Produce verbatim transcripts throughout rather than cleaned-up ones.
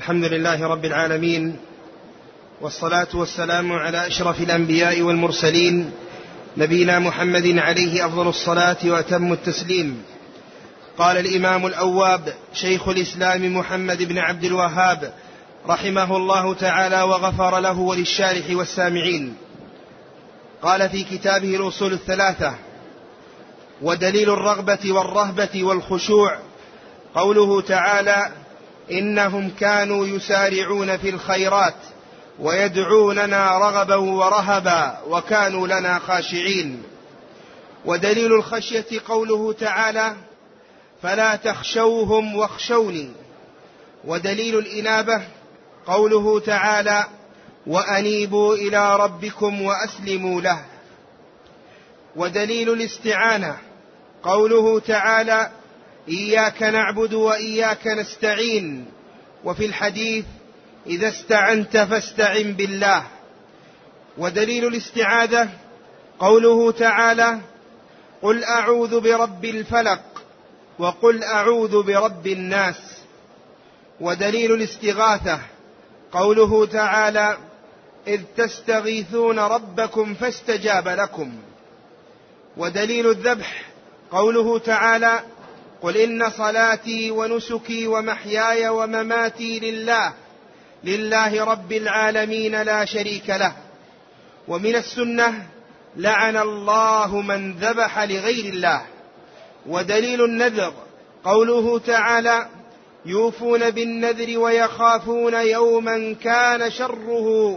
الحمد لله رب العالمين، والصلاة والسلام على أشرف الأنبياء والمرسلين، نبينا محمد عليه أفضل الصلاة وأتم التسليم. قال الإمام الأواب شيخ الإسلام محمد بن عبد الوهاب رحمه الله تعالى وغفر له وللشارح والسامعين، قال في كتابه الأصول الثلاثة: ودليل الرغبة والرهبة والخشوع قوله تعالى: إنهم كانوا يسارعون في الخيرات ويدعوننا رغبا ورهبا وكانوا لنا خاشعين. ودليل الخشية قوله تعالى: فلا تخشوهم واخشوني. ودليل الإنابة قوله تعالى: وأنيبوا إلى ربكم وأسلموا له. ودليل الاستعانة قوله تعالى: إياك نعبد وإياك نستعين. وفي الحديث: إذا استعنت فاستعن بالله. ودليل الاستعاذة قوله تعالى: قل أعوذ برب الفلق وقل أعوذ برب الناس. ودليل الاستغاثة قوله تعالى: إذ تستغيثون ربكم فاستجاب لكم. ودليل الذبح قوله تعالى: قل إن صلاتي ونسكي ومحياي ومماتي لله لله رب العالمين لا شريك له. ومن السنة: لعن الله من ذبح لغير الله. ودليل النذر قوله تعالى: يوفون بالنذر ويخافون يوما كان شره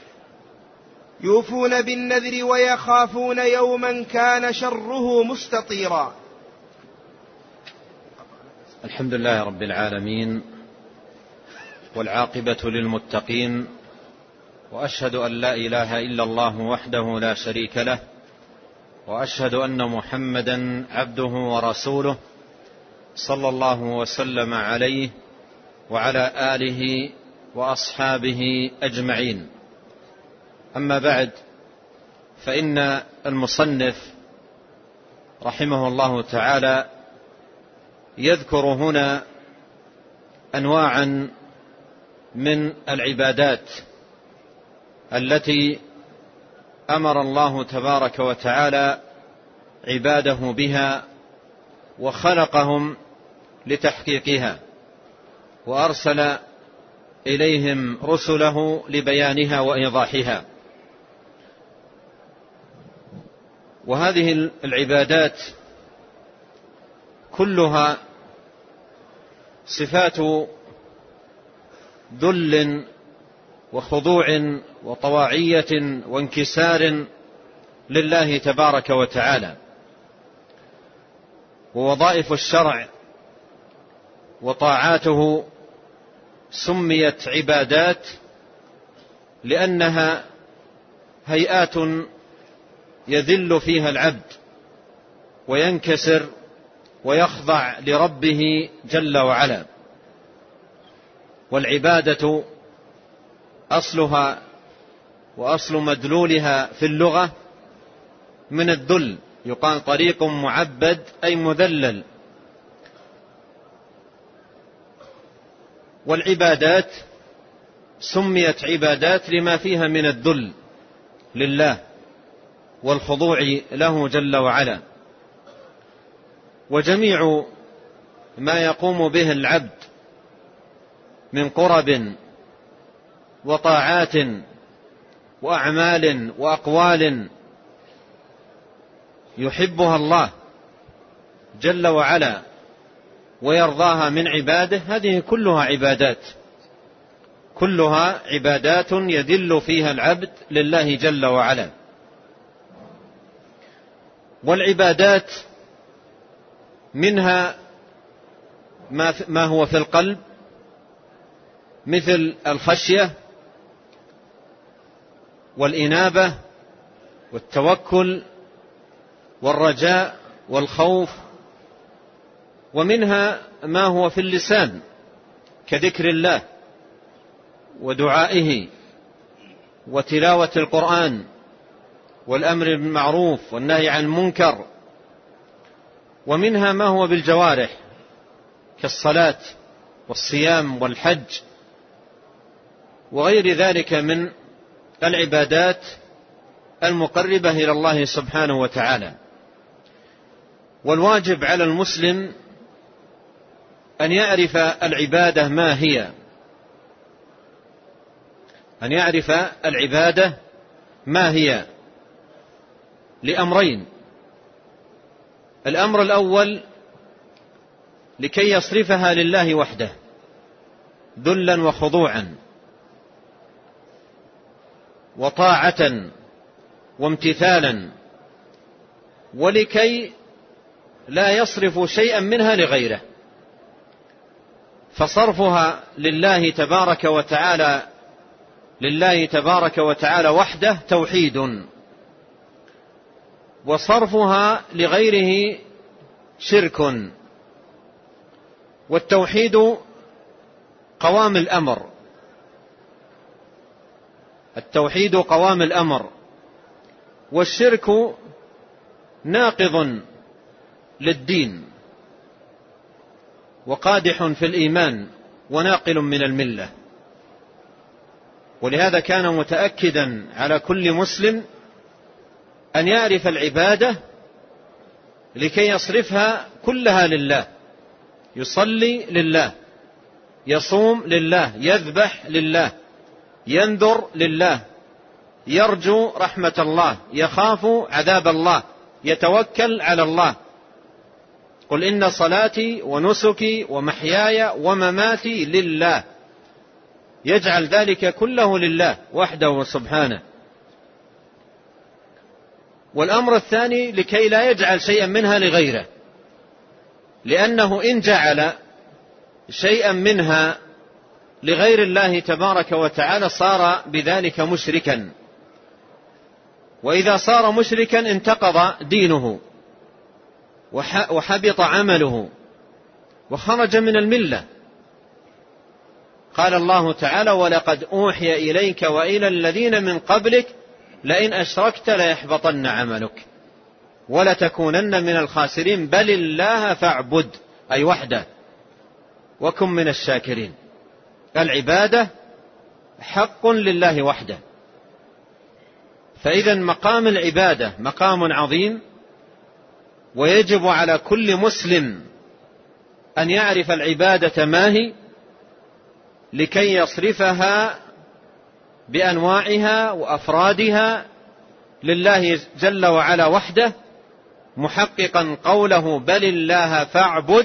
يوفون بالنذر ويخافون يوما كان شره مستطيرا. الحمد لله رب العالمين، والعاقبة للمتقين، وأشهد أن لا إله إلا الله وحده لا شريك له، وأشهد أن محمدا عبده ورسوله صلى الله وسلم عليه وعلى آله وأصحابه أجمعين. أما بعد، فإن المصنف رحمه الله تعالى يذكر هنا أنواعا من العبادات التي أمر الله تبارك وتعالى عباده بها وخلقهم لتحقيقها، وأرسل إليهم رسله لبيانها وإيضاحها. وهذه العبادات كلها صفات ذل وخضوع وطواعية وانكسار لله تبارك وتعالى. ووظائف الشرع وطاعاته سميت عبادات لأنها هيئات يذل فيها العبد وينكسر ويخضع لربه جل وعلا. والعبادة أصلها وأصل مدلولها في اللغة من الذل، يقال طريق معبد أي مذلل. والعبادات سميت عبادات لما فيها من الذل لله والخضوع له جل وعلا. وجميع ما يقوم به العبد من قرب وطاعات وأعمال وأقوال يحبها الله جل وعلا ويرضاها من عباده، هذه كلها عبادات، كلها عبادات يذل فيها العبد لله جل وعلا. والعبادات منها ما هو في القلب مثل الخشية والإنابة والتوكل والرجاء والخوف. ومنها ما هو في اللسان كذكر الله ودعائه وتلاوة القرآن والأمر بالمعروف والنهي عن المنكر. ومنها ما هو بالجوارح كالصلاة والصيام والحج وغير ذلك من العبادات المقربة إلى الله سبحانه وتعالى. والواجب على المسلم أن يعرف العبادة ما هي، أن يعرف العبادة ما هي لأمرين. الأمر الأول لكي يصرفها لله وحده ذلا وخضوعا وطاعة وامتثالا، ولكي لا يصرف شيئا منها لغيره، فصرفها لله تبارك وتعالى لله تبارك وتعالى وحده توحيد، وصرفها لغيره شرك. والتوحيد قوام الأمر، التوحيد قوام الأمر، والشرك ناقض للدين وقادح في الإيمان وناقل من الملة. ولهذا كان متأكدا على كل مسلم أن يعرف العبادة لكي يصرفها كلها لله، يصلي لله، يصوم لله، يذبح لله، ينذر لله، يرجو رحمة الله، يخاف عذاب الله، يتوكل على الله. قل إن صلاتي ونسكي ومحياي ومماتي لله، يجعل ذلك كله لله وحده سبحانه. والأمر الثاني لكي لا يجعل شيئا منها لغيره، لأنه إن جعل شيئا منها لغير الله تبارك وتعالى صار بذلك مشركا، وإذا صار مشركا انتقض دينه وحبط عمله وخرج من الملة. قال الله تعالى: ولقد أوحي إليك وإلى الذين من قبلك لئن أشركت ليحبطن عملك ولتكونن من الخاسرين بل الله فاعبد، أي وحده، وكن من الشاكرين. العبادة حق لله وحده، فإذا مقام العبادة مقام عظيم، ويجب على كل مسلم أن يعرف العبادة ما هي لكي يصرفها بأنواعها وأفرادها لله جل وعلا وحده، محققا قوله بل الله فاعبد،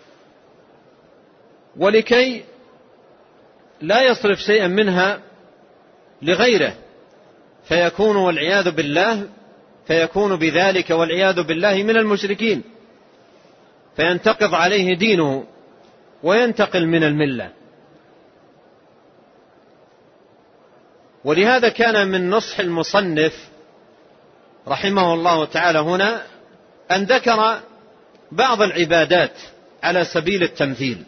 ولكي لا يصرف شيئا منها لغيره فيكون والعياذ بالله فيكون بذلك والعياذ بالله من المشركين، فينتقض عليه دينه وينتقل من الملة. ولهذا كان من نصح المصنف رحمه الله تعالى هنا أن ذكر بعض العبادات على سبيل التمثيل،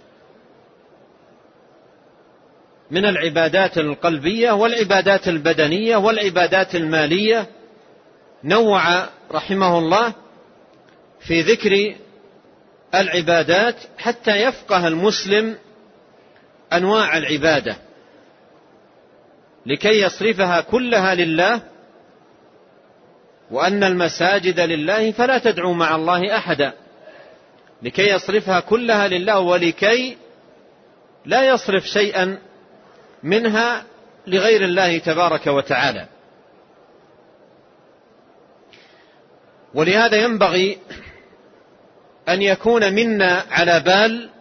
من العبادات القلبية والعبادات البدنية والعبادات المالية. نوع رحمه الله في ذكر العبادات حتى يفقه المسلم أنواع العبادة لكي يصرفها كلها لله، وأن المساجد لله فلا تدعوا مع الله أحدا، لكي يصرفها كلها لله، ولكي لا يصرف شيئا منها لغير الله تبارك وتعالى. ولهذا ينبغي أن يكون منا على بال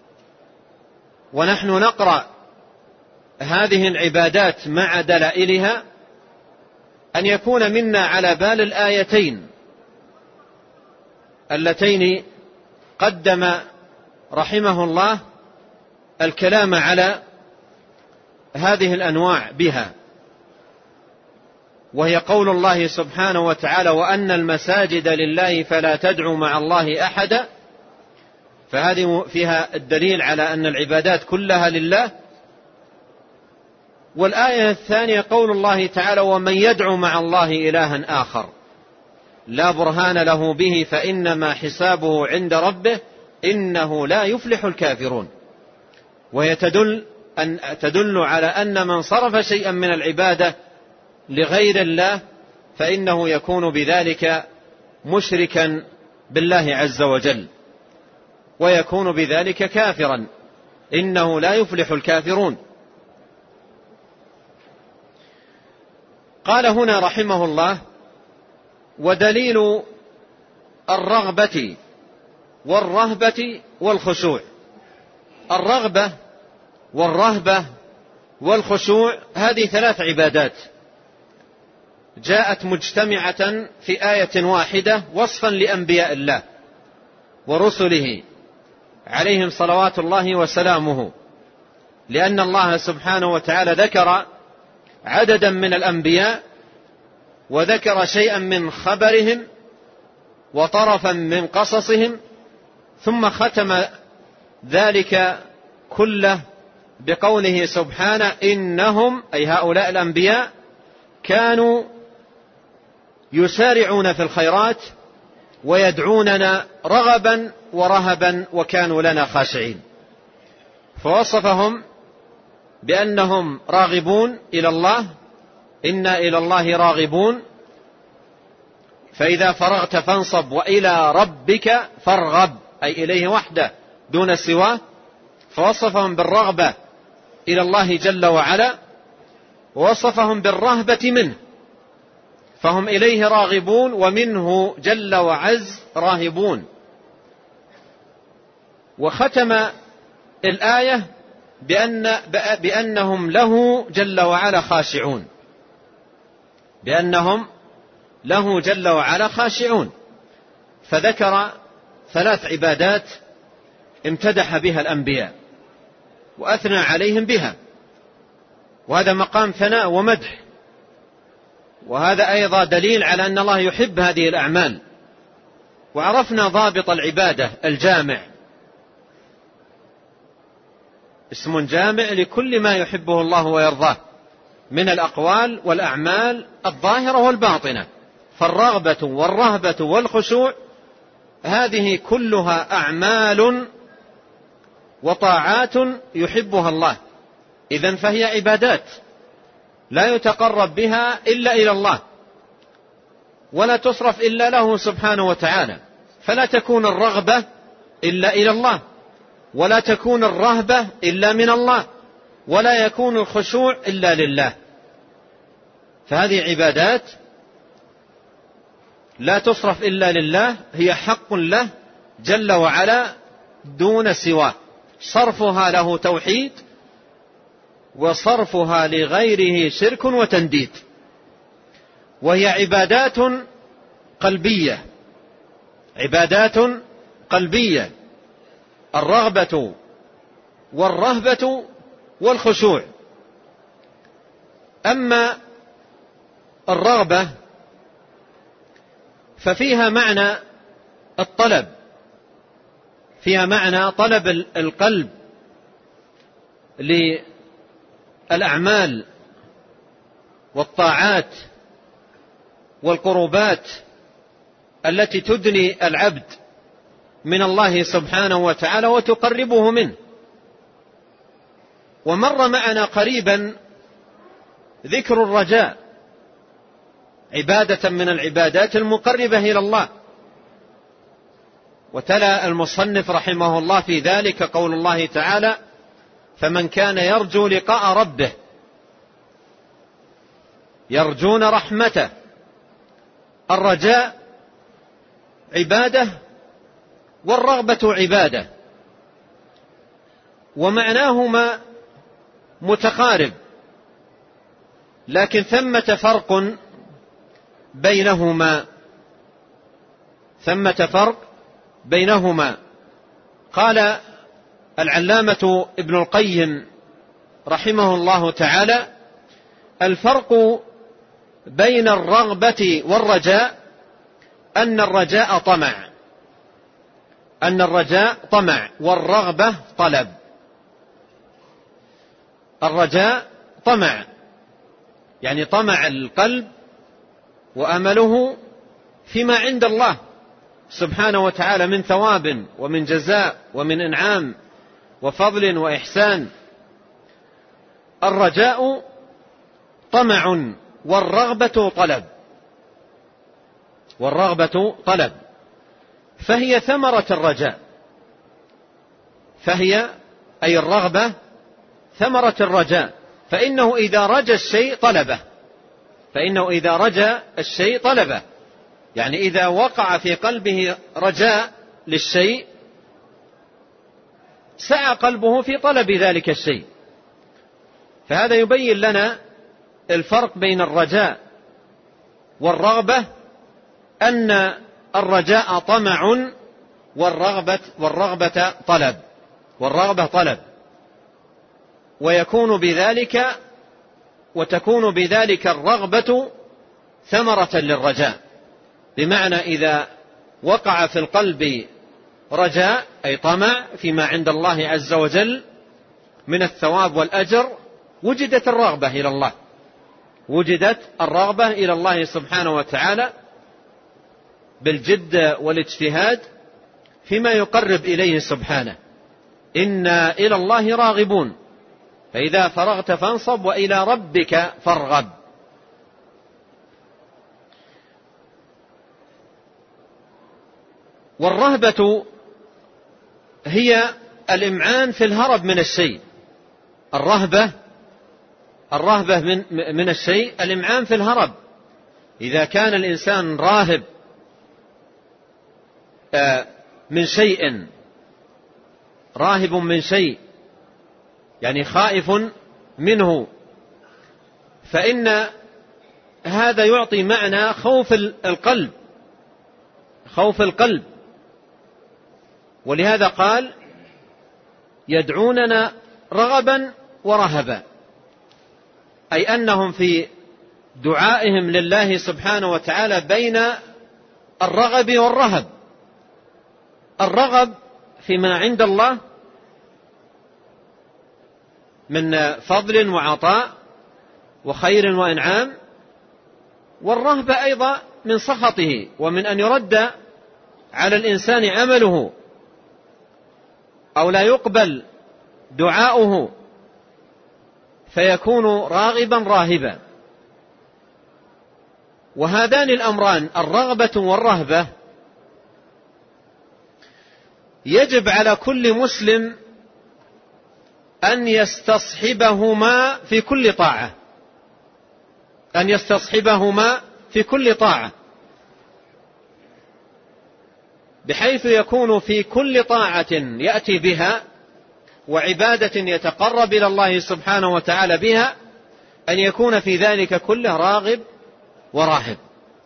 ونحن نقرأ هذه العبادات مع دلائلها، أن يكون منا على بال الآيتين اللتين قدم رحمه الله الكلام على هذه الأنواع بها، وهي قول الله سبحانه وتعالى: وأن المساجد لله فلا تدعوا مع الله أحدا. فهذه فيها الدليل على أن العبادات كلها لله. والآية الثانية قول الله تعالى: ومن يدعو مع الله إلها آخر لا برهان له به فإنما حسابه عند ربه إنه لا يفلح الكافرون. وهي تدل أن تدل على أن من صرف شيئا من العبادة لغير الله فإنه يكون بذلك مشركا بالله عز وجل، ويكون بذلك كافرا، إنه لا يفلح الكافرون. قال هنا رحمه الله: ودليل الرغبة والرهبة والخشوع. الرغبة والرهبة والخشوع هذه ثلاث عبادات جاءت مجتمعة في آية واحدة وصفا لأنبياء الله ورسله عليهم صلوات الله وسلامه، لأن الله سبحانه وتعالى ذكر عددا من الأنبياء وذكر شيئا من خبرهم وطرفا من قصصهم، ثم ختم ذلك كله بقوله سبحانه: إنهم أي هؤلاء الأنبياء كانوا يسارعون في الخيرات ويدعوننا رغبا ورهبا وكانوا لنا خاشعين. فوصفهم بأنهم راغبون إلى الله، إنا إلى الله راغبون، فإذا فرغت فانصب وإلى ربك فارغب، أي إليه وحده دون سواه. فوصفهم بالرغبة إلى الله جل وعلا، ووصفهم بالرهبة منه، فهم إليه راغبون ومنه جل وعز راهبون. وختم الآية بأن بأنهم له جل وعلا خاشعون، بأنهم له جل وعلا خاشعون. فذكر ثلاث عبادات امتدح بها الأنبياء وأثنى عليهم بها، وهذا مقام ثناء ومدح، وهذا أيضا دليل على أن الله يحب هذه الأعمال. وعرفنا ضابط العبادة الجامع، اسم جامع لكل ما يحبه الله ويرضاه من الأقوال والأعمال الظاهرة والباطنة. فالرغبة والرهبة والخشوع هذه كلها أعمال وطاعات يحبها الله، إذن فهي عبادات لا يتقرب بها إلا إلى الله، ولا تصرف إلا له سبحانه وتعالى. فلا تكون الرغبة إلا إلى الله، ولا تكون الرهبة إلا من الله، ولا يكون الخشوع إلا لله. فهذه عبادات لا تصرف إلا لله، هي حق له جل وعلا دون سواه. صرفها له توحيد، وصرفها لغيره شرك وتنديد. وهي عبادات قلبية، عبادات قلبية، الرغبة والرهبة والخشوع. أما الرغبة ففيها معنى الطلب، فيها معنى طلب القلب للأعمال والطاعات والقربات التي تدني العبد من الله سبحانه وتعالى وتقربه منه. ومر معنا قريبا ذكر الرجاء، عبادة من العبادات المقربة إلى الله. وتلا المصنف رحمه الله في ذلك قول الله تعالى: فمن كان يرجو لقاء ربه يرجون رحمته. الرجاء عبادة والرغبة عبادة، ومعناهما متقارب، لكن ثمة فرق بينهما، ثمة فرق بينهما. قال العلامة ابن القيم رحمه الله تعالى: الفرق بين الرغبة والرجاء أن الرجاء طمع، أن الرجاء طمع والرغبة طلب. الرجاء طمع، يعني طمع القلب وأمله فيما عند الله سبحانه وتعالى من ثواب ومن جزاء ومن إنعام وفضل وإحسان. الرجاء طمع والرغبة طلب، والرغبة طلب، فهي ثمرة الرجاء، فهي أي الرغبة ثمرة الرجاء، فإنه إذا رجى الشيء طلبه، فإنه إذا رجى الشيء طلبه، يعني إذا وقع في قلبه رجاء للشيء سعى قلبه في طلب ذلك الشيء. فهذا يبين لنا الفرق بين الرجاء والرغبة، أن الرجاء طمع والرغبة, والرغبة طلب، والرغبة طلب، ويكون بذلك وتكون بذلك الرغبة ثمرة للرجاء، بمعنى إذا وقع في القلب رجاء أي طمع فيما عند الله عز وجل من الثواب والأجر، وجدت الرغبة إلى الله، وجدت الرغبة إلى الله سبحانه وتعالى بالجد والاجتهاد فيما يقرب إليه سبحانه. إنا إلى الله راغبون، فإذا فرغت فانصب وإلى ربك فارغب. والرهبة هي الإمعان في الهرب من الشيء، الرهبة الرهبة من, من الشيء الإمعان في الهرب. إذا كان الإنسان راهب من شيء، راهب من شيء يعني خائف منه، فإن هذا يعطي معنى خوف القلب، خوف القلب. ولهذا قال يدعوننا رغبا ورهبا، أي أنهم في دعائهم لله سبحانه وتعالى بين الرغب والرهب. الرغب فيما عند الله من فضل وعطاء وخير وإنعام، والرهبة أيضا من سخطه ومن أن يرد على الإنسان عمله أو لا يقبل دعاؤه فيكون راغبا راهبا. وهذان الأمران الرغبة والرهبة يجب على كل مسلم أن يستصحبهما في كل طاعة، أن يستصحبهما في كل طاعة، بحيث يكون في كل طاعة يأتي بها وعبادة يتقرب إلى الله سبحانه وتعالى بها أن يكون في ذلك كله راغب وراهب،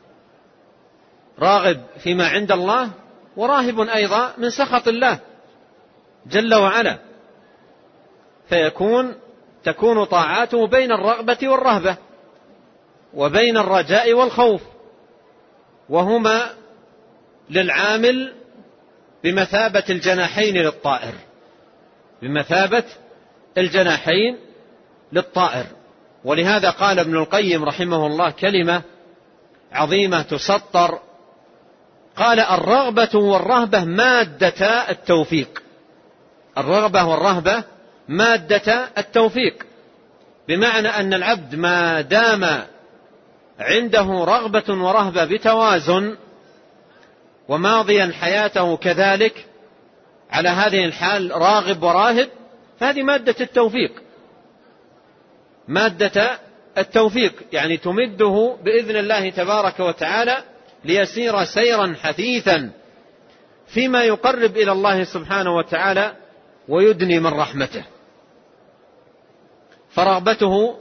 راغب فيما عند الله وراهب أيضا من سخط الله جل وعلا، فيكون تكون طاعاته بين الرغبة والرهبة وبين الرجاء والخوف، وهما للعامل بمثابة الجناحين للطائر، بمثابة الجناحين للطائر. ولهذا قال ابن القيم رحمه الله كلمة عظيمة تسطر، قال الرغبة والرهبة مادة التوفيق، الرغبة والرهبة مادة التوفيق، بمعنى أن العبد ما دام عنده رغبة ورهبة بتوازن وماضيا حياته كذلك على هذه الحال راغب وراهب، فهذه مادة التوفيق، مادة التوفيق، يعني تمده بإذن الله تبارك وتعالى ليسير سيرا حثيثا فيما يقرب إلى الله سبحانه وتعالى ويدني من رحمته. فرغبته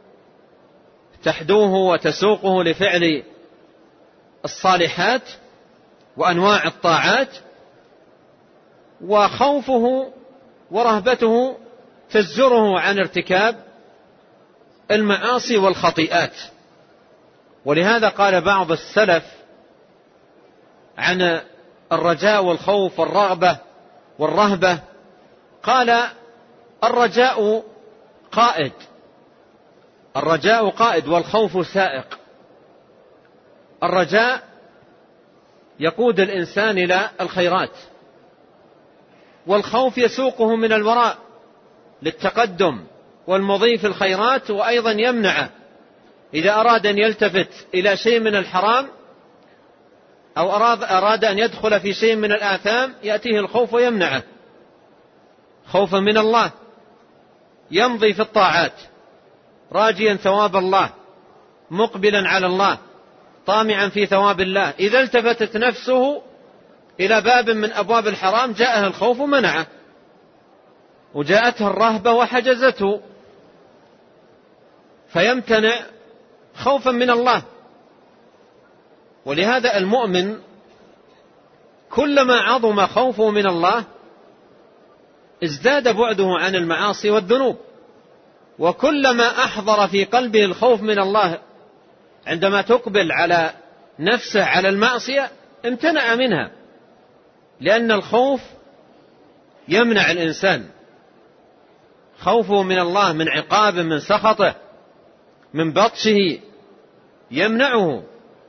تحدوه وتسوقه لفعل الصالحات وأنواع الطاعات، وخوفه ورهبته تزجره عن ارتكاب المعاصي والخطيئات. ولهذا قال بعض السلف عن الرجاء والخوف والرغبة والرهبة، قال الرجاء قائد، الرجاء قائد والخوف سائق. الرجاء يقود الإنسان إلى الخيرات، والخوف يسوقه من الوراء للتقدم والمضي في الخيرات، وأيضا يمنعه إذا أراد أن يلتفت إلى شيء من الحرام أو أراد, أراد أن يدخل في شيء من الآثام يأتيه الخوف ويمنعه، خوفا من الله. يمضي في الطاعات راجيا ثواب الله، مقبلا على الله، طامعا في ثواب الله. إذا التفتت نفسه إلى باب من أبواب الحرام جاءه الخوف ومنعه، وجاءته الرهبة وحجزته، فيمتنع خوفا من الله. ولهذا المؤمن كلما عظم خوفه من الله ازداد بعده عن المعاصي والذنوب، وكلما أحضر في قلبه الخوف من الله عندما تقبل على نفسه على المعصية امتنع منها، لأن الخوف يمنع الإنسان، خوفه من الله، من عقابه، من سخطه، من بطشه، يمنعه.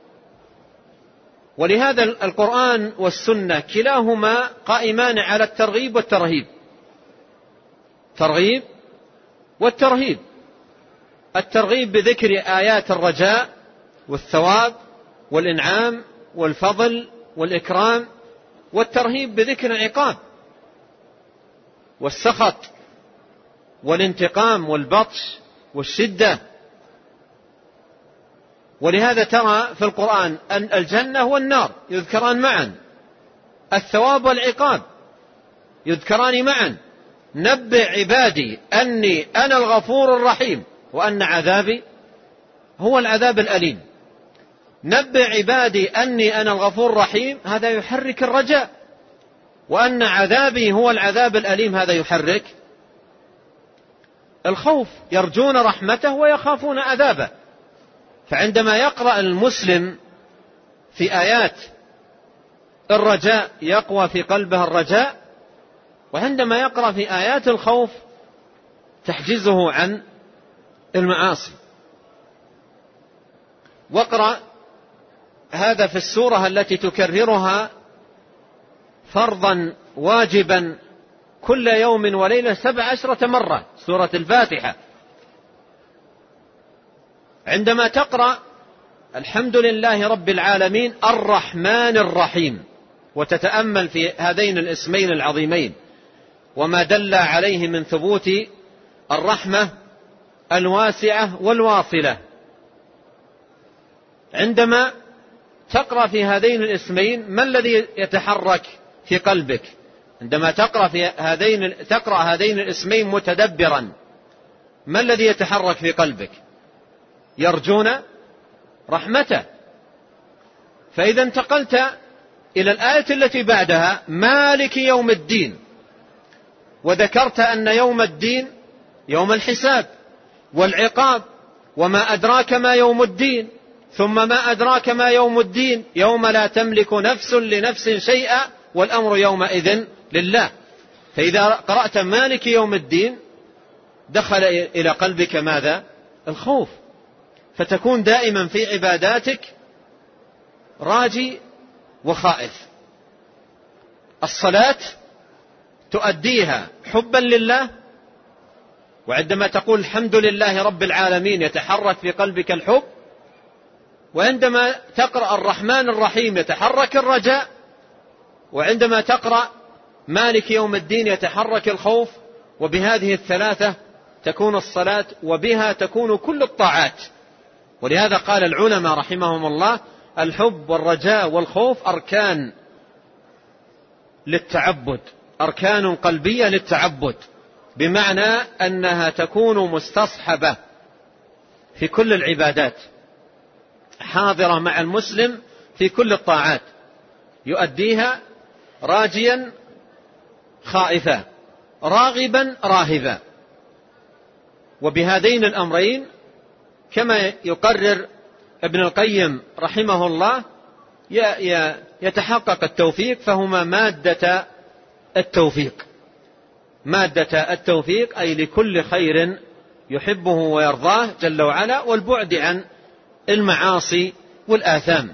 ولهذا القرآن والسنة كلاهما قائمان على الترغيب والترهيب، ترغيب والترهيب. الترغيب بذكر آيات الرجاء والثواب والإنعام والفضل والإكرام، والترهيب بذكر العقاب والسخط والانتقام والبطش والشدة. ولهذا ترى في القرآن أن الجنة والنار يذكران معا، الثواب والعقاب يذكران معا. نبئ عبادي أني أنا الغفور الرحيم وأن عذابي هو العذاب الأليم. نبئ عبادي أني أنا الغفور الرحيم، هذا يحرك الرجاء، وأن عذابي هو العذاب الأليم، هذا يحرك الخوف. يرجون رحمته ويخافون عذابه. فعندما يقرأ المسلم في آيات الرجاء يقوى في قلبه الرجاء، وعندما يقرأ في آيات الخوف تحجزه عن المعاصي. واقرأ هذا في السورة التي تكررها فرضا واجبا كل يوم وليلة سبع عشرة مرة، سورة الفاتحة. عندما تقرأ الحمد لله رب العالمين الرحمن الرحيم، وتتأمل في هذين الاسمين العظيمين وما دل عليه من ثبوت الرحمة الواسعة والواصلة، عندما تقرأ في هذين الاسمين ما الذي يتحرك في قلبك؟ عندما تقرأ في هذين تقرأ هذين الاسمين متدبرا، ما الذي يتحرك في قلبك؟ يرجون رحمته. فإذا انتقلت إلى الآية التي بعدها مالك يوم الدين، وذكرت أن يوم الدين يوم الحساب والعقاب، وما أدراك ما يوم الدين، ثم ما أدراك ما يوم الدين، يوم لا تملك نفس لنفس شيئا والأمر يومئذ لله. فإذا قرأت مالك يوم الدين دخل إلى قلبك ماذا؟ الخوف، فتكون دائما في عباداتك راجي وخائف. الصلاة تؤديها حبا لله، وعندما تقول الحمد لله رب العالمين يتحرك في قلبك الحب، وعندما تقرأ الرحمن الرحيم يتحرك الرجاء، وعندما تقرأ مالك يوم الدين يتحرك الخوف. وبهذه الثلاثة تكون الصلاة، وبها تكون كل الطاعات. ولهذا قال العلماء رحمهم الله الحب والرجاء والخوف أركان للتعبد، أركان قلبية للتعبد، بمعنى أنها تكون مستصحبة في كل العبادات، حاضرة مع المسلم في كل الطاعات، يؤديها راجيا خائفا، راغبا راهبا. وبهذين الأمرين كما يقرر ابن القيم رحمه الله يتحقق التوفيق، فهما مادة التوفيق، مادة التوفيق أي لكل خير يحبه ويرضاه جل وعلا، والبعد عن المعاصي والآثام.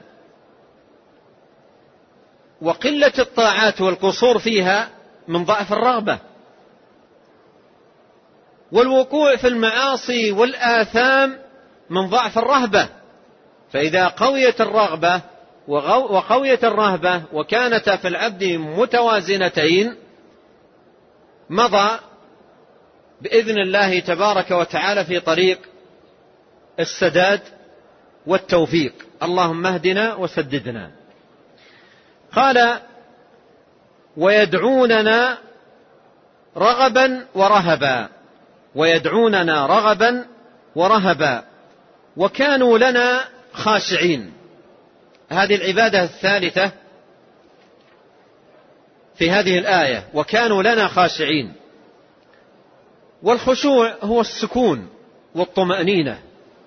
وقلة الطاعات والقصور فيها من ضعف الرغبة، والوقوع في المعاصي والآثام من ضعف الرهبة. فإذا قويت الرغبة وقويت الرهبة وكانتا في العبد متوازنتين مضى بإذن الله تبارك وتعالى في طريق السداد والتوفيق. اللهم اهدنا وسددنا. قال ويدعوننا رغبا ورهبا، ويدعوننا رغبا ورهبا وكانوا لنا خاشعين. هذه العبادة الثالثة في هذه الآية، وكانوا لنا خاشعين. والخشوع هو السكون والطمأنينة،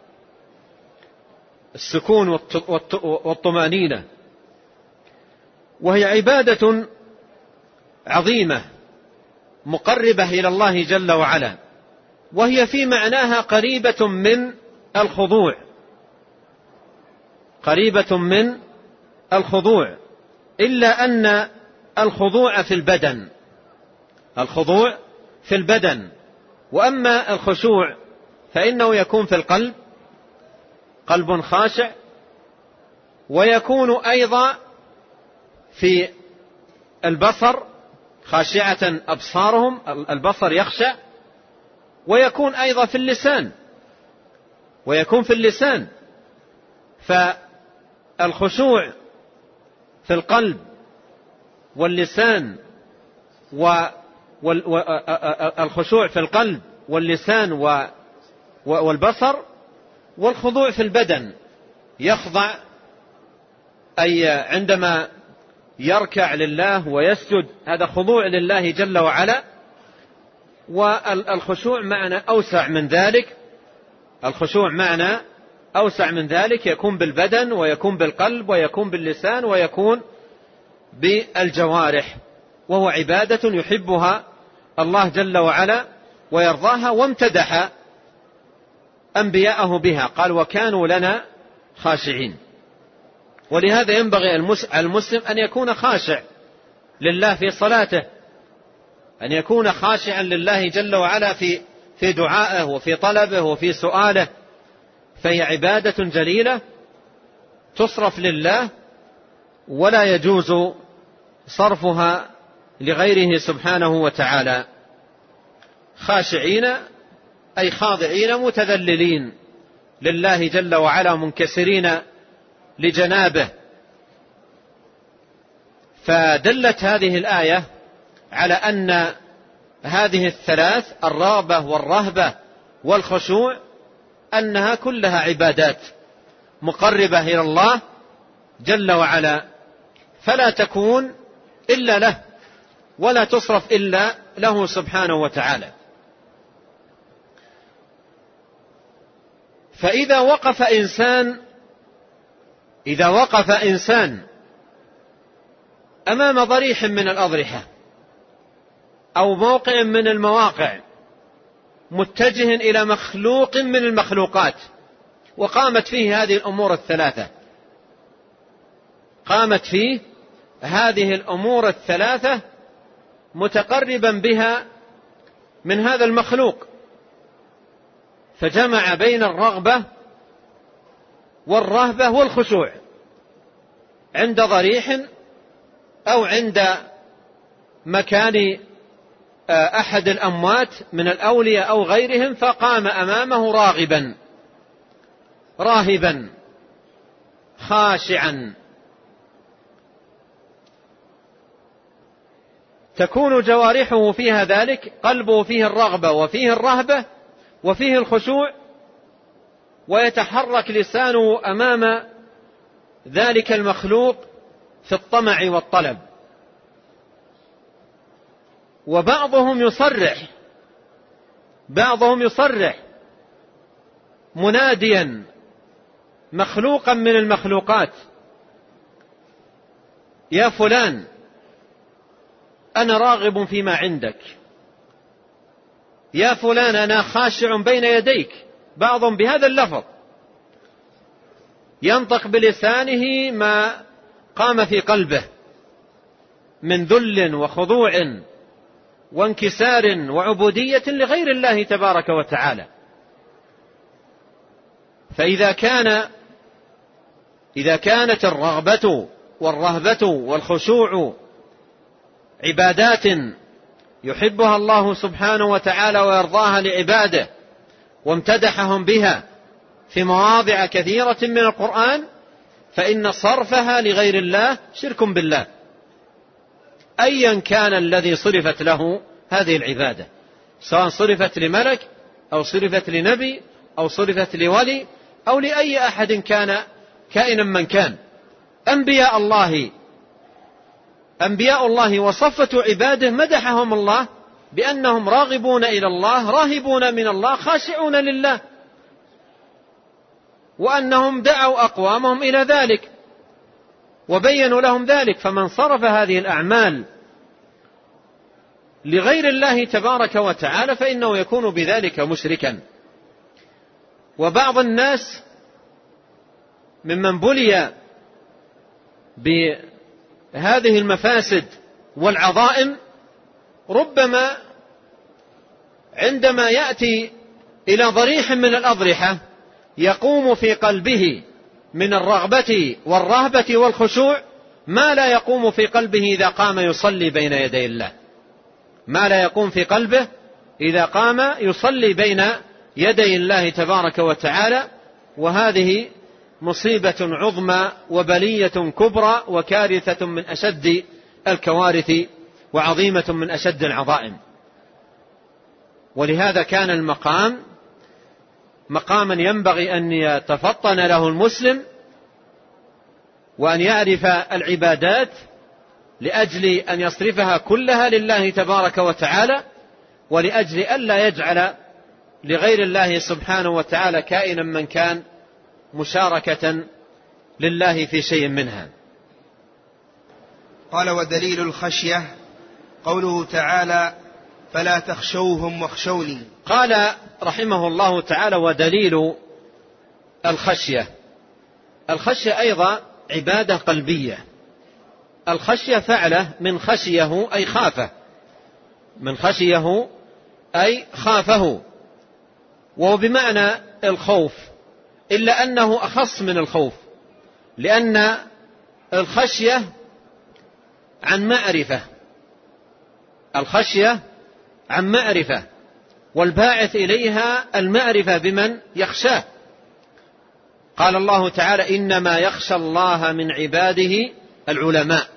السكون والطمأنينة، وهي عبادة عظيمة مقربة إلى الله جل وعلا، وهي في معناها قريبة من الخضوع، قريبة من الخضوع، إلا أن الخضوع في البدن، الخضوع في البدن، وأما الخشوع فإنه يكون في القلب، قلب خاشع، ويكون أيضا في البصر، خاشعة أبصارهم، البصر يخشع، ويكون أيضا في اللسان، ويكون في اللسان. فالخشوع في القلب واللسان والخشوع في القلب واللسان والبصر، والخضوع في البدن، يخضع أي عندما يركع لله ويسجد، هذا خضوع لله جل وعلا. والخشوع معنى أوسع من ذلك، الخشوع معنى أوسع من ذلك، يكون بالبدن ويكون بالقلب ويكون باللسان ويكون بالجوارح، وهو عبادة يحبها الله جل وعلا ويرضاها، وامتدح أنبياءه بها، قال وكانوا لنا خاشعين. ولهذا ينبغي المسلم أن يكون خاشع لله في صلاته، أن يكون خاشعا لله جل وعلا في في دعائه وفي طلبه وفي سؤاله، فهي عبادة جليلة تصرف لله ولا يجوز صرفها لغيره سبحانه وتعالى. خاشعين أي خاضعين متذللين لله جل وعلا، منكسرين لجنابه. فدلت هذه الآية على أن هذه الثلاث، الرغبة والرهبة والخشوع، أنها كلها عبادات مقربة إلى الله جل وعلا، فلا تكون إلا له ولا تصرف إلا له سبحانه وتعالى. فإذا وقف إنسان إذا وقف إنسان أمام ضريح من الأضرحة أو موقع من المواقع متجه إلى مخلوق من المخلوقات، وقامت فيه هذه الأمور الثلاثة، قامت فيه هذه الأمور الثلاثة متقربا بها من هذا المخلوق، فجمع بين الرغبة والرهبة والخشوع عند ضريح أو عند مكان أحد الأموات من الأولياء أو غيرهم، فقام أمامه راغبا راهبا خاشعا. تكون جوارحه فيها ذلك، قلبه فيه الرغبة وفيه الرهبة وفيه الخشوع، ويتحرك لسانه أمام ذلك المخلوق في الطمع والطلب. وبعضهم يصرح بعضهم يصرح مناديا مخلوقا من المخلوقات: يا فلان أنا راغب فيما عندك، يا فلان أنا خاشع بين يديك. بعضهم بهذا اللفظ ينطق بلسانه ما قام في قلبه من ذل وخضوع وانكسار وعبودية لغير الله تبارك وتعالى. فإذا كان إذا كانت الرغبة والرهبة والخشوع عبادات يحبها الله سبحانه وتعالى ويرضاها لعباده وامتدحهم بها في مواضع كثيرة من القرآن، فإن صرفها لغير الله شرك بالله، أيا كان الذي صرفت له هذه العبادة، سواء صرفت لملك أو صرفت لنبي أو صرفت لولي أو لأي أحد كان كائنا من كان. أنبياء الله أنبياء الله وصفة عباده مدحهم الله بأنهم راغبون إلى الله، راهبون من الله، خاشعون لله، وأنهم دعوا أقوامهم إلى ذلك وبينوا لهم ذلك. فمن صرف هذه الأعمال لغير الله تبارك وتعالى فإنه يكون بذلك مشركا. وبعض الناس ممن بلي بهذه المفاسد والعظائم ربما عندما يأتي إلى ضريح من الأضرحة يقوم في قلبه من الرغبة والرهبة والخشوع ما لا يقوم في قلبه إذا قام يصلي بين يدي الله، ما لا يقوم في قلبه إذا قام يصلي بين يدي الله تبارك وتعالى. وهذه مصيبة عظمى وبلية كبرى وكارثة من أشد الكوارث وعظيمة من أشد العظائم. ولهذا كان المقام مقاما ينبغي أن يتفطن له المسلم وأن يعرف العبادات لأجل أن يصرفها كلها لله تبارك وتعالى، ولأجل ألا يجعل لغير الله سبحانه وتعالى كائنا من كان مشاركة لله في شيء منها. قال: ودليل الخشية قوله تعالى: فلا تخشوهم واخشوني. قال رحمه الله تعالى: ودليل الخشية. الخشية أيضا عبادة قلبية. الخشية فعله من خشيه أي خافه، من خشيه أي خافه، وهو بمعنى الخوف، إلا أنه أخص من الخوف، لأن الخشية عن معرفة، الخشية عن معرفة، والباعث إليها المعرفة بمن يخشاه. قال الله تعالى: إنما يخشى الله من عباده العلماء.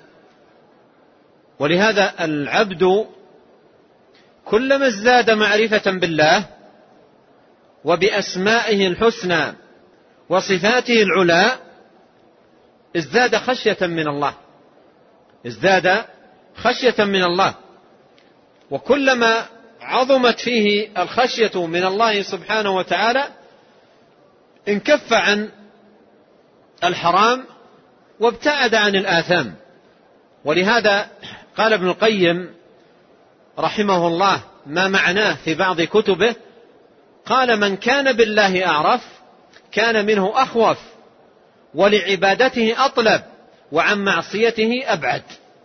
ولهذا العبد كلما ازداد معرفة بالله وبأسمائه الحسنى وصفاته العلى ازداد خشية من الله، ازداد خشية من الله. وكلما عظمت فيه الخشية من الله سبحانه وتعالى انكف عن الحرام وابتعد عن الآثام. ولهذا قال ابن القيم رحمه الله ما معناه في بعض كتبه، قال: من كان بالله أعرف كان منه أخوف، ولعبادته أطلب، وعن معصيته أبعد.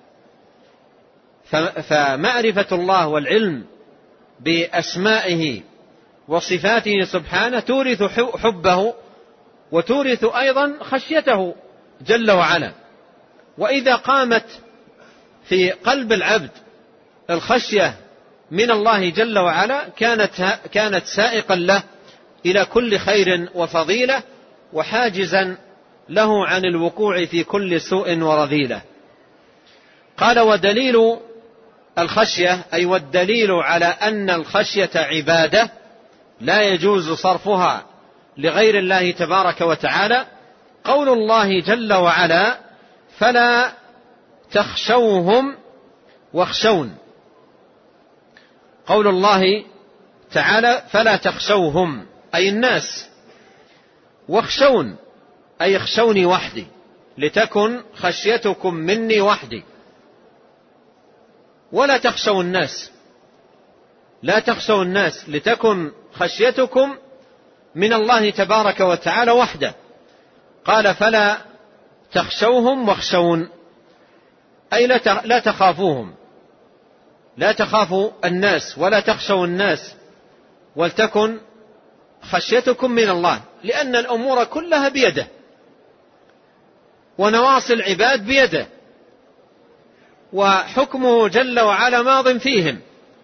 فمعرفة الله والعلم بأسمائه وصفاته سبحانه تورث حبه وتورث أيضا خشيته جل وعلا. وإذا قامت في قلب العبد الخشية من الله جل وعلا كانت كانت سائقا له إلى كل خير وفضيلة، وحاجزا له عن الوقوع في كل سوء ورذيلة. قال: ودليل الخشية أي والدليل على أن الخشية عبادة لا يجوز صرفها لغير الله تبارك وتعالى قول الله جل وعلا: فلا تخشوهم واخشون. قول الله تعالى: فلا تخشوهم أي الناس، واخشون أي اخشوني وحدي، لتكن خشيتكم مني وحدي. ولا تخشوا الناس، لا تخشوا الناس، لتكن خشيتكم من الله تبارك وتعالى وحده. قال: فلا تخشوهم واخشون أي لا تخافوهم. لا تخافوا الناس ولا تخشوا الناس ولتكن خشيتكم من الله، لأن الأمور كلها بيده ونواصي العباد بيده وحكمه جل وعلا ماض فيهم،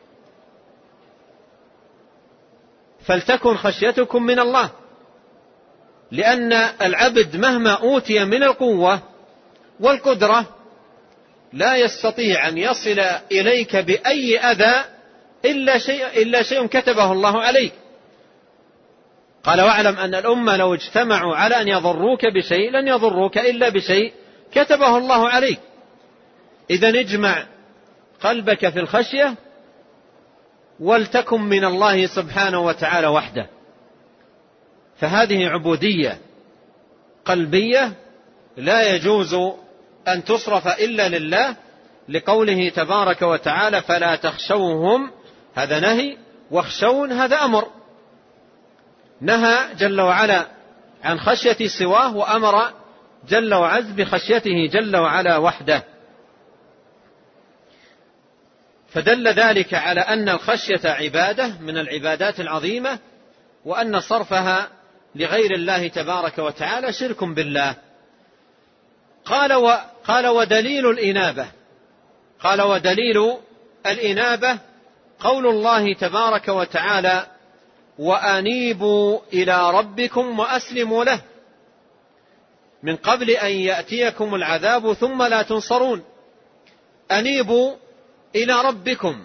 فلتكن خشيتكم من الله. لأن العبد مهما أوتي من القوة والقدرة لا يستطيع أن يصل إليك بأي أذى إلا شيء, إلا شيء كتبه الله عليك. قال واعلم أن الأمة لو اجتمعوا على أن يضروك بشيء لن يضروك إلا بشيء كتبه الله عليك. إذن اجمع قلبك في الخشية ولتكن من الله سبحانه وتعالى وحده. فهذه عبودية قلبية لا يجوز أن تصرف إلا لله، لقوله تبارك وتعالى فلا تخشوهم، هذا نهي، واخشون هذا أمر. نهى جل وعلا عن خشية سواه وأمر جل وعز بخشيته جل وعلا وحده. فدل ذلك على أن الخشية عبادة من العبادات العظيمة، وأن صرفها لغير الله تبارك وتعالى شرك بالله. قال و قال ودليل الإنابة قال ودليل الإنابة قول الله تبارك وتعالى وأنيبوا إلى ربكم وأسلموا له من قبل أن يأتيكم العذاب ثم لا تنصرون. أنيبوا إلى ربكم،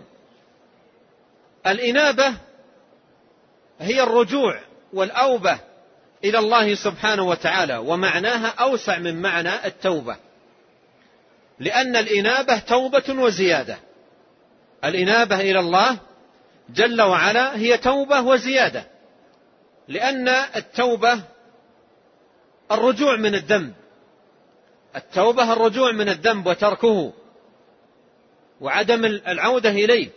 الإنابة هي الرجوع والأوبة إلى الله سبحانه وتعالى، ومعناها أوسع من معنى التوبة، لأن الإنابة توبة وزيادة. الإنابة إلى الله جل وعلا هي توبة وزيادة، لأن التوبة الرجوع من الذنب، التوبة الرجوع من الذنب وتركه وعدم العودة إليه،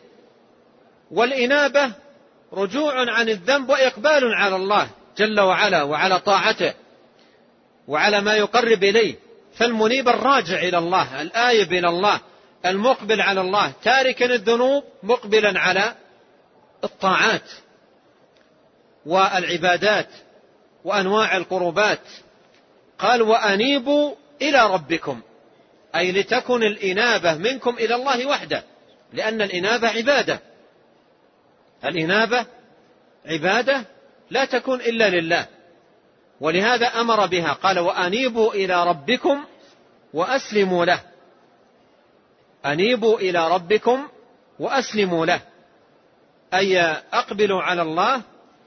والإنابة رجوع عن الذنب وإقبال على الله جل وعلا وعلى طاعته وعلى ما يقرب إليه. فالمنيب الراجع إلى الله، الآيب إلى الله، المقبل على الله، تاركا الذنوب مقبلا على الطاعات والعبادات وأنواع القربات. قال وأنيبوا إلى ربكم، أي لتكن الإنابة منكم إلى الله وحده، لأن الإنابة عبادة، الإنابة عبادة لا تكون إلا لله، ولهذا أمر بها. قال وأنيبوا إلى ربكم وأسلموا له، أنيبوا إلى ربكم وأسلموا له، أي أقبلوا على الله،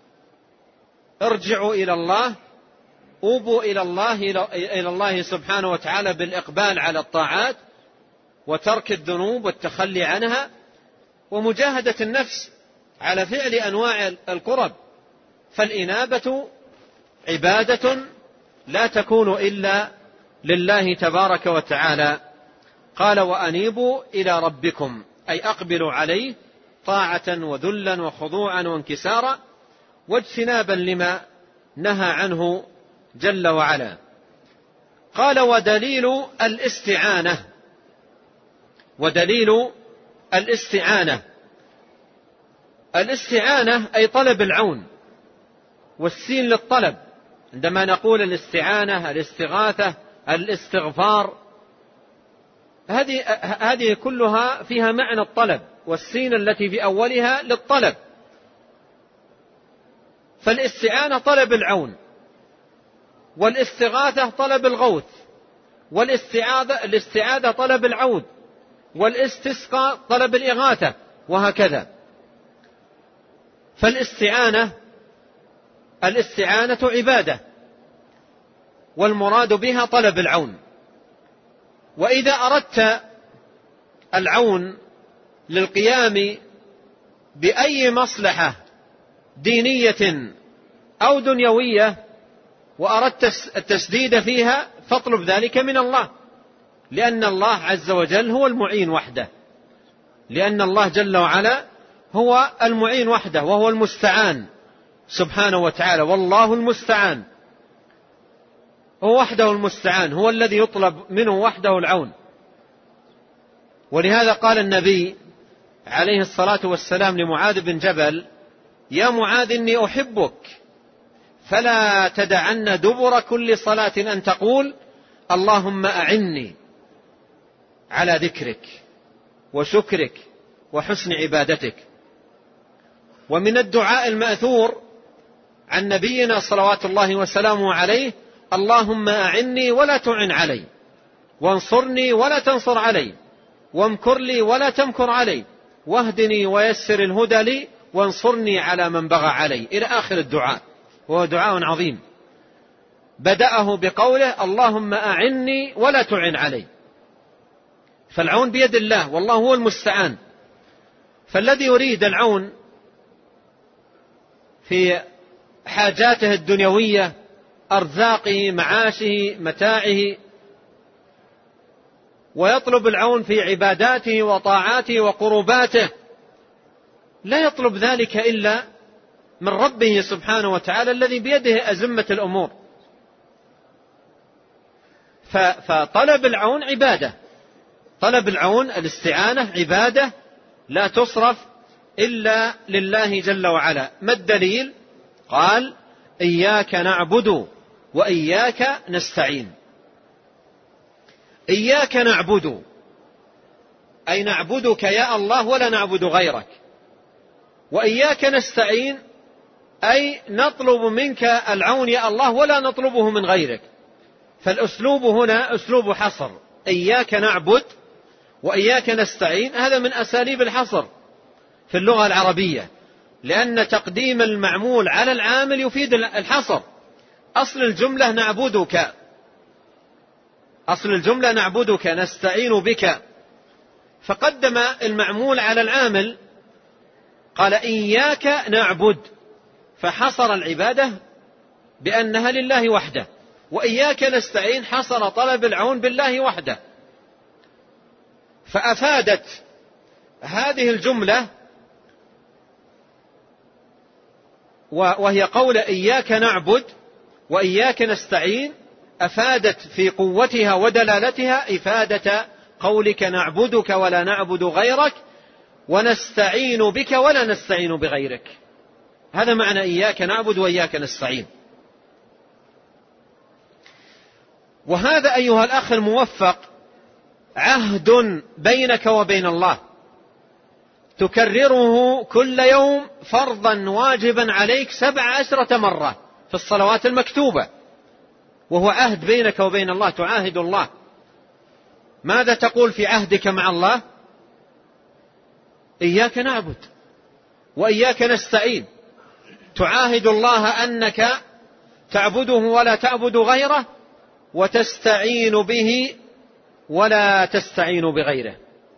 ارجعوا إلى الله، أوبوا إلى الله إلى الله سبحانه وتعالى بالإقبال على الطاعات وترك الذنوب والتخلي عنها ومجاهدة النفس على فعل أنواع القرب. فالإنابة عبادة لا تكون إلا لله تبارك وتعالى. قال وأنيبوا إلى ربكم، أي أقبلوا عليه طاعة وذلا وخضوعا وانكسارا واجتنابا لما نهى عنه جل وعلا. قال ودليل الاستعانة ودليل الاستعانة الاستعانة أي طلب العون، والسين للطلب. عندما نقول الاستعانة، الاستغاثة، الاستغفار، هذه هذه كلها فيها معنى الطلب، والسين التي في أولها للطلب. فالاستعانة طلب العون، والاستغاثة طلب الغوث، والاستعاذة الاستعاذة طلب العود، والاستسقاء طلب الإغاثة، وهكذا. فالاستعانة الاستعانة عبادة، والمراد بها طلب العون. وإذا أردت العون للقيام بأي مصلحة دينية أو دنيوية وأردت التسديد فيها فاطلب ذلك من الله، لأن الله عز وجل هو المعين وحده، لأن الله جل وعلا هو المعين وحده، وهو المستعان سبحانه وتعالى. والله المستعان، هو وحده المستعان، هو الذي يطلب منه وحده العون. ولهذا قال النبي عليه الصلاة والسلام لمعاذ بن جبل: يا معاذ إني أحبك فلا تدعن دبر كل صلاة أن تقول اللهم أعني على ذكرك وشكرك وحسن عبادتك. ومن الدعاء المأثور عن نبينا صلوات الله وسلامه عليه: اللهم أعني ولا تعن علي، وانصرني ولا تنصر علي، وامكر لي ولا تمكر علي، واهدني ويسر الهدى لي، وانصرني على من بغى علي، إلى آخر الدعاء. وهو دعاء عظيم بدأه بقوله: اللهم أعني ولا تعن علي. فالعون بيد الله والله هو المستعان. فالذي يريد العون في حاجاته الدنيوية، أرزاقه، معاشه، متاعه، ويطلب العون في عباداته وطاعاته وقرباته، لا يطلب ذلك إلا من ربه سبحانه وتعالى الذي بيده أزمة الأمور. فطلب العون عبادة، طلب العون الاستعانة عبادة لا تصرف إلا لله جل وعلا. ما الدليل؟ قال: إياك نعبد وإياك نستعين. إياك نعبد أي نعبدك يا الله ولا نعبد غيرك، وإياك نستعين أي نطلب منك العون يا الله ولا نطلبه من غيرك. فالأسلوب هنا أسلوب حصر: إياك نعبد وإياك نستعين. هذا من أساليب الحصر في اللغة العربية، لأن تقديم المعمول على العامل يفيد الحصر. أصل الجملة نعبدك، أصل الجملة نعبدك نستعين بك، فقدم المعمول على العامل، قال إياك نعبد، فحصر العبادة بأنها لله وحده، وإياك نستعين حصر طلب العون بالله وحده. فأفادت هذه الجملة وهي قول إياك نعبد وإياك نستعين، أفادت في قوتها ودلالتها إفادة قولك نعبدك ولا نعبد غيرك، ونستعين بك ولا نستعين بغيرك. هذا معنى إياك نعبد وإياك نستعين. وهذا أيها الأخ الموفق عهد بينك وبين الله تكرره كل يوم فرضا واجبا عليك سبع عشرة مرة في الصلوات المكتوبة، وهو عهد بينك وبين الله، تعاهد الله. ماذا تقول في عهدك مع الله؟ إياك نعبد وإياك نستعين. تعاهد الله أنك تعبده ولا تعبد غيره، وتستعين به ولا تستعين بغيره.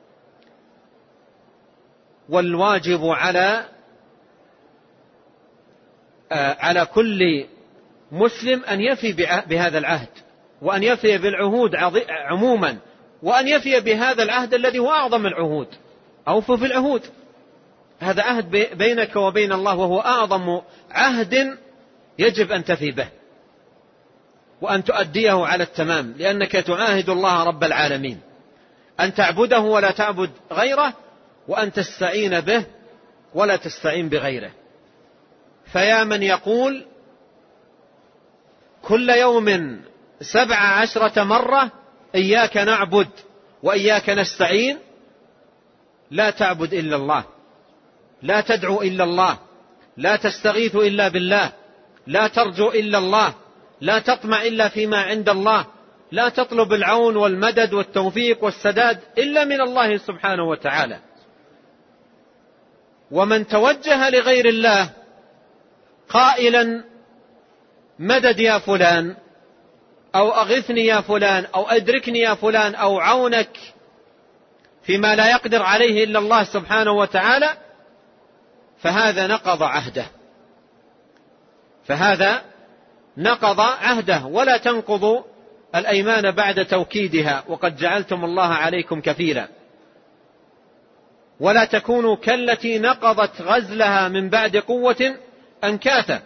والواجب على على كل مسلم أن يفي بهذا العهد، وأن يفي بالعهود عموما، وأن يفي بهذا العهد الذي هو أعظم العهود. أوفوا في العهود، هذا عهد بينك وبين الله، وهو أعظم عهد يجب أن تفي به وأن تؤديه على التمام، لأنك تعاهد الله رب العالمين أن تعبده ولا تعبد غيره، وأن تستعين به ولا تستعين بغيره. فيا من يقول كل يوم سبع عشرة مرة إياك نعبد وإياك نستعين، لا تعبد إلا الله، لا تدعو إلا الله، لا تستغيث إلا بالله، لا ترجو إلا الله، لا تطمع إلا فيما عند الله، لا تطلب العون والمدد والتوفيق والسداد إلا من الله سبحانه وتعالى. ومن توجه لغير الله قائلا مدد يا فلان، أو أغثني يا فلان، أو أدركني يا فلان، أو عونك فيما لا يقدر عليه إلا الله سبحانه وتعالى، فهذا نقض عهده، فهذا نقض عهده. ولا تنقضوا الأيمان بعد توكيدها، وقد جعلتم الله عليكم كفيلا. ولا تكونوا كالتي نقضت غزلها من بعد قوة أنكاثا.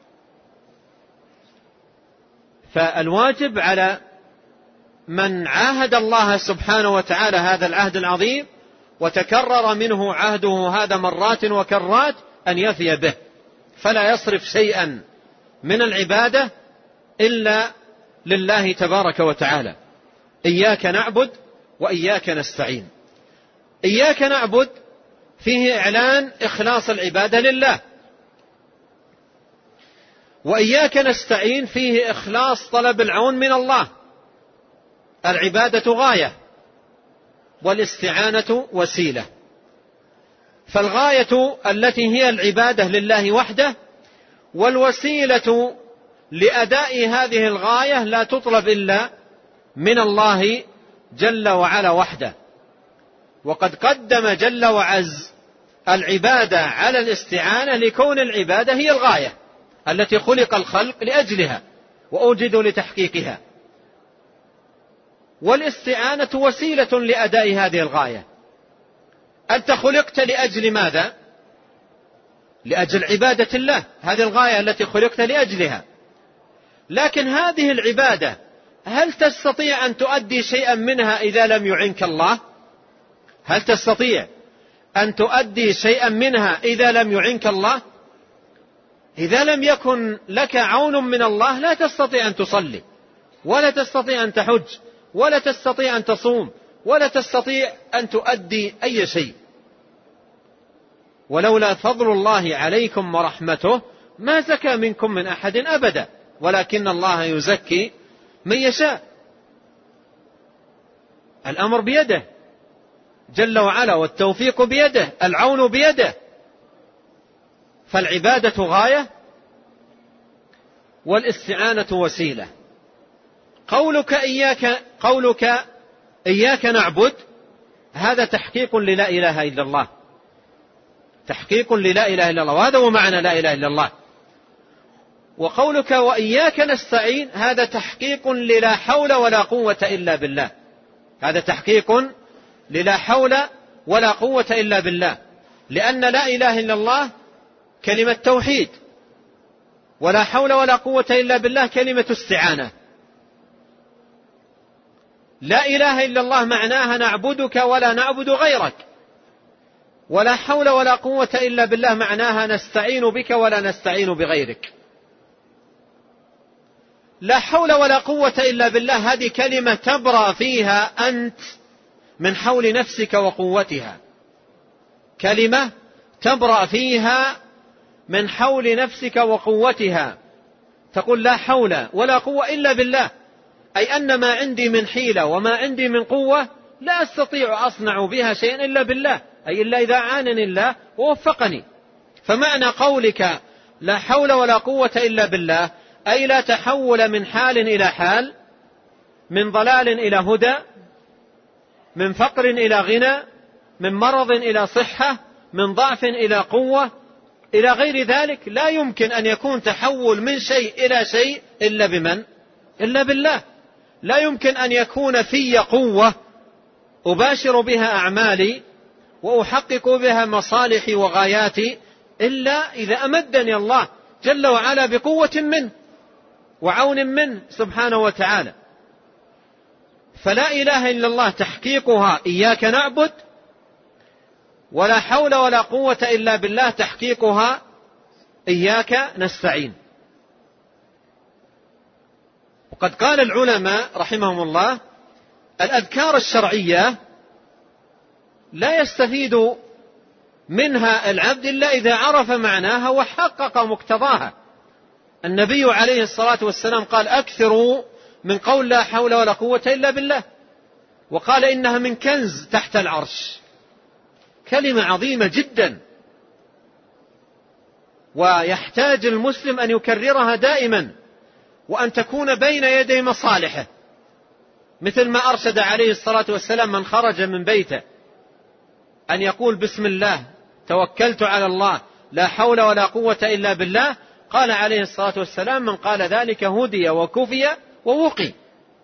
فالواجب على من عاهد الله سبحانه وتعالى هذا العهد العظيم، وتكرر منه عهده هذا مرات وكرات أن يفي به، فلا يصرف شيئا من العبادة إلا لله تبارك وتعالى. إياك نعبد وإياك نستعين. إياك نعبد فيه إعلان إخلاص العبادة لله، وإياك نستعين فيه إخلاص طلب العون من الله. العبادة غاية والاستعانة وسيلة، فالغاية التي هي العبادة لله وحده، والوسيلة لأداء هذه الغاية لا تطلب إلا من الله جل وعلا وحده. وقد قدم جل وعز العبادة على الاستعانة لكون العبادة هي الغاية التي خلق الخلق لأجلها وأوجدوا لتحقيقها، والاستعانة وسيلة لأداء هذه الغاية. أنت خلقت لأجل ماذا؟ لأجل عبادة الله، هذه الغاية التي خلقت لأجلها. لكن هذه العبادة هل تستطيع أن تؤدي شيئا منها إذا لم يعنك الله؟ هل تستطيع أن تؤدي شيئا منها إذا لم يعنك الله؟ إذا لم يكن لك عون من الله لا تستطيع أن تصلي، ولا تستطيع أن تحج، ولا تستطيع أن تصوم، ولا تستطيع أن تؤدي أي شيء. ولولا فضل الله عليكم ورحمته ما زكى منكم من أحد أبدا، ولكن الله يزكي من يشاء. الأمر بيده جل وعلا، والتوفيق بيده، العون بيده. فالعبادة غاية والاستعانة وسيلة. قولك إياك, قولك إياك نعبد هذا تحقيق للا إله إلا الله، تحقيق للا إله إلا الله، وهذا هو معنى لا إله إلا الله. وقولك وإياك نستعين هذا تحقيق للا حول ولا قوة إلا بالله، هذا تحقيق للا حول ولا قوة إلا بالله، لأن لا إله إلا الله كلمة توحيد، ولا حول ولا قوة إلا بالله كلمة استعانة. لا إله إلا الله معناها نعبدك ولا نعبد غيرك، ولا حول ولا قوة إلا بالله معناها نستعين بك ولا نستعين بغيرك. لا حول ولا قوة إلا بالله هذه كلمة تبرأ فيها أنت من حول نفسك وقوتها، كلمة تبرأ فيها من حول نفسك وقوتها، تقول لا حول ولا قوة إلا بالله، أي أن ما عندي من حيلة وما عندي من قوة لا أستطيع أصنع بها شيئا إلا بالله، أي إلا إذا عانني الله ووفقني. فمعنى قولك لا حول ولا قوة إلا بالله أي لا تحول من حال إلى حال، من ضلال إلى هدى، من فقر إلى غنى، من مرض إلى صحة، من ضعف إلى قوة إلى غير ذلك. لا يمكن أن يكون تحول من شيء إلى شيء إلا بمن؟ إلا بالله. لا يمكن أن يكون في قوة أباشر بها أعمالي وأحقق بها مصالحي وغاياتي إلا إذا أمدني الله جل وعلا بقوة منه وعون منه سبحانه وتعالى. فلا إله إلا الله تحقيقها إياك نعبد، ولا حول ولا قوة إلا بالله تحقيقها إياك نستعين. وقد قال العلماء رحمهم الله الأذكار الشرعية لا يستفيد منها العبد إلا إذا عرف معناها وحقق مقتضاها. النبي عليه الصلاة والسلام قال أكثروا من قول لا حول ولا قوة إلا بالله، وقال إنها من كنز تحت العرش، كلمة عظيمة جدا، ويحتاج المسلم أن يكررها دائما، وأن تكون بين يدي مصالحه، مثل ما أرشد عليه الصلاة والسلام من خرج من بيته أن يقول بسم الله توكلت على الله لا حول ولا قوة إلا بالله. قال عليه الصلاة والسلام من قال ذلك هدي وكفي ووقي.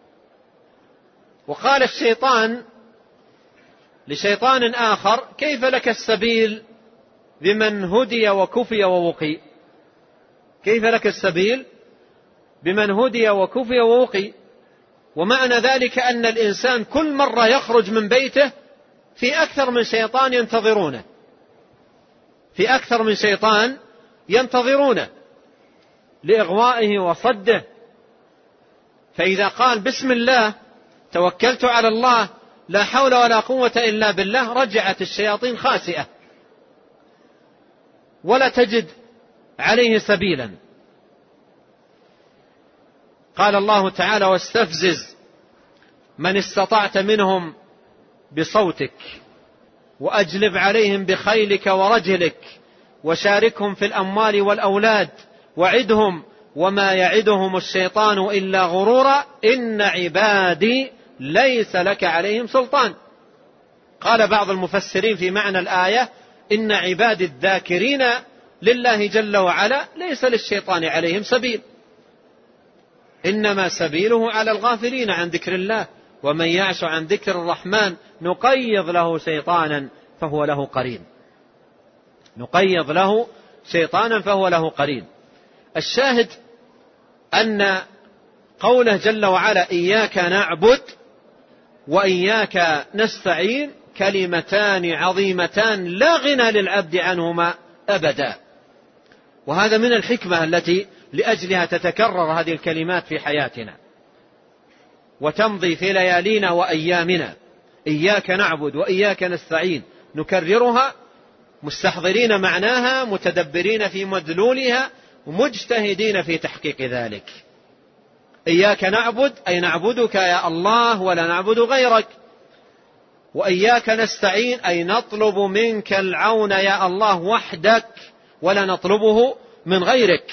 وقال الشيطان لشيطان آخر كيف لك السبيل بمن هدي وكفي ووقي؟ كيف لك السبيل بمن هدي وكفي ووقي؟ ومعنى ذلك أن الإنسان كل مرة يخرج من بيته في أكثر من شيطان ينتظرونه، في أكثر من شيطان ينتظرونه لإغوائه وصده. فإذا قال بسم الله توكلت على الله لا حول ولا قوة إلا بالله، رجعت الشياطين خاسئة ولا تجد عليه سبيلا. قال الله تعالى: واستفزز من استطعت منهم بصوتك وأجلب عليهم بخيلك ورجلك وشاركهم في الأموال والأولاد وعدهم وما يعدهم الشيطان إلا غرورا إن عبادي ليس لك عليهم سلطان. قال بعض المفسرين في معنى الآية: إن عبادي الذاكرين لله جل وعلا ليس للشيطان عليهم سبيل، إنما سبيله على الغافلين عن ذكر الله، ومن يعش عن ذكر الرحمن نقيض له شيطانا فهو له قرين، نقيض له شيطانا فهو له قرين. الشاهد أن قوله جل وعلا إياك نعبد وإياك نستعين كلمتان عظيمتان لا غنى للعبد عنهما أبدا. وهذا من الحكمة التي لأجلها تتكرر هذه الكلمات في حياتنا وتمضي في ليالينا وأيامنا. إياك نعبد وإياك نستعين، نكررها مستحضرين معناها، متدبرين في مدلولها، ومجتهدين في تحقيق ذلك. إياك نعبد أي نعبدك يا الله ولا نعبد غيرك، وإياك نستعين أي نطلب منك العون يا الله وحدك ولا نطلبه من غيرك.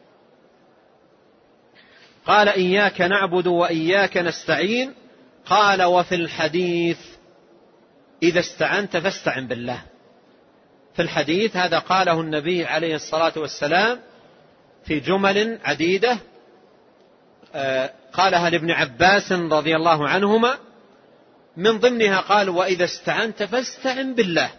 قال إياك نعبد وإياك نستعين. قال وفي الحديث إذا استعنت فاستعن بالله. في الحديث هذا قاله النبي عليه الصلاة والسلام في جمل عديدة، قالها لابن عباس رضي الله عنهما، من ضمنها قال وإذا استعنت فاستعن بالله.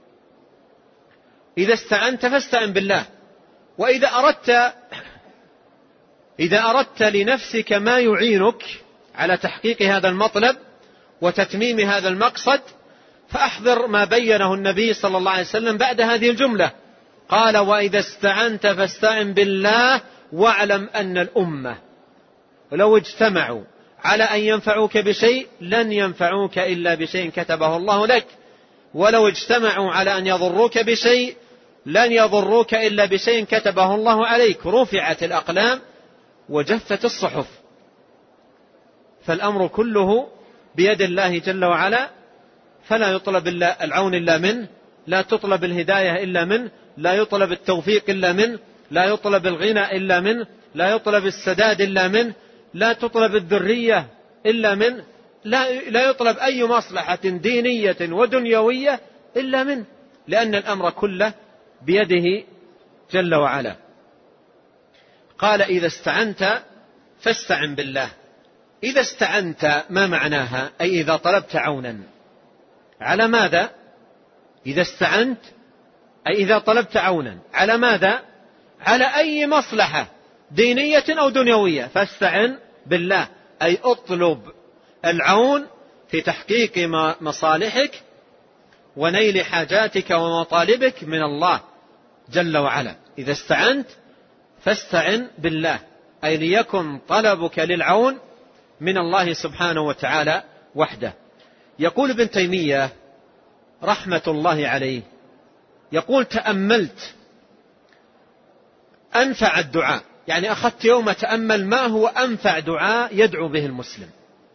إذا استعنت فاستعن بالله. وإذا أردت إذا أردت لنفسك ما يعينك على تحقيق هذا المطلب وتتميم هذا المقصد فأحضر ما بينه النبي صلى الله عليه وسلم بعد هذه الجملة. قال وإذا استعنت فاستعن بالله واعلم أن الأمة لو اجتمعوا على أن ينفعوك بشيء لن ينفعوك إلا بشيء كتبه الله لك، ولو اجتمعوا على أن يضروك بشيء لن يضروك إلا بشيء كتبه الله عليك. رفعت الأقلام وجفت الصحف. فالأمر كله بيد الله جل وعلا، فلا يطلب العون إلا منه، لا تطلب الهداية إلا منه، لا يطلب التوفيق إلا منه، لا يطلب الغنى إلا منه، لا يطلب السداد إلا منه، لا تطلب الذرية إلا منه، لا, لا يطلب أي مصلحة دينية ودنيوية إلا منه، لأن الأمر كله بيده جل وعلا. قال إذا استعنت فاستعن بالله. إذا استعنت ما معناها؟ أي إذا طلبت عونا. على ماذا؟ إذا استعنت أي إذا طلبت عونا على ماذا؟ على أي مصلحة دينية أو دنيوية فاستعن بالله، أي اطلب العون في تحقيق مصالحك ونيل حاجاتك ومطالبك من الله جل وعلا. إذا استعنت فاستعن بالله، أي ليكن طلبك للعون من الله سبحانه وتعالى وحده. يقول ابن تيمية رحمة الله عليه، يقول تأملت أنفع الدعاء، يعني أخذت يوم تأمل ما هو أنفع دعاء يدعو به المسلم.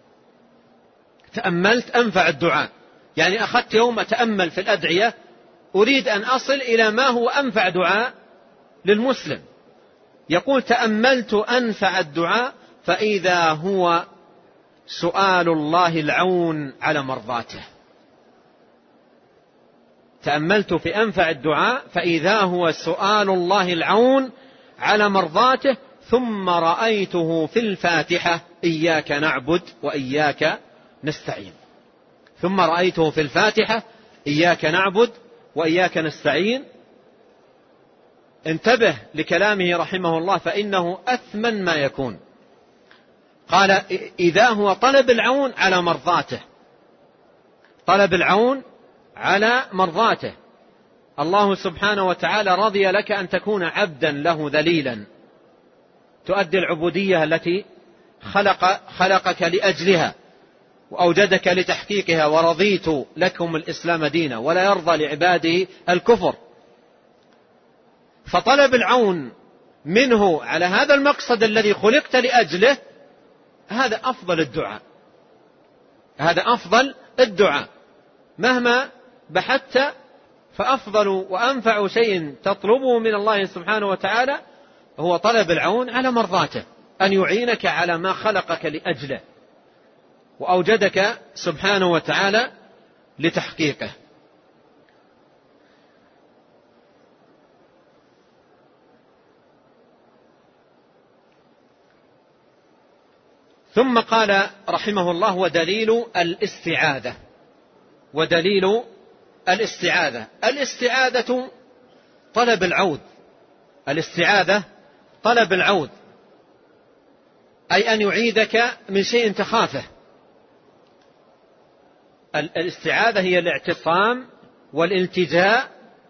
تأملت أنفع الدعاء، يعني أخذت يوم تأمل في الأدعية، أريد أن أصل إلى ما هو أنفع دعاء للمسلم. يقول تأملت أنفع الدعاء فإذا هو سؤال الله العون على مرضاته. تأملت في أنفع الدعاء فإذا هو سؤال الله العون على مرضاته، ثم رأيته في الفاتحة إياك نعبد وإياك نستعين. ثم رأيته في الفاتحة إياك نعبد وإياك نستعين. انتبه لكلامه رحمه الله فإنه أثمن ما يكون. قال إذا هو طلب العون على مرضاته، طلب العون على مرضاته. الله سبحانه وتعالى رضي لك أن تكون عبدا له ذليلا تؤدي العبودية التي خلق خلقك لأجلها وأوجدك لتحقيقها، ورضيت لكم الإسلام دينا، ولا يرضى لعباده الكفر. فطلب العون منه على هذا المقصد الذي خلقت لأجله هذا أفضل الدعاء، هذا أفضل الدعاء. مهما بحثت فأفضل وأنفع شيء تطلبه من الله سبحانه وتعالى هو طلب العون على مرضاته، أن يعينك على ما خلقك لأجله وأوجدك سبحانه وتعالى لتحقيقه. ثم قال رحمه الله: ودليل الاستعاذة، ودليل الاستعاذة الاستعاذة طلب العوذ، الاستعاذة طلب العوذ، أي أن يعيذك من شيء تخافه. الاستعاذة هي الاعتصام والالتجاء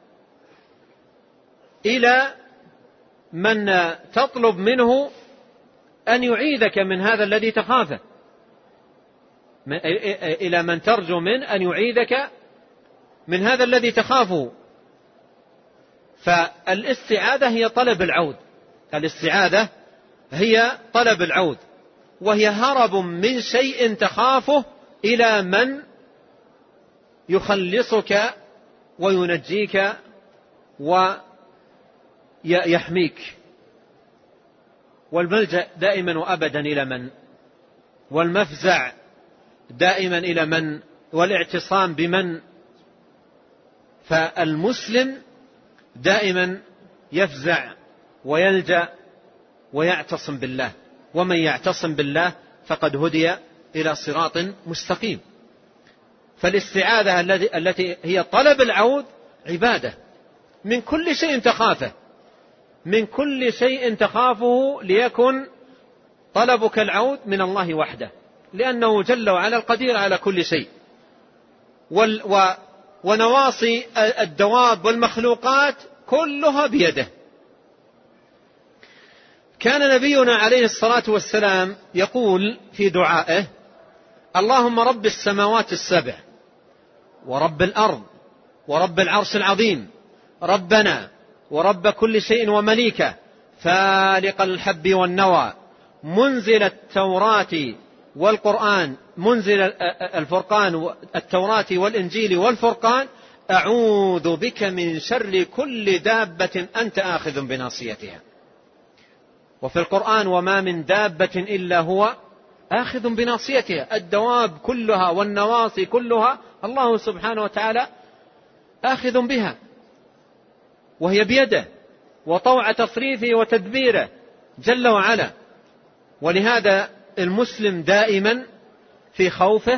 إلى من تطلب منه أن يعيذك من هذا الذي تخافه، إلى من ترجو من أن يعيذك من هذا الذي تخافه. فالاستعاذة هي طلب العوذ، الاستعاذة هي طلب العوذ، وهي هرب من شيء تخافه إلى من يخلصك وينجيك ويحميك. والملجأ دائما وأبدا إلى من؟ والمفزع دائما إلى من؟ والاعتصام بمن؟ فالمسلم دائما يفزع ويلجأ ويعتصم بالله، ومن يعتصم بالله فقد هدي إلى صراط مستقيم. فالاستعاذة التي هي طلب العوذ عبادة من كل شيء تخافه، من كل شيء تخافه، ليكن طلبك العوذ من الله وحده، لأنه جل وعلا القدير على كل شيء. ونواصي الدواب والمخلوقات كلها بيده. كان نبينا عليه الصلاة والسلام يقول في دعائه: اللهم رب السماوات السبع ورب الأرض ورب العرش العظيم، ربنا ورب كل شيء ومليكه، فالق الحب والنوى، منزل التوراة والقرآن، منزل الفرقان، التوراة والإنجيل والفرقان، أعوذ بك من شر كل دابة أنت آخذ بناصيتها. وفي القرآن: وما من دابة إلا هو آخذ بناصيتها. الدواب كلها والنواصي كلها الله سبحانه وتعالى آخذ بها، وهي بيده وطوع تصريفه وتدبيره جل وعلا. ولهذا المسلم دائما في خوفه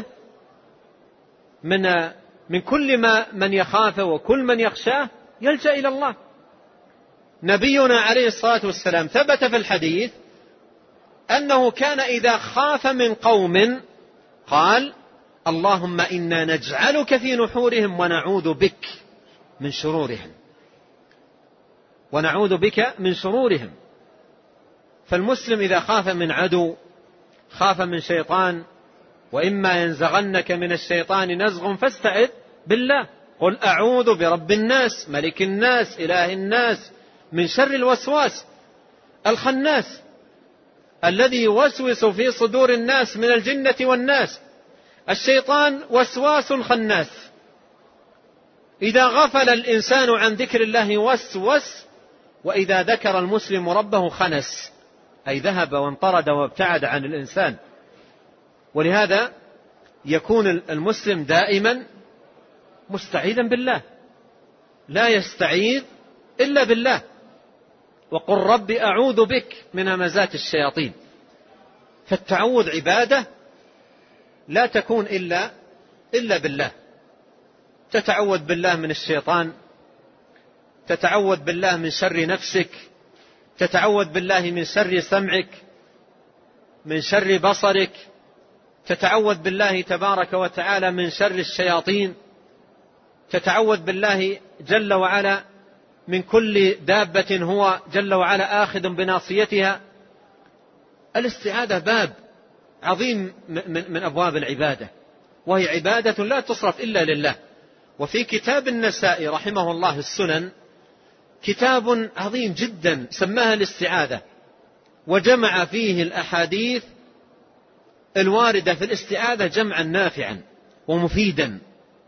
من من كل ما من يخافه وكل من يخشاه يلجأ إلى الله. نبينا عليه الصلاة والسلام ثبت في الحديث أنه كان إذا خاف من قوم قال: اللهم إنا نجعلك في نحورهم ونعوذ بك من شرورهم، ونعوذ بك من شرورهم. فالمسلم إذا خاف من عدو، خاف من شيطان، وإما ينزغنك من الشيطان نزغ فاستعذ بالله، قل أعوذ برب الناس ملك الناس إله الناس من شر الوسواس الخناس الذي يوسوس في صدور الناس من الجنة والناس. الشيطان وسواس خناس، إذا غفل الإنسان عن ذكر الله وسوس، وإذا ذكر المسلم ربه خنس، أي ذهب وانطرد وابتعد عن الإنسان. ولهذا يكون المسلم دائما مستعيذا بالله، لا يستعيذ إلا بالله. وقل رب أعوذ بك من همزات الشياطين. فالتعوذ عبادة لا تكون إلا إلا بالله. تتعوذ بالله من الشيطان، تتعوذ بالله من شر نفسك، تتعوذ بالله من شر سمعك، من شر بصرك، تتعوذ بالله تبارك وتعالى من شر الشياطين. تتعوذ بالله جل وعلا من كل دابة هو جل وعلا آخذ بناصيتها. الاستعاذة باب عظيم من أبواب العبادة، وهي عبادة لا تصرف إلا لله. وفي كتاب النسائي رحمه الله السنن كتاب عظيم جدا سماها الاستعاذة، وجمع فيه الأحاديث الواردة في الاستعاذة جمعا نافعا ومفيدا.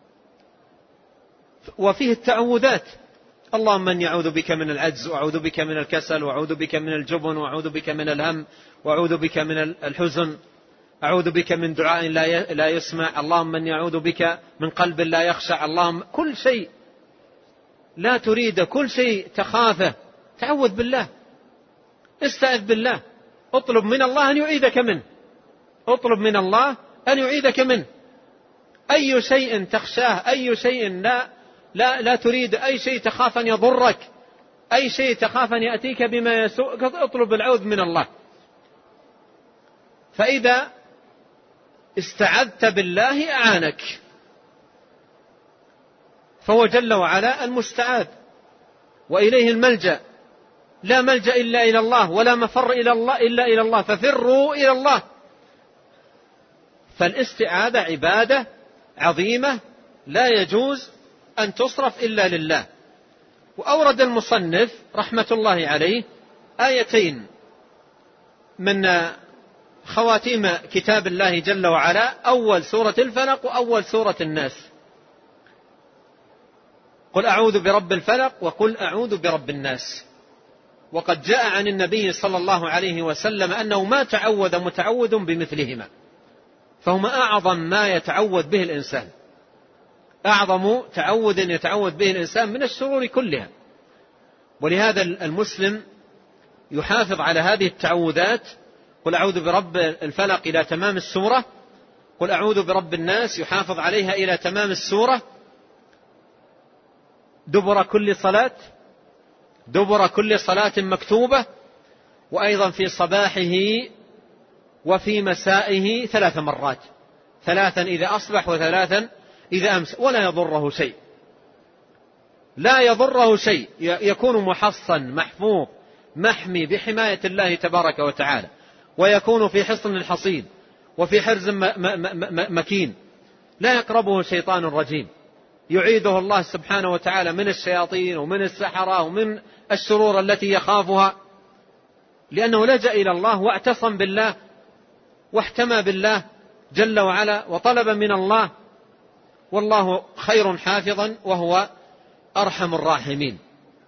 وفيه التعوذات: اللهم من يعوذ بك من العجز، وأعوذ بك من الكسل، وأعوذ بك من الجبن، وأعوذ بك من الهم، وأعوذ بك من الحزن، أعوذ بك من دعاء لا يسمع، اللهم من يعوذ بك من قلب لا يخشع. اللهم كل شيء لا تريد، كل شيء تخافه، تعوذ بالله، استعذ بالله، اطلب من الله أن يعيذك منه، اطلب من الله أن يعيذك منه. أي شيء تخشاه، أي شيء لا لا لا تريد، أي شيء تخاف أن يضرك، أي شيء تخاف أن يأتيك بما يسوءك، اطلب العوذ من الله. فإذا استعذت بالله أعانك، فهو جل وعلا المستعاذ وإليه الملجأ، لا ملجأ إلا إلى الله، ولا مفر إلى الله إلا إلى الله، ففروا إلى الله. فالاستعاذة عبادة عظيمة لا يجوز أن تصرف إلا لله. وأورد المصنف رحمة الله عليه آيتين من خواتيم كتاب الله جل وعلا، أول سورة الفلق وأول سورة الناس: قل أعوذ برب الفلق وقل أعوذ برب الناس. وقد جاء عن النبي صلى الله عليه وسلم أنه ما تعوذ متعوذ بمثلهما، فهما أعظم ما يتعوذ به الإنسان، أعظم تعوذ يتعوذ به الإنسان من الشرور كلها. ولهذا المسلم يحافظ على هذه التعوذات: قل أعوذ برب الفلق إلى تمام السورة، قل أعوذ برب الناس يحافظ عليها إلى تمام السورة، دبر كل صلاة، دبر كل صلاة مكتوبة، وأيضا في صباحه وفي مسائه ثلاث مرات، ثلاثا إذا أصبح وثلاثا إذا أمس، ولا يضره شيء، لا يضره شيء، يكون محصن محفوظ محمي بحماية الله تبارك وتعالى، ويكون في حصن حصين وفي حرز مكين، لا يقربه شيطان رجيم، يعيده الله سبحانه وتعالى من الشياطين ومن السحرة ومن الشرور التي يخافها، لأنه لجأ إلى الله واعتصم بالله واحتمى بالله جل وعلا وطلب من الله، والله خير حافظا وهو أرحم الراحمين.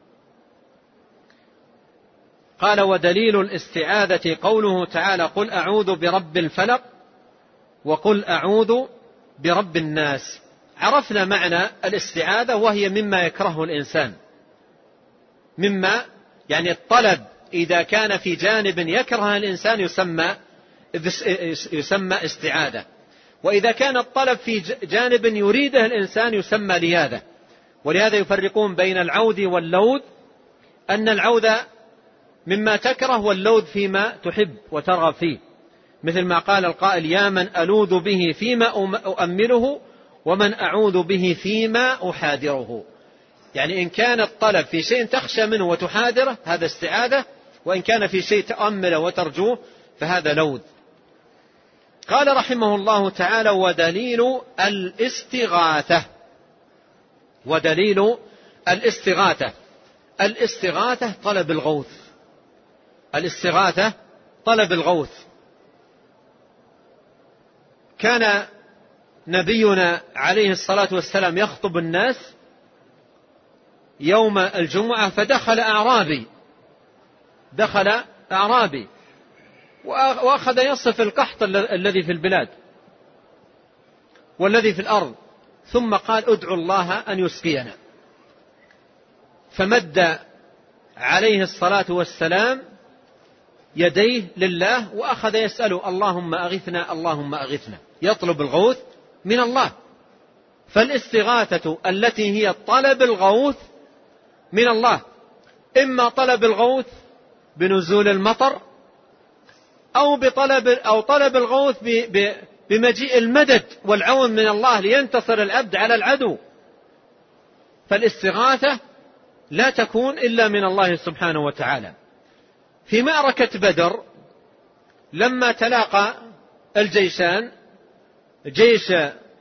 قال: ودليل الاستعاذة قوله تعالى: قل أعوذ برب الفلق وقل أعوذ برب الناس. عرفنا معنى الاستعاذة، وهي مما يكرهه الإنسان، مما يعني الطلب إذا كان في جانب يكره الإنسان يسمى يسمى استعاذة، وإذا كان الطلب في جانب يريده الإنسان يسمى لياذة. ولهذا يفرقون بين العوذ واللوذ، أن العوذ مما تكره واللوذ فيما تحب وترغب فيه، مثل ما قال القائل: يا من ألوذ به فيما أؤمله ومن أعوذ به فيما أحاذره. يعني إن كان الطلب في شيء تخشى منه وتحاذره هذا استعاذة، وإن كان في شيء تأمله وترجوه فهذا لوذ. قال رحمه الله تعالى: ودليل الاستغاثة. ودليل الاستغاثة، الاستغاثة طلب الغوث، الاستغاثة طلب الغوث. كان نبينا عليه الصلاة والسلام يخطب الناس يوم الجمعة، فدخل أعرابي دخل أعرابي وأخذ يصف القحط الذي في البلاد والذي في الأرض، ثم قال: ادعوا الله أن يسقينا. فمد عليه الصلاة والسلام يديه لله وأخذ يسأل: اللهم أغثنا اللهم أغثنا، يطلب الغوث من الله. فالاستغاثة التي هي طلب الغوث من الله، إما طلب الغوث بنزول المطر، أو بطلب أو طلب الغوث بمجيء المدد والعون من الله لينتصر العبد على العدو. فالاستغاثة لا تكون إلا من الله سبحانه وتعالى. في معركة بدر لما تلاقى الجيشان، جيش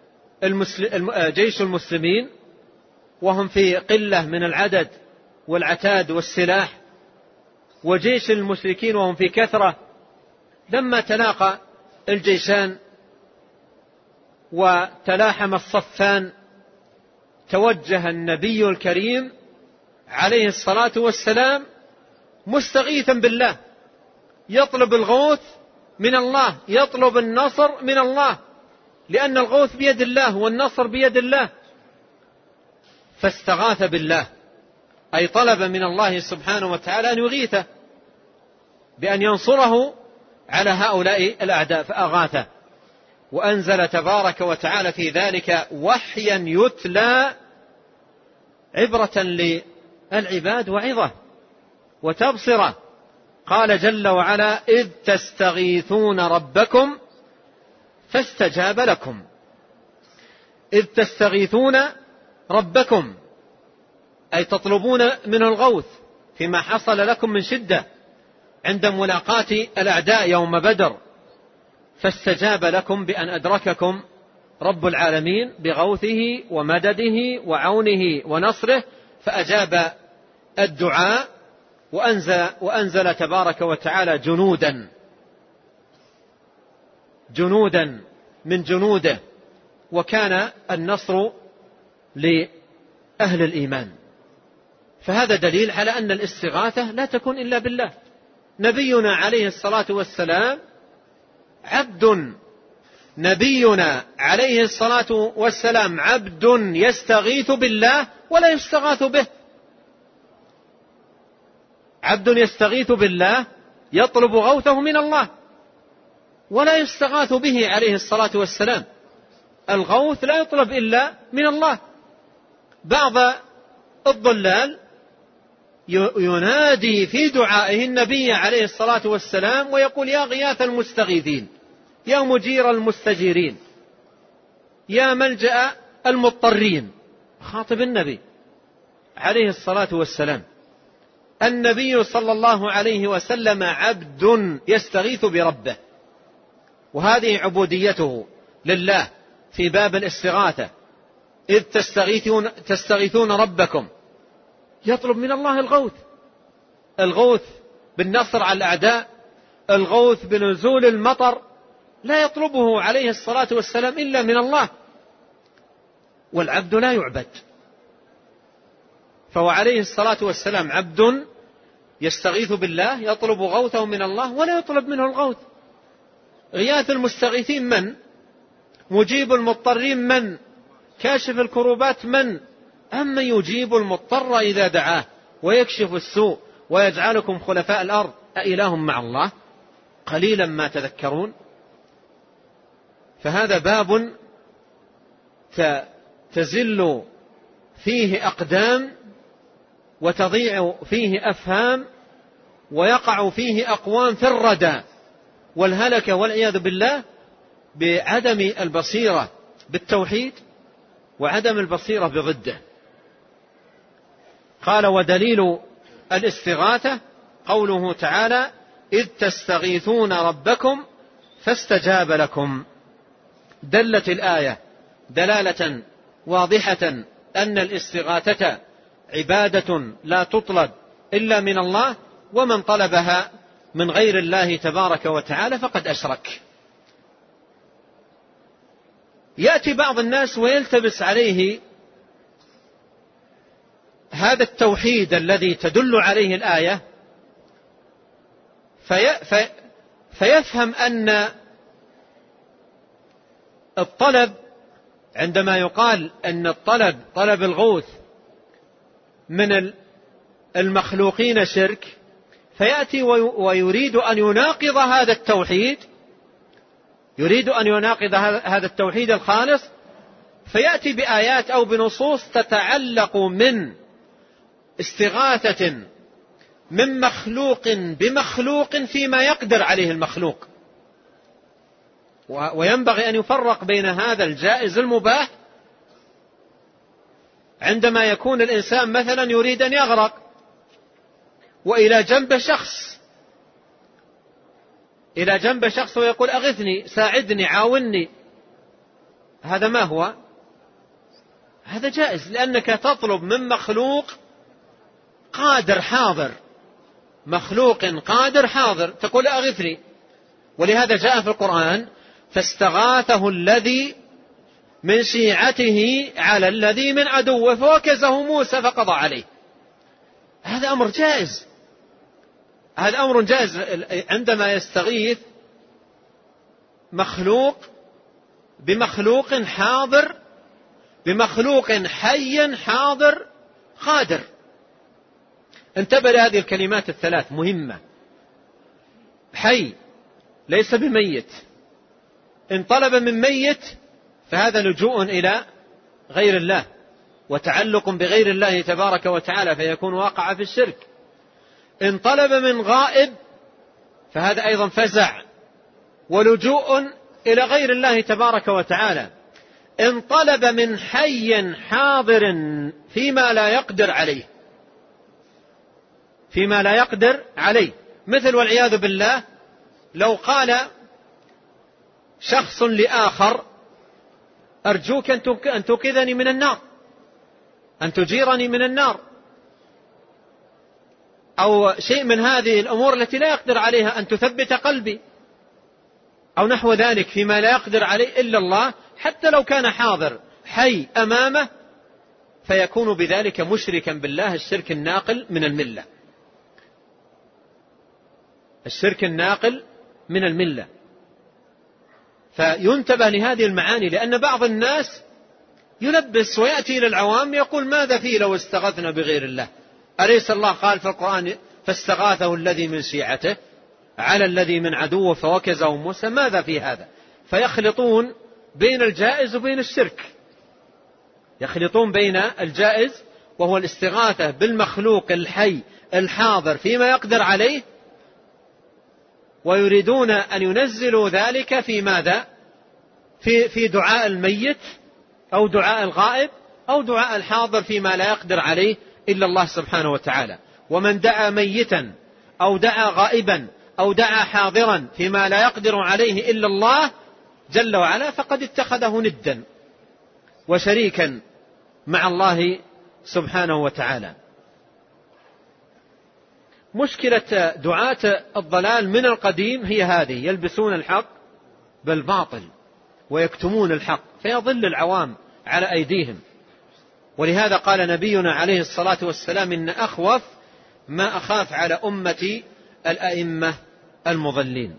جيش المسلمين وهم في قلة من العدد والعتاد والسلاح، وجيش المشركين وهم في كثرة، لما تلاقى الجيشان وتلاحم الصفان توجه النبي الكريم عليه الصلاة والسلام مستغيثا بالله، يطلب الغوث من الله، يطلب النصر من الله، لأن الغوث بيد الله والنصر بيد الله. فاستغاث بالله، أي طلب من الله سبحانه وتعالى أن يغيثه بأن ينصره على هؤلاء الأعداء، فأغاثه، وأنزل تبارك وتعالى في ذلك وحيا يتلى عبرة للعباد وعظة وتبصرة. قال جل وعلا: إذ تستغيثون ربكم فاستجاب لكم. إذ تستغيثون ربكم أي تطلبون منه الغوث فيما حصل لكم من شدة عند ملاقاة الأعداء يوم بدر، فاستجاب لكم بأن أدرككم رب العالمين بغوثه ومدده وعونه ونصره، فأجاب الدعاء وأنزل, وأنزل تبارك وتعالى جنودا جنودا من جنوده، وكان النصر لأهل الإيمان. فهذا دليل على أن الاستغاثة لا تكون إلا بالله. نبينا عليه الصلاة والسلام عبد نبينا عليه الصلاة والسلام عبد يستغيث بالله ولا يستغاث به، عبد يستغيث بالله يطلب غوثه من الله ولا يستغاث به عليه الصلاة والسلام. الغوث لا يطلب إلا من الله. بعض الضلال ينادي في دعائه النبي عليه الصلاة والسلام ويقول: يا غياث المستغيثين، يا مجير المستجيرين، يا ملجأ المضطرين. خاطب النبي عليه الصلاة والسلام. النبي صلى الله عليه وسلم عبد يستغيث بربه، وهذه عبوديته لله في باب الاستغاثة. إذ تستغيثون, تستغيثون ربكم، يطلب من الله الغوث، الغوث بالنصر على الأعداء، الغوث بنزول المطر، لا يطلبه عليه الصلاة والسلام إلا من الله. والعبد لا يعبد، فهو عليه الصلاة والسلام عبد يستغيث بالله يطلب غوثه من الله ولا يطلب منه الغوث. غياث المستغيثين من؟ مجيب المضطرين من؟ كاشف الكروبات من؟ أما يجيب المضطر إذا دعاه ويكشف السوء ويجعلكم خلفاء الأرض أإله مع الله؟ قليلا ما تذكرون. فهذا باب تزل فيه أقدام وتضيع فيه أفهام ويقع فيه أقوام في الردى والهلك والعياذ بالله بعدم البصيرة بالتوحيد وعدم البصيرة بضده. قال: ودليل الاستغاثة قوله تعالى: إذ تستغيثون ربكم فاستجاب لكم. دلت الآية دلالة واضحة أن الاستغاثة عبادة لا تطلب إلا من الله، ومن طلبها من غير الله تبارك وتعالى فقد أشرك. يأتي بعض الناس ويلتبس عليه هذا التوحيد الذي تدل عليه الآية، في في فيفهم أن الطلب، عندما يقال أن الطلب طلب الغوث من المخلوقين شرك، فيأتي ويريد أن يناقض هذا التوحيد، يريد أن يناقض هذا التوحيد الخالص، فيأتي بآيات أو بنصوص تتعلق من استغاثة من مخلوق بمخلوق فيما يقدر عليه المخلوق. وينبغي أن يفرق بين هذا الجائز المباح عندما يكون الإنسان مثلا يريد أن يغرق وإلى جنب شخص إلى جنب شخص ويقول أغثني ساعدني عاوني، هذا ما هو؟ هذا جائز، لأنك تطلب من مخلوق قادر حاضر، مخلوق قادر حاضر، تقول أغثني. ولهذا جاء في القرآن فاستغاثه الذي من شيعته على الذي من عدوه فوكزه موسى فقضى عليه. هذا أمر جائز، هذا أمر جائز عندما يستغيث مخلوق بمخلوق حاضر، بمخلوق حي حاضر قادر. انتبه لهذه الكلمات الثلاث مهمة. حي ليس بميت، إن طلب من ميت فهذا لجوء إلى غير الله وتعلق بغير الله تبارك وتعالى فيكون واقع في الشرك. إن طلب من غائب فهذا أيضا فزع ولجوء إلى غير الله تبارك وتعالى. إن طلب من حي حاضر فيما لا يقدر عليه، فيما لا يقدر عليه، مثل والعياذ بالله لو قال شخص لآخر أرجوك أن توقظني من النار، أن تجيرني من النار، أو شيء من هذه الأمور التي لا يقدر عليها، أن تثبت قلبي، أو نحو ذلك فيما لا يقدر عليه إلا الله، حتى لو كان حاضر حي أمامه فيكون بذلك مشركا بالله الشرك الناقل من الملة، الشرك الناقل من الملة. فينتبه لهذه المعاني، لأن بعض الناس يلبس ويأتي إلى العوام يقول ماذا فيه لو استغثنا بغير الله؟ أليس الله قال في القرآن فاستغاثه الذي من شيعته على الذي من عدوه فوكزه موسى؟ ماذا في هذا؟ فيخلطون بين الجائز وبين الشرك، يخلطون بين الجائز وهو الاستغاثة بالمخلوق الحي الحاضر فيما يقدر عليه، ويريدون أن ينزلوا ذلك في ماذا؟ في, في دعاء الميت أو دعاء الغائب أو دعاء الحاضر فيما لا يقدر عليه إلا الله سبحانه وتعالى. ومن دعا ميتا أو دعا غائبا أو دعا حاضرا فيما لا يقدر عليه إلا الله جل وعلا فقد اتخذه ندا وشريكا مع الله سبحانه وتعالى. مشكلة دعاة الضلال من القديم هي هذه، يلبسون الحق بالباطل ويكتمون الحق فيضل العوام على أيديهم. ولهذا قال نبينا عليه الصلاة والسلام إن أخوف ما أخاف على أمتي الأئمة المضلين.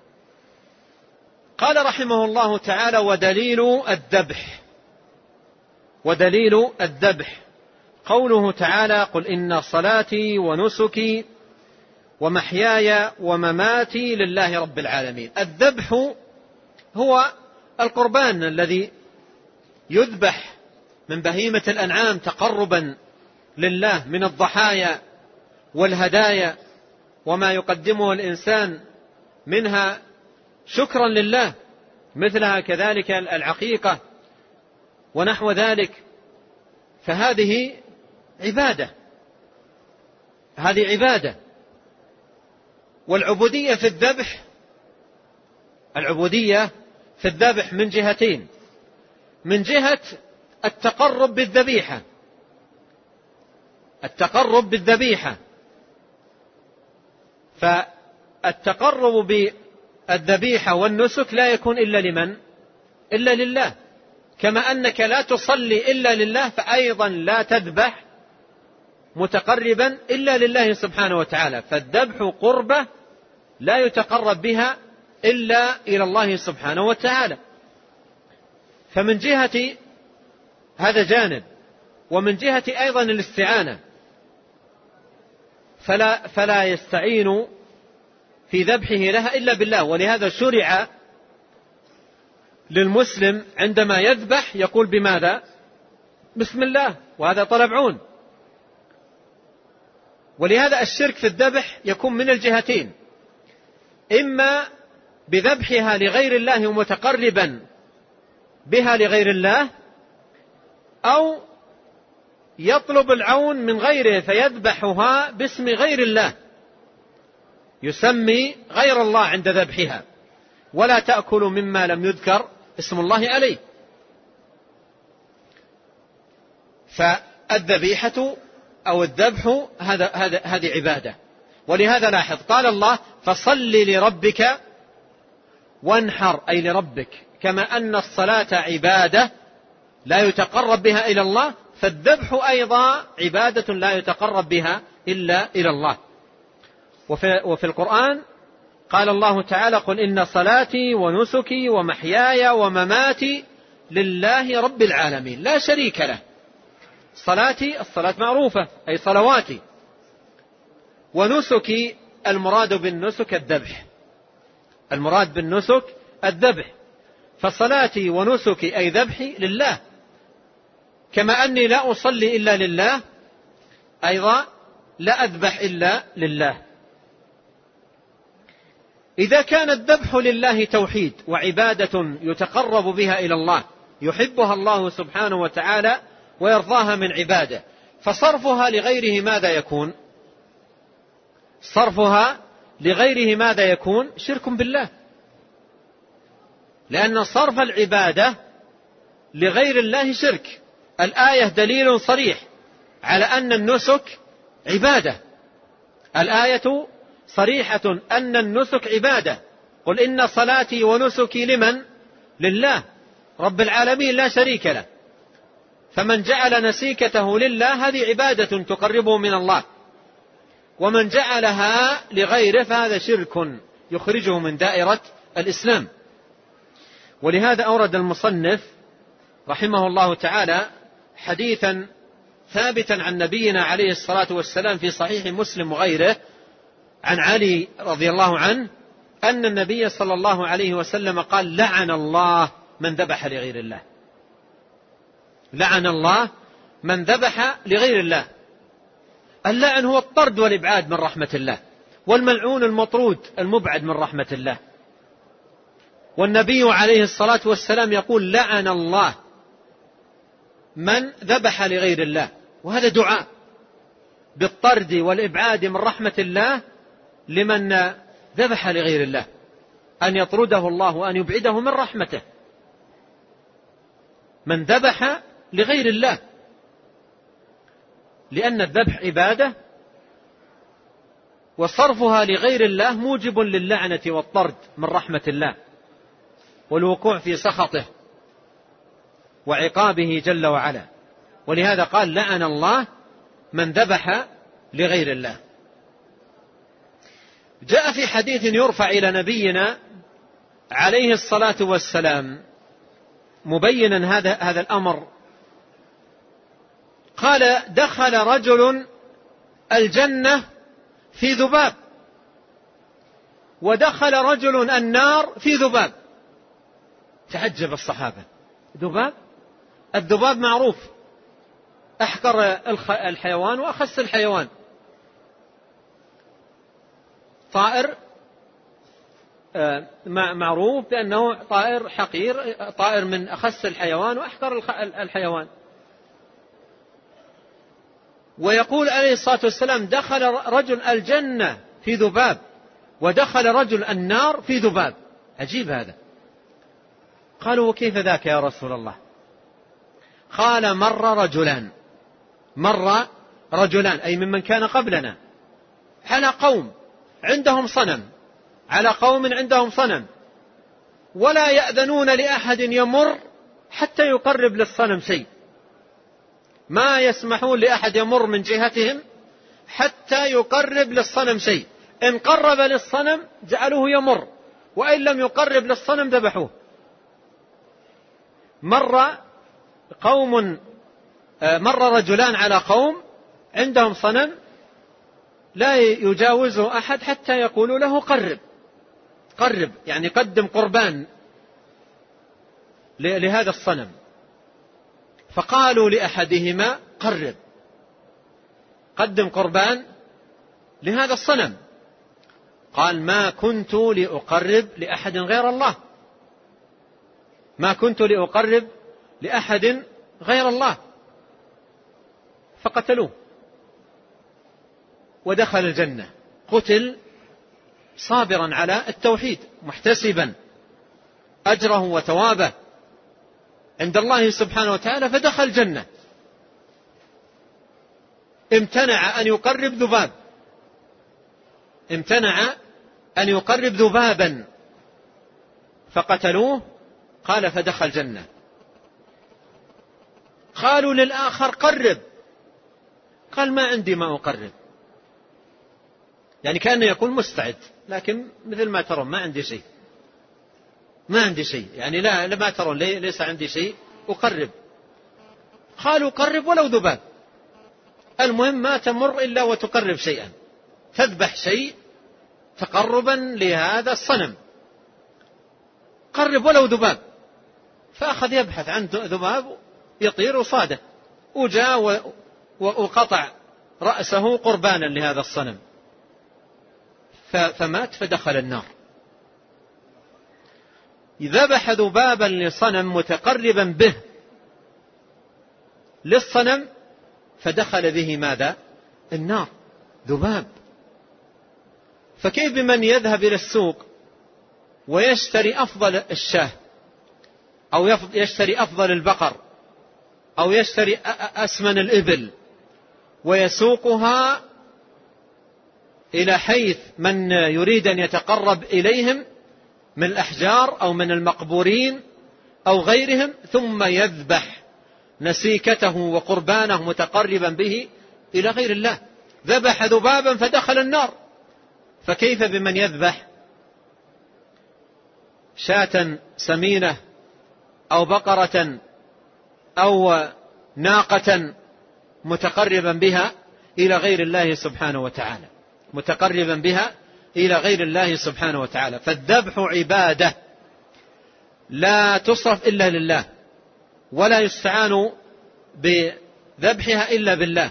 قال رحمه الله تعالى ودليل الذبح، ودليل الذبح قوله تعالى قل إن صلاتي ونسكي ومحياي ومماتي لله رب العالمين. الذبح هو القربان الذي يذبح من بهيمة الأنعام تقربا لله من الضحايا والهدايا وما يقدمه الإنسان منها شكرا لله، مثلها كذلك العقيقة ونحو ذلك. فهذه عبادة، هذه عبادة. والعبودية في الذبح، العبودية في الذبح من جهتين، من جهة التقرب بالذبيحة، التقرب بالذبيحة، فالتقرب بالذبيحة والنسك لا يكون إلا لمن؟ إلا لله. كما أنك لا تصلي إلا لله فأيضا لا تذبح متقربا إلا لله سبحانه وتعالى. فالذبح قربة لا يتقرب بها إلا إلى الله سبحانه وتعالى. فمن جهة هذا جانب، ومن جهة أيضا الاستعانة، فلا, فلا يستعين في ذبحه لها إلا بالله. ولهذا شرع للمسلم عندما يذبح يقول بماذا؟ بسم الله، وهذا طلب عون. ولهذا الشرك في الذبح يكون من الجهتين، إما بذبحها لغير الله ومتقربا بها لغير الله، أو يطلب العون من غيره فيذبحها باسم غير الله، يسمي غير الله عند ذبحها، ولا تأكلوا مما لم يذكر اسم الله عليه. فالذبيحة أو الذبح هذا هذا هذه عبادة. ولهذا لاحظ قال الله فصل لربك وانحر، أي لربك. كما أن الصلاة عبادة لا يتقرب بها إلى الله، فالذبح أيضا عبادة لا يتقرب بها إلا إلى الله. وفي, وفي القرآن قال الله تعالى قل إن صلاتي ونسكي ومحياي ومماتي لله رب العالمين لا شريك له. صلاتي الصلاة معروفة أي صلواتي، ونسكي المراد بالنسك الذبح، المراد بالنسك الذبح، فصلاتي ونسكي أي ذبحي لله، كما أني لا أصلي إلا لله أيضا لا أذبح إلا لله. إذا كان الذبح لله توحيد وعبادة يتقرب بها إلى الله يحبها الله سبحانه وتعالى ويرضاها من عباده، فصرفها لغيره ماذا يكون؟ صرفها لغيره ماذا يكون؟ شرك بالله، لأن صرف العبادة لغير الله شرك. الآية دليل صريح على أن النسك عبادة، الآية صريحة أن النسك عبادة. قل إن صلاتي ونسكي لمن؟ لله رب العالمين لا شريك له. فمن جعل نسيكته لله هذه عبادة تقربه من الله، ومن جعلها لغيره فهذا شرك يخرجه من دائرة الإسلام. ولهذا أورد المصنف رحمه الله تعالى حديثا ثابتا عن نبينا عليه الصلاة والسلام في صحيح مسلم وغيره عن علي رضي الله عنه أن النبي صلى الله عليه وسلم قال لعن الله من ذبح لغير الله، لعن الله من ذبح لغير الله. اللعن هو الطرد والإبعاد من رحمة الله، والملعون المطرود المبعد من رحمة الله. والنبي عليه الصلاة والسلام يقول لعن الله من ذبح لغير الله، وهذا دعاء بالطرد والإبعاد من رحمة الله لمن ذبح لغير الله، أن يطرده الله وأن يبعده من رحمته. من ذبح لغير الله، لأن الذبح عبادة، وصرفها لغير الله موجب للعنة والطرد من رحمة الله والوقوع في سخطه وعقابه جل وعلا. ولهذا قال لعن الله من ذبح لغير الله. جاء في حديث يرفع إلى نبينا عليه الصلاة والسلام مبينا هذا هذا الأمر، قال دخل رجل الجنة في ذباب، ودخل رجل النار في ذباب. تعجب الصحابة، ذباب؟ الذباب معروف أحقر الحيوان وأخس الحيوان، طائر معروف بأنه طائر حقير، طائر من أخس الحيوان وأحقر الحيوان. ويقول عليه الصلاة والسلام دخل رجل الجنة في ذباب، ودخل رجل النار في ذباب. عجيب هذا. قالوا وكيف ذاك يا رسول الله؟ قال مر رجلان، مر رجلان أي ممن كان قبلنا على قوم عندهم صنم، على قوم عندهم صنم، ولا يأذنون لأحد يمر حتى يقرب للصنم شيء، ما يسمحون لأحد يمر من جهتهم حتى يقرب للصنم شيء. إن قرب للصنم جعلوه يمر، وإن لم يقرب للصنم ذبحوه. مر قوم مر رجلان على قوم عندهم صنم لا يجاوزه أحد حتى يقولوا له قرب، قرب يعني قدم قربان لهذا الصنم. فقالوا لأحدهما قرب، قدم قربان لهذا الصنم. قال ما كنت لأقرب لأحد غير الله، ما كنت لأقرب لأحد غير الله. فقتلوه ودخل الجنة. قتل صابرا على التوحيد محتسبا أجره وثوابه عند الله سبحانه وتعالى، فدخل الجنة. امتنع أن يقرب ذباب، امتنع أن يقرب ذبابا فقتلوه، قال فدخل الجنة. قالوا للآخر قرب، قال ما عندي ما أقرب، يعني كأنه يقول مستعد، لكن مثل ما ترون ما عندي شيء، ما عندي شيء، يعني لا لما ترون ليس عندي شيء أقرب. قالوا قرب ولو ذباب، المهم ما تمر إلا وتقرب شيئا، تذبح شيء تقربا لهذا الصنم، قرب ولو ذباب. فأخذ يبحث عن ذباب يطير وصاده، وجاء وقطع رأسه قربانا لهذا الصنم فمات فدخل النار. ذبح ذبابا لصنم متقربا به للصنم فدخل به ماذا؟ النار، ذباب. فكيف بمن يذهب إلى السوق ويشتري أفضل الشاه أو يشتري أفضل البقر أو يشتري أسمن الإبل ويسوقها إلى حيث من يريد أن يتقرب إليهم من الأحجار أو من المقبورين أو غيرهم، ثم يذبح نسيكته وقربانه متقربا به إلى غير الله. ذبح ذبابا فدخل النار، فكيف بمن يذبح شاة سمينة أو بقرة أو ناقة متقربا بها إلى غير الله سبحانه وتعالى، متقربا بها إلى غير الله سبحانه وتعالى. فالذبح عبادة لا تصرف إلا لله، ولا يستعان بذبحها إلا بالله.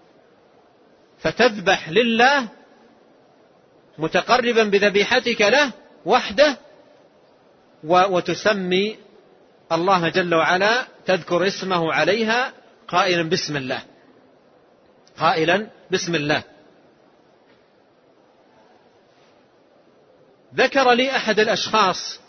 فتذبح لله متقربا بذبيحتك له وحده، وتسمي الله جل وعلا، تذكر اسمه عليها قائلا بسم الله، قائلا بسم الله. ذكر لي أحد الأشخاص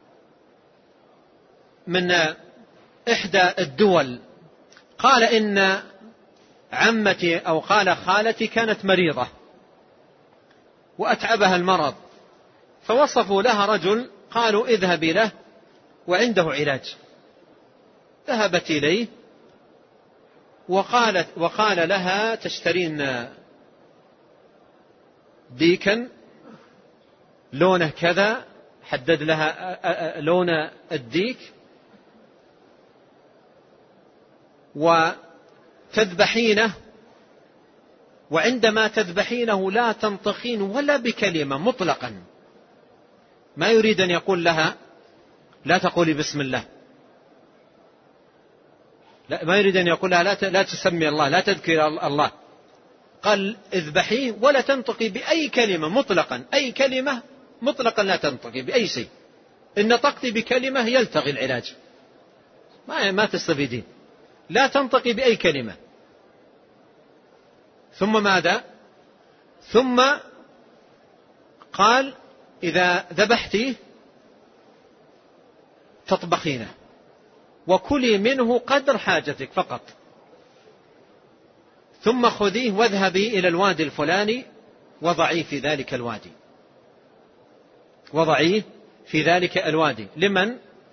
من إحدى الدول، قال إن عمتي أو قال خالتي كانت مريضة وأتعبها المرض، فوصفوا لها رجل قالوا اذهبي له وعنده علاج. ذهبت إليه وقالت وقال لها تشترين ديكا لونه كذا، حدد لها لون الديك، وتذبحينه، وعندما تذبحينه لا تنطقين ولا بكلمة مطلقا، ما يريد أن يقول لها لا تقولي بسم الله، لا ما يريد أن يقول لها لا تسمي الله، لا تذكر الله. قال اذبحيه ولا تنطقي بأي كلمة مطلقا، أي كلمة مطلقا لا تنطقي بأي شيء، إن نطقتي بكلمة يلتغي العلاج، ما ما تستفيدين، لا تنطقي بأي كلمة. ثم ماذا؟ ثم قال إذا ذبحتيه تطبخينه وكلي منه قدر حاجتك فقط، ثم خذيه واذهبي إلى الوادي الفلاني وضعيه في ذلك الوادي، وضعيه في ذلك الوادي. لمن؟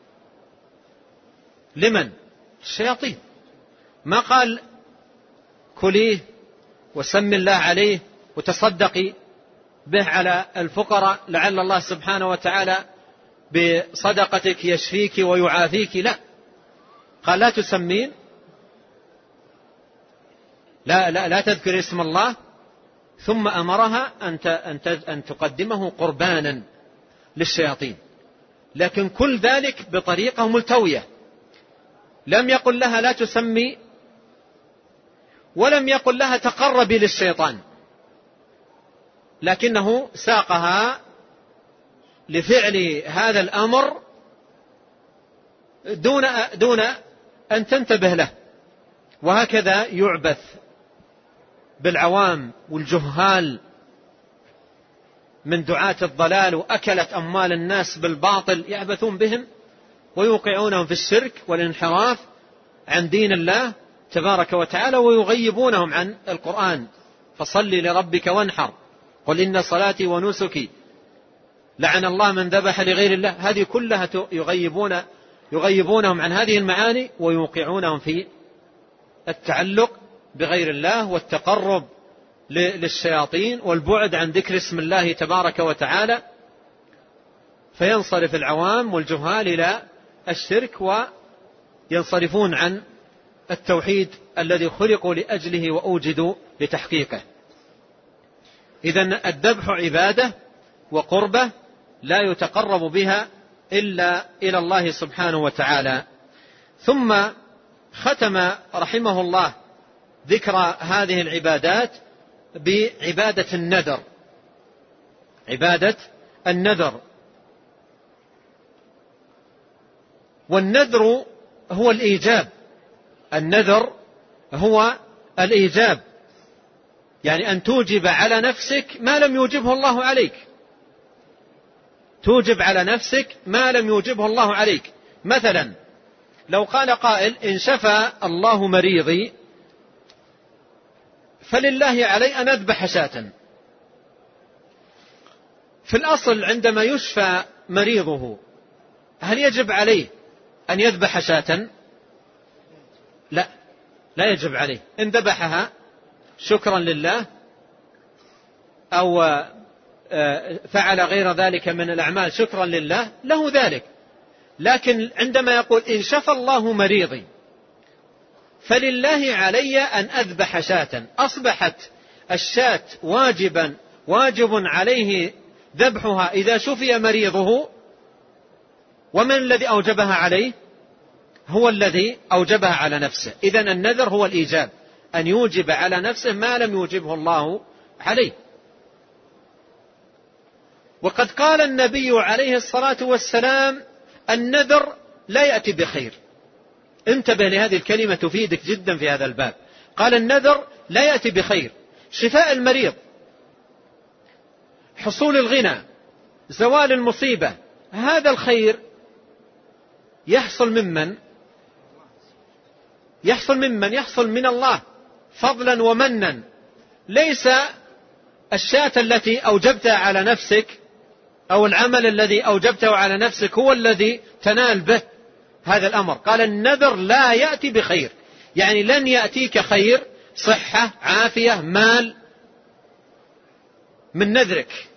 لمن؟ الشياطين. ما قال كليه وسم الله عليه وتصدقي به على الفقراء لعل الله سبحانه وتعالى بصدقتك يشفيك ويعافيك، لا، قال لا تسمين، لا, لا, لا تذكر اسم الله، ثم أمرها أن تقدمه قربانا للشياطين، لكن كل ذلك بطريقة ملتوية. لم يقل لها لا تسمي، ولم يقل لها تقربي للشيطان، لكنه ساقها لفعل هذا الأمر دون دون أن تنتبه له. وهكذا يعبث بالعوام والجهال من دعاة الضلال وأكلت أموال الناس بالباطل، يعبثون بهم ويوقعونهم في الشرك والانحراف عن دين الله تبارك وتعالى، ويغيبونهم عن القرآن. فصل لربك وانحر، قل إن صلاتي ونسكي، لعن الله من ذبح لغير الله. هذه كلها يغيبون يغيبونهم عن هذه المعاني ويوقعونهم في التعلق بغير الله والتقرب للشياطين والبعد عن ذكر اسم الله تبارك وتعالى، فينصرف العوام والجهال إلى الشرك وينصرفون عن التوحيد الذي خلقوا لأجله وأوجدوا لتحقيقه. إذن الذبح عبادة وقربة لا يتقرب بها إلا إلى الله سبحانه وتعالى. ثم ختم رحمه الله ذكر هذه العبادات بعبادة النذر. عبادة النذر، والنذر هو الإيجاب. النذر هو الإيجاب، يعني أن توجب على نفسك ما لم يوجبه الله عليك. توجب على نفسك ما لم يوجبه الله عليك. مثلا لو قال قائل إن شفى الله مريضي فلله علي أن أذبح شاة. في الأصل عندما يشفى مريضه هل يجب عليه أن يذبح شاة؟ لا، لا يجب عليه. إن ذبحها شكرا لله أو فعل غير ذلك من الأعمال شكرا لله له ذلك. لكن عندما يقول إن شفى الله مريضي فلله علي أن أذبح شاة، أصبحت الشاة واجبا واجب عليه ذبحها إذا شفي مريضه. ومن الذي أوجبها عليه؟ هو الذي أوجبها على نفسه. إذن النذر هو الإيجاب، أن يوجب على نفسه ما لم يوجبه الله عليه. وقد قال النبي عليه الصلاة والسلام النذر لا يأتي بخير. انتبه لهذه الكلمة تفيدك جدا في هذا الباب. قال النذر لا يأتي بخير. شفاء المريض، حصول الغنى، زوال المصيبة، هذا الخير يحصل ممن؟ يحصل ممن؟ يحصل من الله فضلا ومنا. ليس الشاة التي أوجبتها على نفسك أو العمل الذي أوجبته على نفسك هو الذي تنال به هذا الأمر. قال النذر لا يأتي بخير، يعني لن يأتيك خير، صحة، عافية، مال من نذرك.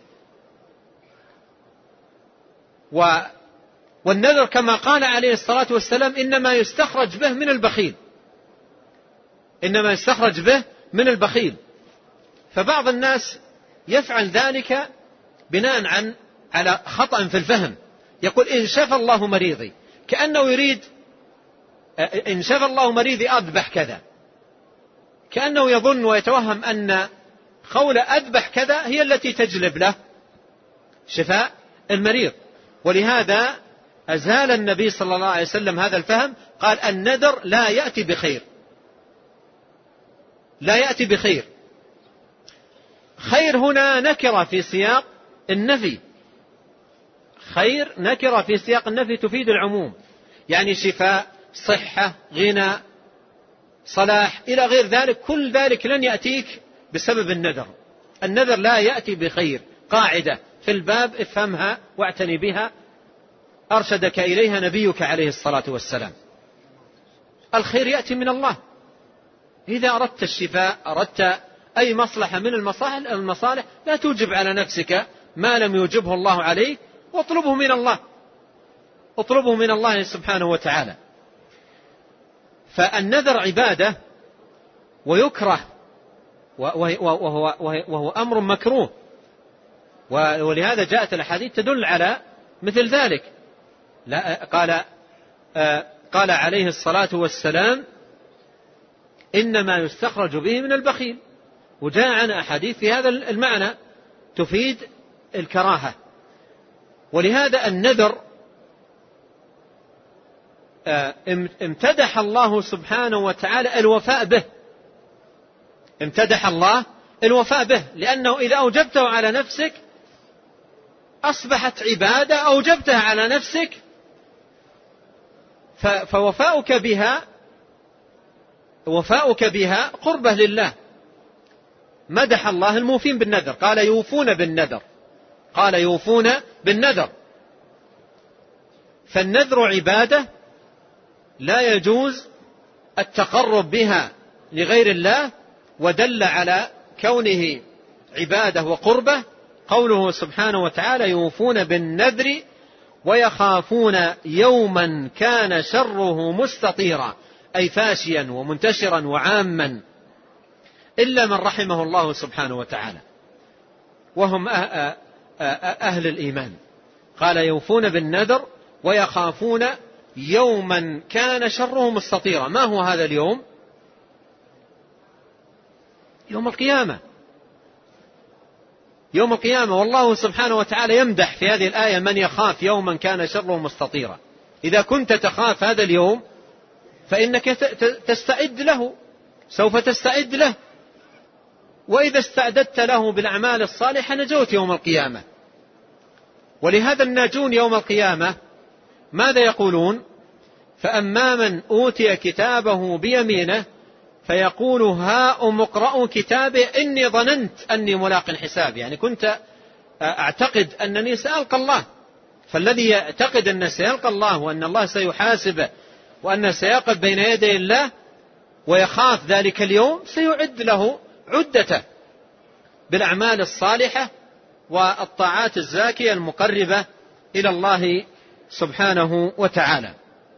و والنذر كما قال عليه الصلاة والسلام إنما يستخرج به من البخيل، إنما يستخرج به من البخيل. فبعض الناس يفعل ذلك بناء عن على خطأ في الفهم. يقول إن شفى الله مريضي، كأنه يريد إن شفى الله مريضي أذبح كذا، كأنه يظن ويتوهم أن قول أذبح كذا هي التي تجلب له شفاء المريض. ولهذا أزال النبي صلى الله عليه وسلم هذا الفهم، قال النذر لا يأتي بخير، لا يأتي بخير. خير هنا نكرة في سياق النفي، خير نكرة في سياق النفي تفيد العموم، يعني شفاء، صحة، غنى، صلاح إلى غير ذلك، كل ذلك لن يأتيك بسبب النذر. النذر لا يأتي بخير. قاعدة في الباب افهمها واعتني بها، أرشدك إليها نبيك عليه الصلاة والسلام. الخير يأتي من الله. إذا أردت الشفاء، أردت أي مصلحة من المصالح, المصالح لا توجب على نفسك ما لم يوجبه الله عليك، واطلبه من الله، اطلبه من الله سبحانه وتعالى. فالنذر عبادة ويكره، وهو, وهو أمر مكروه، ولهذا جاءت الأحاديث تدل على مثل ذلك. لا قال قال عليه الصلاة والسلام إنما يستخرج به من البخيل، وجاء عن أحاديث في هذا المعنى تفيد الكراهة. ولهذا النذر امتدح الله سبحانه وتعالى الوفاء به، امتدح الله الوفاء به، لأنه إذا أوجبته على نفسك أصبحت عبادة أوجبتها على نفسك، فوفاؤك بها وفاؤك بها قربة لله. مدح الله الموفين بالنذر، قال يوفون بالنذر، قال يوفون بالنذر. فالنذر عبادة لا يجوز التقرب بها لغير الله، ودل على كونه عبادة وقربة قوله سبحانه وتعالى يوفون بالنذر ويخافون يوما كان شره مستطيرا، أي فاشيا ومنتشرا وعاما، إلا من رحمه الله سبحانه وتعالى وهم أهل الإيمان. قال يوفون بالنذر ويخافون يوما كان شره مستطيرا. ما هو هذا اليوم؟ يوم القيامة. يوم القيامة. والله سبحانه وتعالى يمدح في هذه الآية من يخاف يوما كان شره مستطيرا. إذا كنت تخاف هذا اليوم فإنك تستعد له، سوف تستعد له، وإذا استعددت له بالأعمال الصالحة نجوت يوم القيامة. ولهذا الناجون يوم القيامة ماذا يقولون؟ فأما من أوتي كتابه بيمينه فيقول هاؤم اقرءوا كتابي إني ظننت أني ملاق حساب. يعني كنت أعتقد أنني سألقى الله. فالذي يعتقد أن سيلقى الله وأن الله سيحاسبه وأن سيقف بين يدي الله ويخاف ذلك اليوم سيعد له عدته بالأعمال الصالحة والطاعات الزاكية المقربة إلى الله سبحانه وتعالى.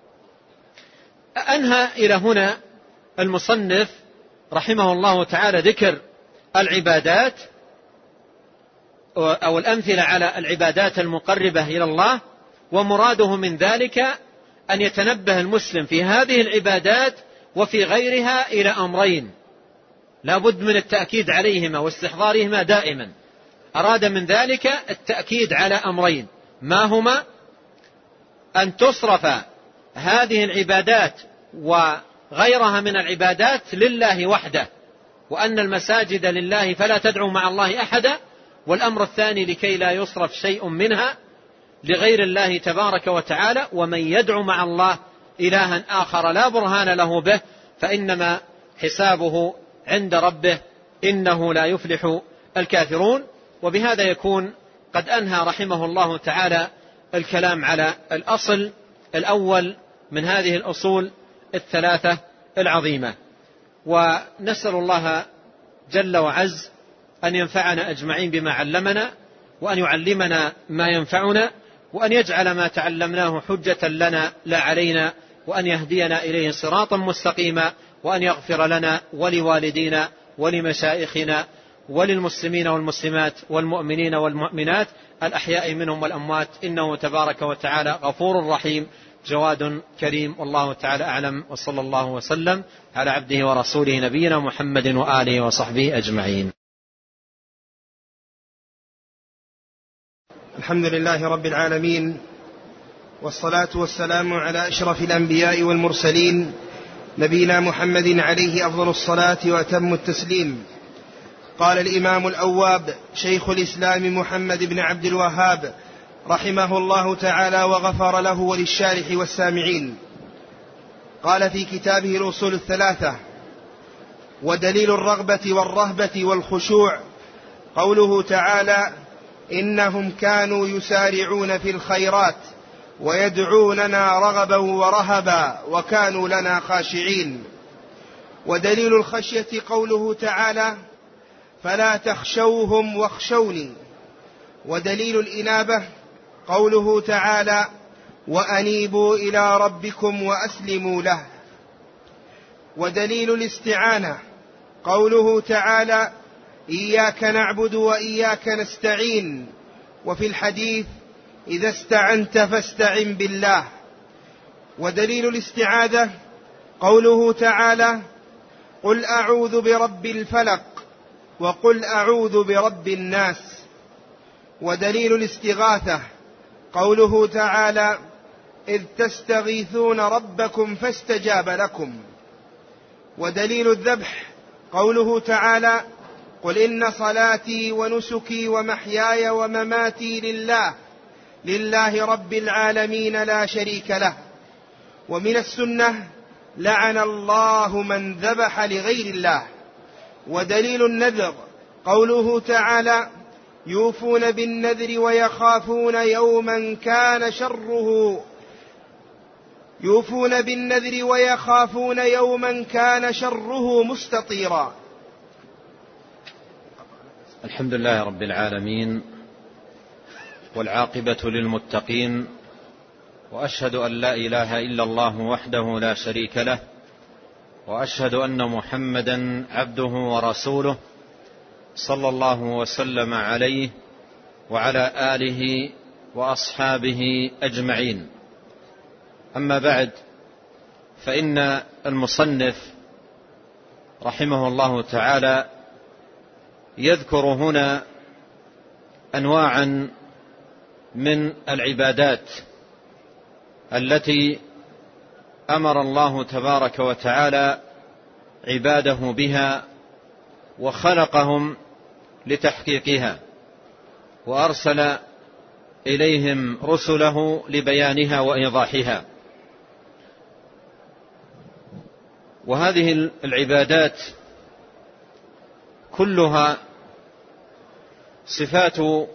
أنهى إلى هنا المصنف رحمه الله تعالى ذكر العبادات أو الأمثلة على العبادات المقربة إلى الله، ومراده من ذلك أن يتنبه المسلم في هذه العبادات وفي غيرها إلى أمرين لا بد من التأكيد عليهما واستحضارهما دائما. أراد من ذلك التأكيد على أمرين، ما هما؟ أن تصرف هذه العبادات وغيرها من العبادات لله وحده، وأن المساجد لله فلا تدعوا مع الله أحدا. والأمر الثاني لكي لا يصرف شيء منها لغير الله تبارك وتعالى، ومن يدعو مع الله إلها آخر لا برهان له به فإنما حسابه عند ربه إنه لا يفلح الكافرون. وبهذا يكون قد أنهى رحمه الله تعالى الكلام على الأصل الأول من هذه الأصول الثلاثة العظيمة. ونسأل الله جل وعز أن ينفعنا أجمعين بما علمنا، وأن يعلمنا ما ينفعنا، وأن يجعل ما تعلمناه حجة لنا لا علينا، وأن يهدينا إليه صراطا مستقيما، وأن يغفر لنا ولوالدينا ولمشائخنا وللمسلمين والمسلمات والمؤمنين والمؤمنات الأحياء منهم والأموات، إنه تبارك وتعالى غفور رحيم جواد كريم. والله تعالى أعلم، وصلى الله وسلم على عبده ورسوله نبينا محمد وآله وصحبه أجمعين. الحمد لله رب العالمين، والصلاة والسلام على أشرف الأنبياء والمرسلين نبينا محمد عليه أفضل الصلاة وأتم التسليم. قال الإمام الأواب شيخ الإسلام محمد بن عبد الوهاب رحمه الله تعالى وغفر له وللشارح والسامعين، قال في كتابه الأصول الثلاثة: ودليل الرغبة والرهبة والخشوع قوله تعالى: إنهم كانوا يسارعون في الخيرات ويدعوننا رغبا ورهبا وكانوا لنا خاشعين. ودليل الخشية قوله تعالى: فلا تخشوهم واخشوني. ودليل الإنابة قوله تعالى: وأنيبوا إلى ربكم وأسلموا له. ودليل الاستعانة قوله تعالى: إياك نعبد وإياك نستعين. وفي الحديث: إذا استعنت فاستعن بالله. ودليل الاستعاذة قوله تعالى: قل أعوذ برب الفلق وقل أعوذ برب الناس. ودليل الاستغاثة قوله تعالى: إذ تستغيثون ربكم فاستجاب لكم. ودليل الذبح قوله تعالى: قل إن صلاتي ونسكي ومحياي ومماتي لله لله رب العالمين لا شريك له. ومن السنة: لعن الله من ذبح لغير الله. ودليل النذر قوله تعالى: يوفون بالنذر ويخافون يوما كان شره يوفون بالنذر ويخافون يوما كان شره مستطيرا. الحمد لله رب العالمين، والعاقبة للمتقين، وأشهد أن لا إله إلا الله وحده لا شريك له، وأشهد أن محمدا عبده ورسوله صلى الله وسلم عليه وعلى آله وأصحابه أجمعين. أما بعد، فإن المصنف رحمه الله تعالى يذكر هنا أنواعا من العبادات التي أمر الله تبارك وتعالى عباده بها وخلقهم لتحقيقها، وأرسل إليهم رسله لبيانها وإيضاحها. وهذه العبادات كلها صفات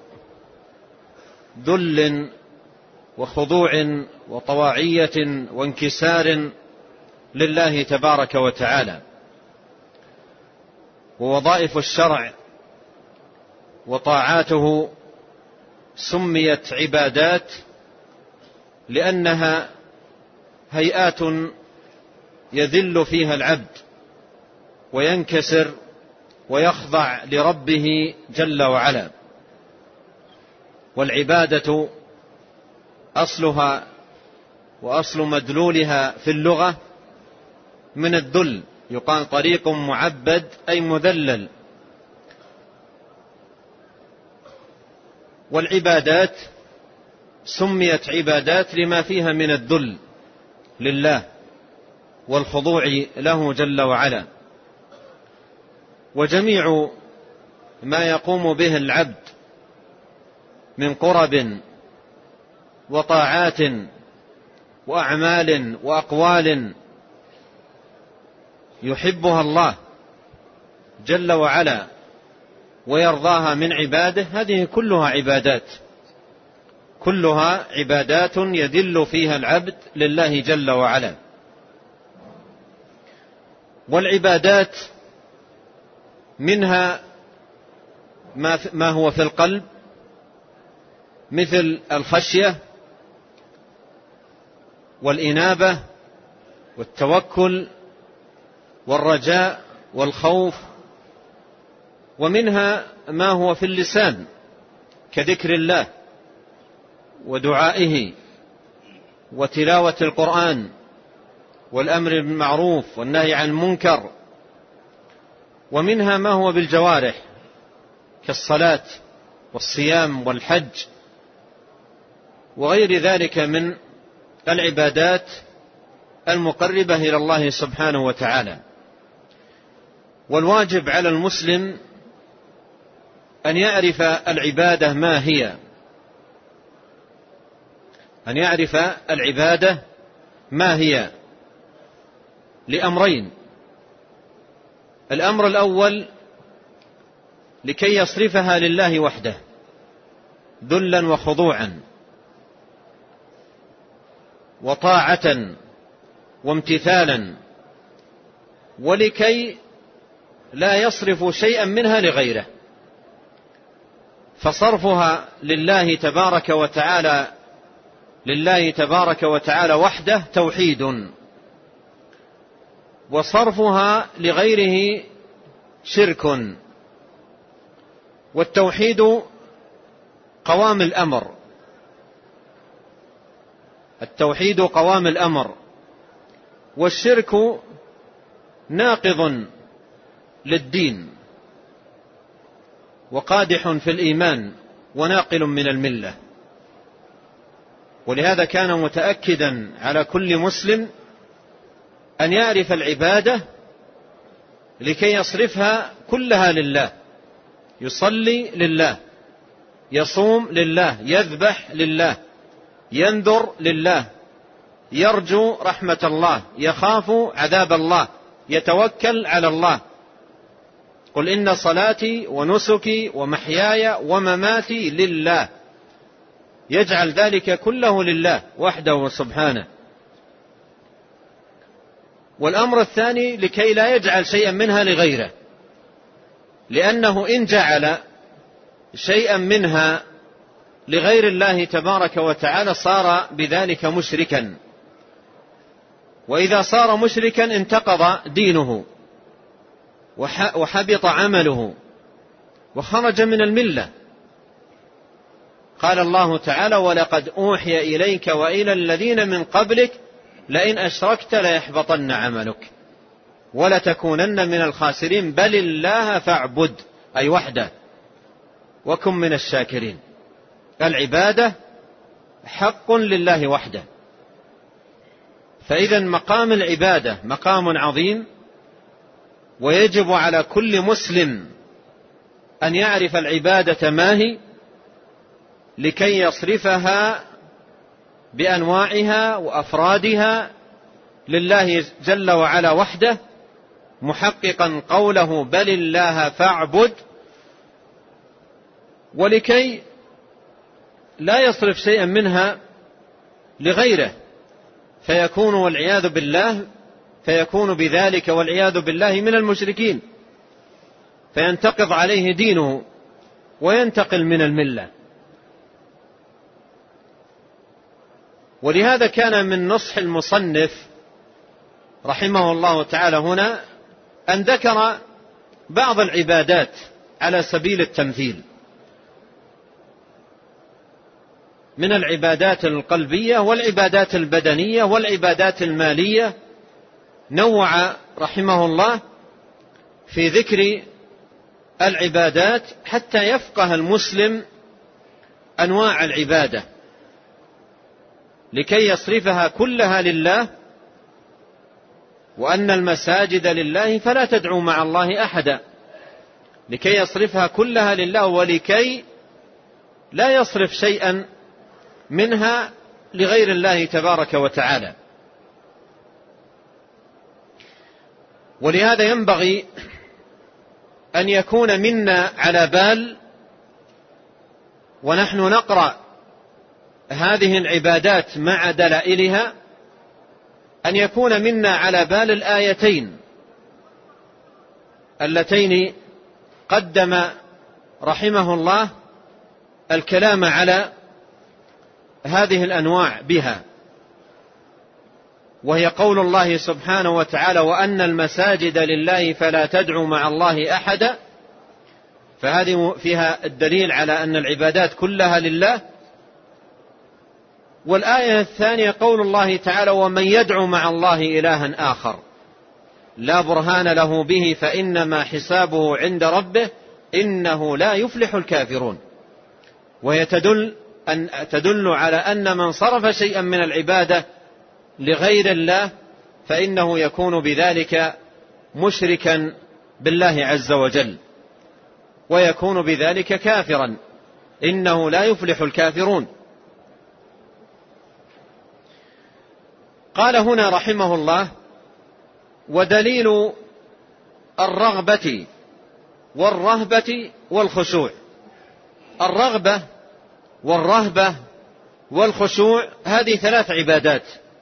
ذل وخضوع وطواعية وانكسار لله تبارك وتعالى. ووظائف الشرع وطاعاته سميت عبادات لأنها هيئات يذل فيها العبد وينكسر ويخضع لربه جل وعلا. والعبادة أصلها وأصل مدلولها في اللغة من الذل، يقال طريق معبد أي مذلل. والعبادات سميت عبادات لما فيها من الذل لله والخضوع له جل وعلا. وجميع ما يقوم به العبد من قرب وطاعات وأعمال وأقوال يحبها الله جل وعلا ويرضاها من عباده، هذه كلها عبادات، كلها عبادات يذل فيها العبد لله جل وعلا. والعبادات منها ما هو في القلب مثل الخشية والإنابة والتوكل والرجاء والخوف. ومنها ما هو في اللسان كذكر الله ودعائه وتلاوة القرآن والأمر بالمعروف والنهي عن المنكر. ومنها ما هو بالجوارح كالصلاة والصيام والحج وغير ذلك من العبادات المقربة إلى الله سبحانه وتعالى. والواجب على المسلم أن يعرف العبادة ما هي، أن يعرف العبادة ما هي لأمرين: الأمر الأول لكي يصرفها لله وحده ذلا وخضوعا وطاعة وامتثالا، ولكي لا يصرف شيئا منها لغيره، فصرفها لله تبارك وتعالى لله تبارك وتعالى وحده توحيد، وصرفها لغيره شرك. والتوحيد قوام الأمر، التوحيد قوام الأمر، والشرك ناقض للدين وقادح في الإيمان وناقل من الملة. ولهذا كان متأكدا على كل مسلم أن يعرف العبادة لكي يصرفها كلها لله، يصلي لله، يصوم لله، يذبح لله، ينذر لله، يرجو رحمة الله، يخاف عذاب الله، يتوكل على الله. قل إن صلاتي ونسكي ومحياي ومماتي لله، يجعل ذلك كله لله وحده سبحانه. والأمر الثاني لكي لا يجعل شيئا منها لغيره، لأنه إن جعل شيئا منها لغير الله تبارك وتعالى صار بذلك مشركا، وإذا صار مشركا انتقض دينه وحبط عمله وخرج من الملة. قال الله تعالى: ولقد أوحي إليك وإلى الذين من قبلك لئن أشركت ليحبطن عملك ولتكونن من الخاسرين بل الله فاعبد، أي وحده، وكن من الشاكرين. العبادة حق لله وحده، فإذا مقام العبادة مقام عظيم، ويجب على كل مسلم أن يعرف العبادة ما هي لكي يصرفها بأنواعها وأفرادها لله جل وعلا وحده، محققا قوله بل الله فاعبد، ولكي لا يصرف شيئا منها لغيره فيكون والعياذ بالله فيكون بذلك والعياذ بالله من المشركين، فينتقض عليه دينه وينتقل من الملة. ولهذا كان من نصح المصنف رحمه الله تعالى هنا أن ذكر بعض العبادات على سبيل التمثيل، من العبادات القلبية والعبادات البدنية والعبادات المالية. نوع رحمه الله في ذكر العبادات حتى يفقه المسلم أنواع العبادة لكي يصرفها كلها لله، وأن المساجد لله فلا تدعوا مع الله أحدا، لكي يصرفها كلها لله ولكي لا يصرف شيئا منها لغير الله تبارك وتعالى. ولهذا ينبغي أن يكون منا على بال ونحن نقرأ هذه العبادات مع دلائلها، أن يكون منا على بال الآيتين اللتين قدم رحمه الله الكلام على هذه الأنواع بها، وهي قول الله سبحانه وتعالى: وأن المساجد لله فلا تدعوا مع الله أحدا. فهذه فيها الدليل على أن العبادات كلها لله. والآية الثانية قول الله تعالى: ومن يدعو مع الله إلها آخر لا برهان له به فإنما حسابه عند ربه إنه لا يفلح الكافرون. وهي تدل, أن تدل على أن من صرف شيئا من العبادة لغير الله فإنه يكون بذلك مشركا بالله عز وجل، ويكون بذلك كافرا، إنه لا يفلح الكافرون. قال هنا رحمه الله: ودليل الرغبة والرهبة والخشوع. الرغبة والرهبة والخشوع هذه ثلاث عبادات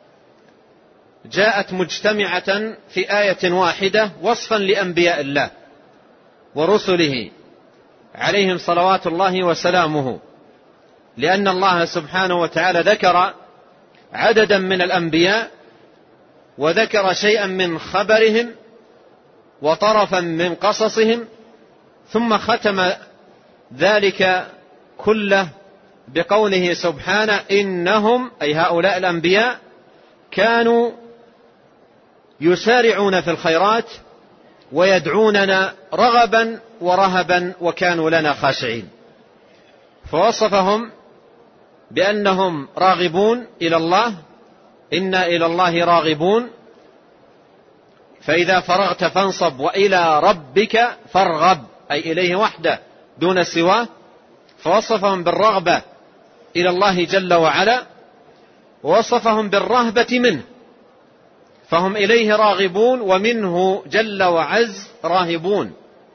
جاءت مجتمعة في آية واحدة وصفا لأنبياء الله ورسله عليهم صلوات الله وسلامه، لأن الله سبحانه وتعالى ذكر عددا من الأنبياء وذكر شيئا من خبرهم وطرفا من قصصهم، ثم ختم ذلك كله بقوله سبحانه: إنهم أي هؤلاء الأنبياء كانوا يسارعون في الخيرات ويدعوننا رغبا ورهبا وكانوا لنا خاشعين. فوصفهم بأنهم راغبون إلى الله، إنا إلى الله راغبون، فإذا فرغت فانصب وإلى ربك فارغب، أي إليه وحده دون سواه. فوصفهم بالرغبة إلى الله جل وعلا، ووصفهم بالرهبة منه، فهم إليه راغبون ومنه جل وعز راهبون.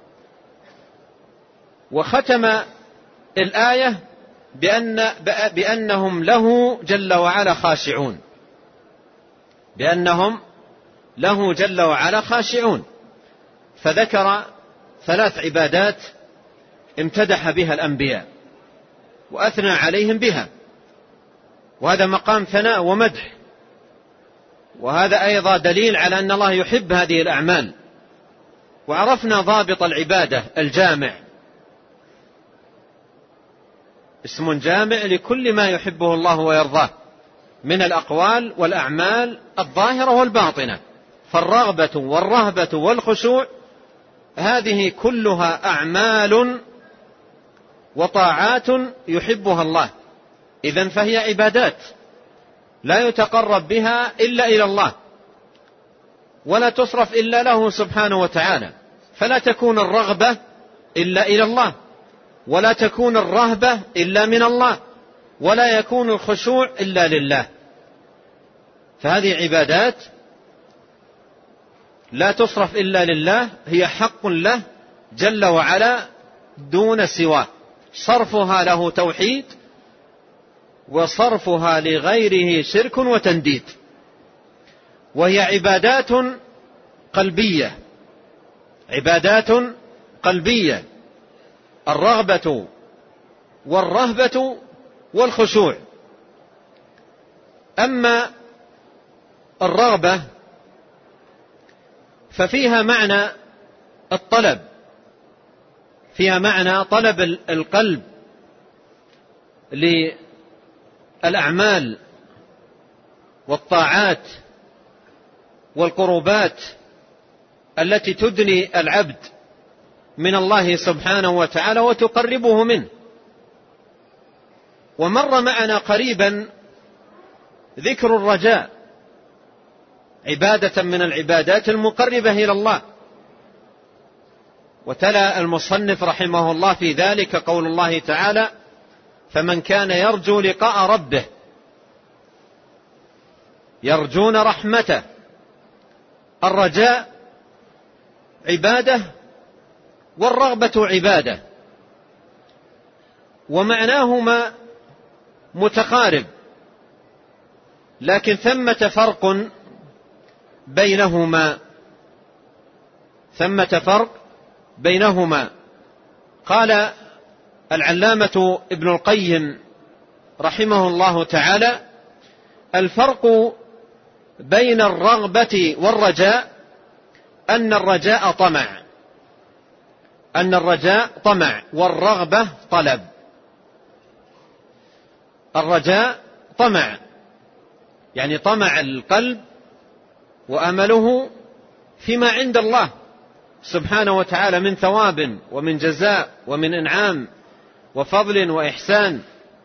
وختم الآية بأن بأنهم له جل وعلا خاشعون، بأنهم له جل وعلا خاشعون. فذكر ثلاث عبادات امتدح بها الأنبياء وأثنى عليهم بها، وهذا مقام ثناء ومدح، وهذا أيضا دليل على أن الله يحب هذه الأعمال. وعرفنا ضابط العبادة الجامع، اسم جامع لكل ما يحبه الله ويرضاه من الأقوال والأعمال الظاهرة والباطنة. فالرغبة والرهبة والخشوع هذه كلها أعمال وطاعات يحبها الله، إذن فهي عبادات لا يتقرب بها إلا إلى الله، ولا تصرف إلا له سبحانه وتعالى. فلا تكون الرغبة إلا إلى الله، ولا تكون الرهبة إلا من الله، ولا يكون الخشوع إلا لله. فهذه عبادات لا تصرف إلا لله، هي حق له جل وعلا دون سواه. صرفها له توحيد، وصرفها لغيره شرك وتنديد. وهي عبادات قلبية، عبادات قلبية، الرغبة والرهبة والخشوع. أما الرغبة ففيها معنى الطلب، فيها معنى طلب القلب للأعمال والطاعات والقربات التي تدني العبد من الله سبحانه وتعالى وتقربه منه. ومر معنا قريبا ذكر الرجاء، عبادة من العبادات المقربة إلى الله. وتلا المصنف رحمه الله في ذلك قول الله تعالى: فمن كان يرجو لقاء ربه، يرجون رحمته. الرجاء عبادة والرغبة عبادة، ومعناهما متقارب، لكن ثمة فرق بينهما، ثمة فرق بينهما. قال العلامة ابن القيم رحمه الله تعالى: الفرق بين الرغبة والرجاء أن الرجاء طمع، أن الرجاء طمع والرغبة طلب. الرجاء طمع، يعني طمع القلب وأمله فيما عند الله سبحانه وتعالى من ثواب ومن جزاء ومن إنعام وفضل وإحسان.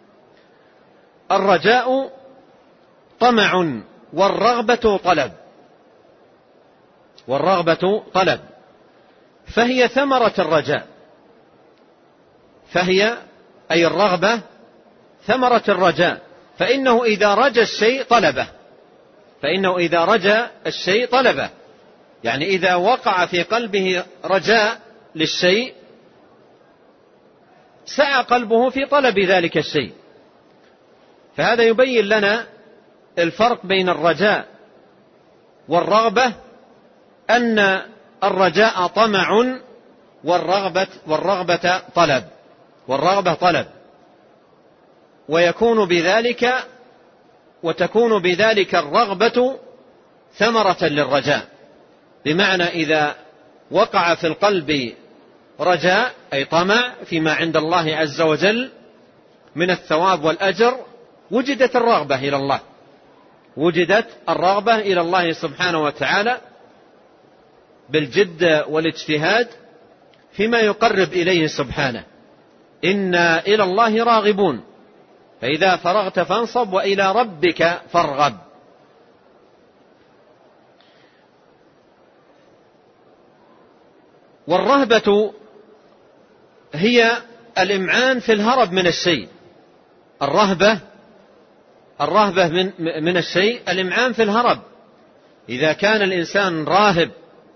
الرجاء طمع والرغبة طلب، والرغبة طلب، فهي ثمرة الرجاء، فهي أي الرغبة ثمرة الرجاء. فإنه إذا رجى الشيء طلبه، فإنه إذا رجى الشيء طلبه، يعني إذا وقع في قلبه رجاء للشيء سعى قلبه في طلب ذلك الشيء. فهذا يبين لنا الفرق بين الرجاء والرغبة، أن الرجاء طمع والرغبة, والرغبة طلب، والرغبة طلب، ويكون بذلك وتكون بذلك الرغبة ثمرة للرجاء. بمعنى إذا وقع في القلب رجاء أي طمع فيما عند الله عز وجل من الثواب والأجر، وجدت الرغبة إلى الله، وجدت الرغبة إلى الله سبحانه وتعالى بالجد والاجتهاد فيما يقرب إليه سبحانه. إنا إلى الله راغبون، فإذا فرغت فانصب وإلى ربك فارغب. والرهبة هي الإمعان في الهرب من الشيء. الرهبة الرهبة من من الشيء الإمعان في الهرب. إذا كان الإنسان راهب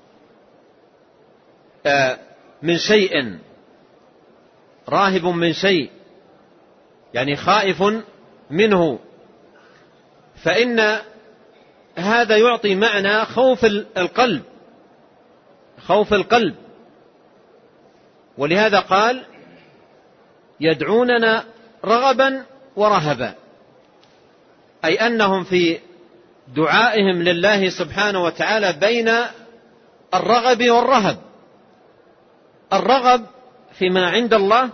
من شيء راهب من شيء يعني خائف منه، فإن هذا يعطي معنى خوف القلب خوف القلب ولهذا قال يدعوننا رغبا ورهبا، أي أنهم في دعائهم لله سبحانه وتعالى بين الرغب والرهب. الرغب فيما عند الله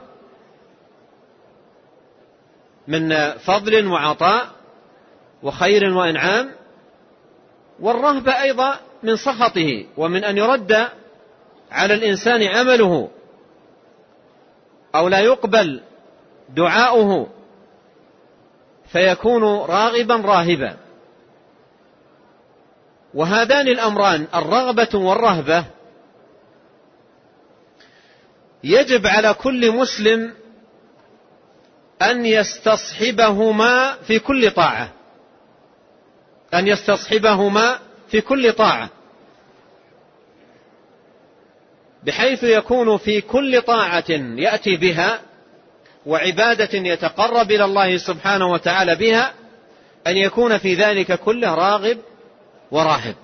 من فضل وعطاء وخير وإنعام، والرهبة أيضا من سخطه ومن أن يرد على الإنسان عمله أو لا يقبل دعاؤه فيكون راغبا راهبا. وهذان الأمران الرغبة والرهبة يجب على كل مسلم أن يستصحبهما في كل طاعة أن يستصحبهما في كل طاعة بحيث يكون في كل طاعة يأتي بها وعبادة يتقرب إلى الله سبحانه وتعالى بها أن يكون في ذلك كله راغب وراهب،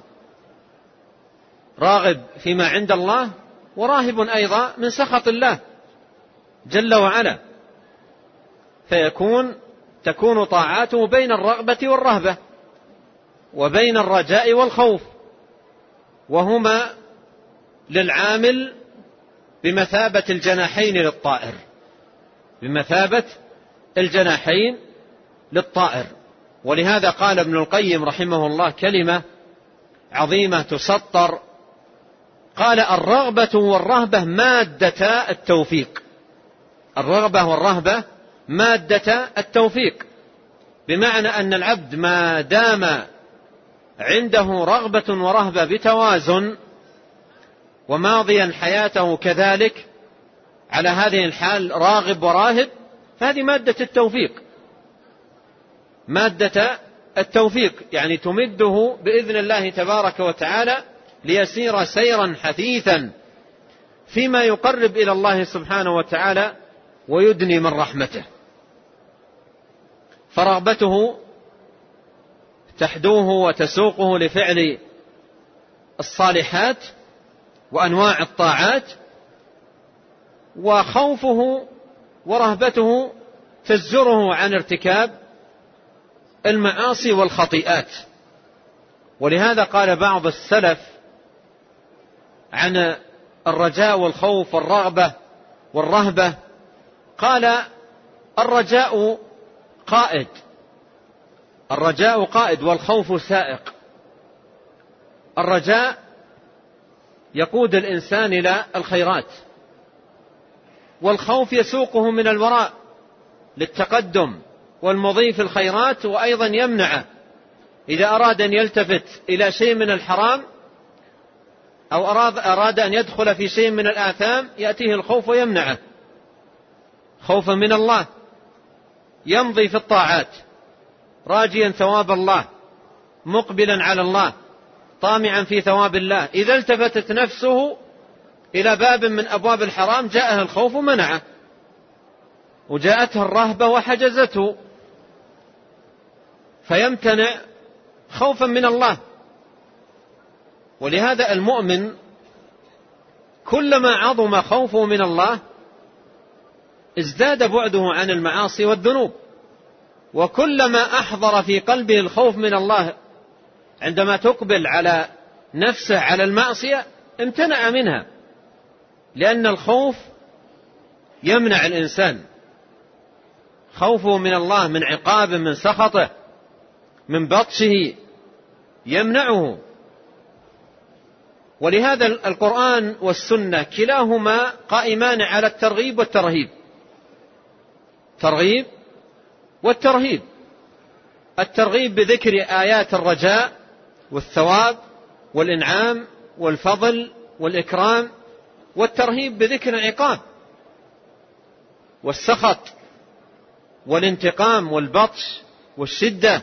راغب فيما عند الله وراهب أيضا من سخط الله جل وعلا، فيكون تكون طاعاته بين الرغبة والرهبة وبين الرجاء والخوف، وهما للعامل بمثابة الجناحين للطائر بمثابة الجناحين للطائر. ولهذا قال ابن القيم رحمه الله كلمة عظيمة تسطر، قال الرغبة والرهبة مادة التوفيق. الرغبة والرهبة مادة التوفيق، بمعنى أن العبد ما دام عنده رغبة ورهبة بتوازن وماضيا حياته كذلك على هذه الحال راغب وراهب، فهذه مادة التوفيق مادة التوفيق يعني تمده بإذن الله تبارك وتعالى ليسير سيرا حثيثا فيما يقرب إلى الله سبحانه وتعالى ويدني من رحمته. فرغبته تحدوه وتسوقه لفعل الصالحات وأنواع الطاعات، وخوفه ورهبته تزجره عن ارتكاب المعاصي والخطيئات. ولهذا قال بعض السلف عن الرجاء والخوف والرغبة والرهبة، قال الرجاء قائد الرجاء قائد والخوف سائق. الرجاء يقود الإنسان إلى الخيرات، والخوف يسوقه من الوراء للتقدم والمضي في الخيرات، وأيضا يمنعه إذا أراد أن يلتفت إلى شيء من الحرام أو أراد, أراد أن يدخل في شيء من الآثام يأتيه الخوف ويمنعه، خوفا من الله يمضي في الطاعات راجيا ثواب الله مقبلا على الله طامعا في ثواب الله. إذا التفتت نفسه إلى باب من أبواب الحرام جاءه الخوف منعه، وجاءته الرهبة وحجزته، فيمتنع خوفا من الله. ولهذا المؤمن كلما عظم خوفه من الله ازداد بعده عن المعاصي والذنوب، وكلما أحضر في قلبه الخوف من الله عندما تقبل على نفسه على المعصية امتنع منها، لأن الخوف يمنع الإنسان، خوفه من الله من عقابه من سخطه من بطشه يمنعه. ولهذا القرآن والسنة كلاهما قائمان على الترغيب والترهيب ترغيب والترهيب الترغيب بذكر آيات الرجاء والثواب والإنعام والفضل والإكرام والترهيب بذكر العقاب والسخط والانتقام والبطش والشدة.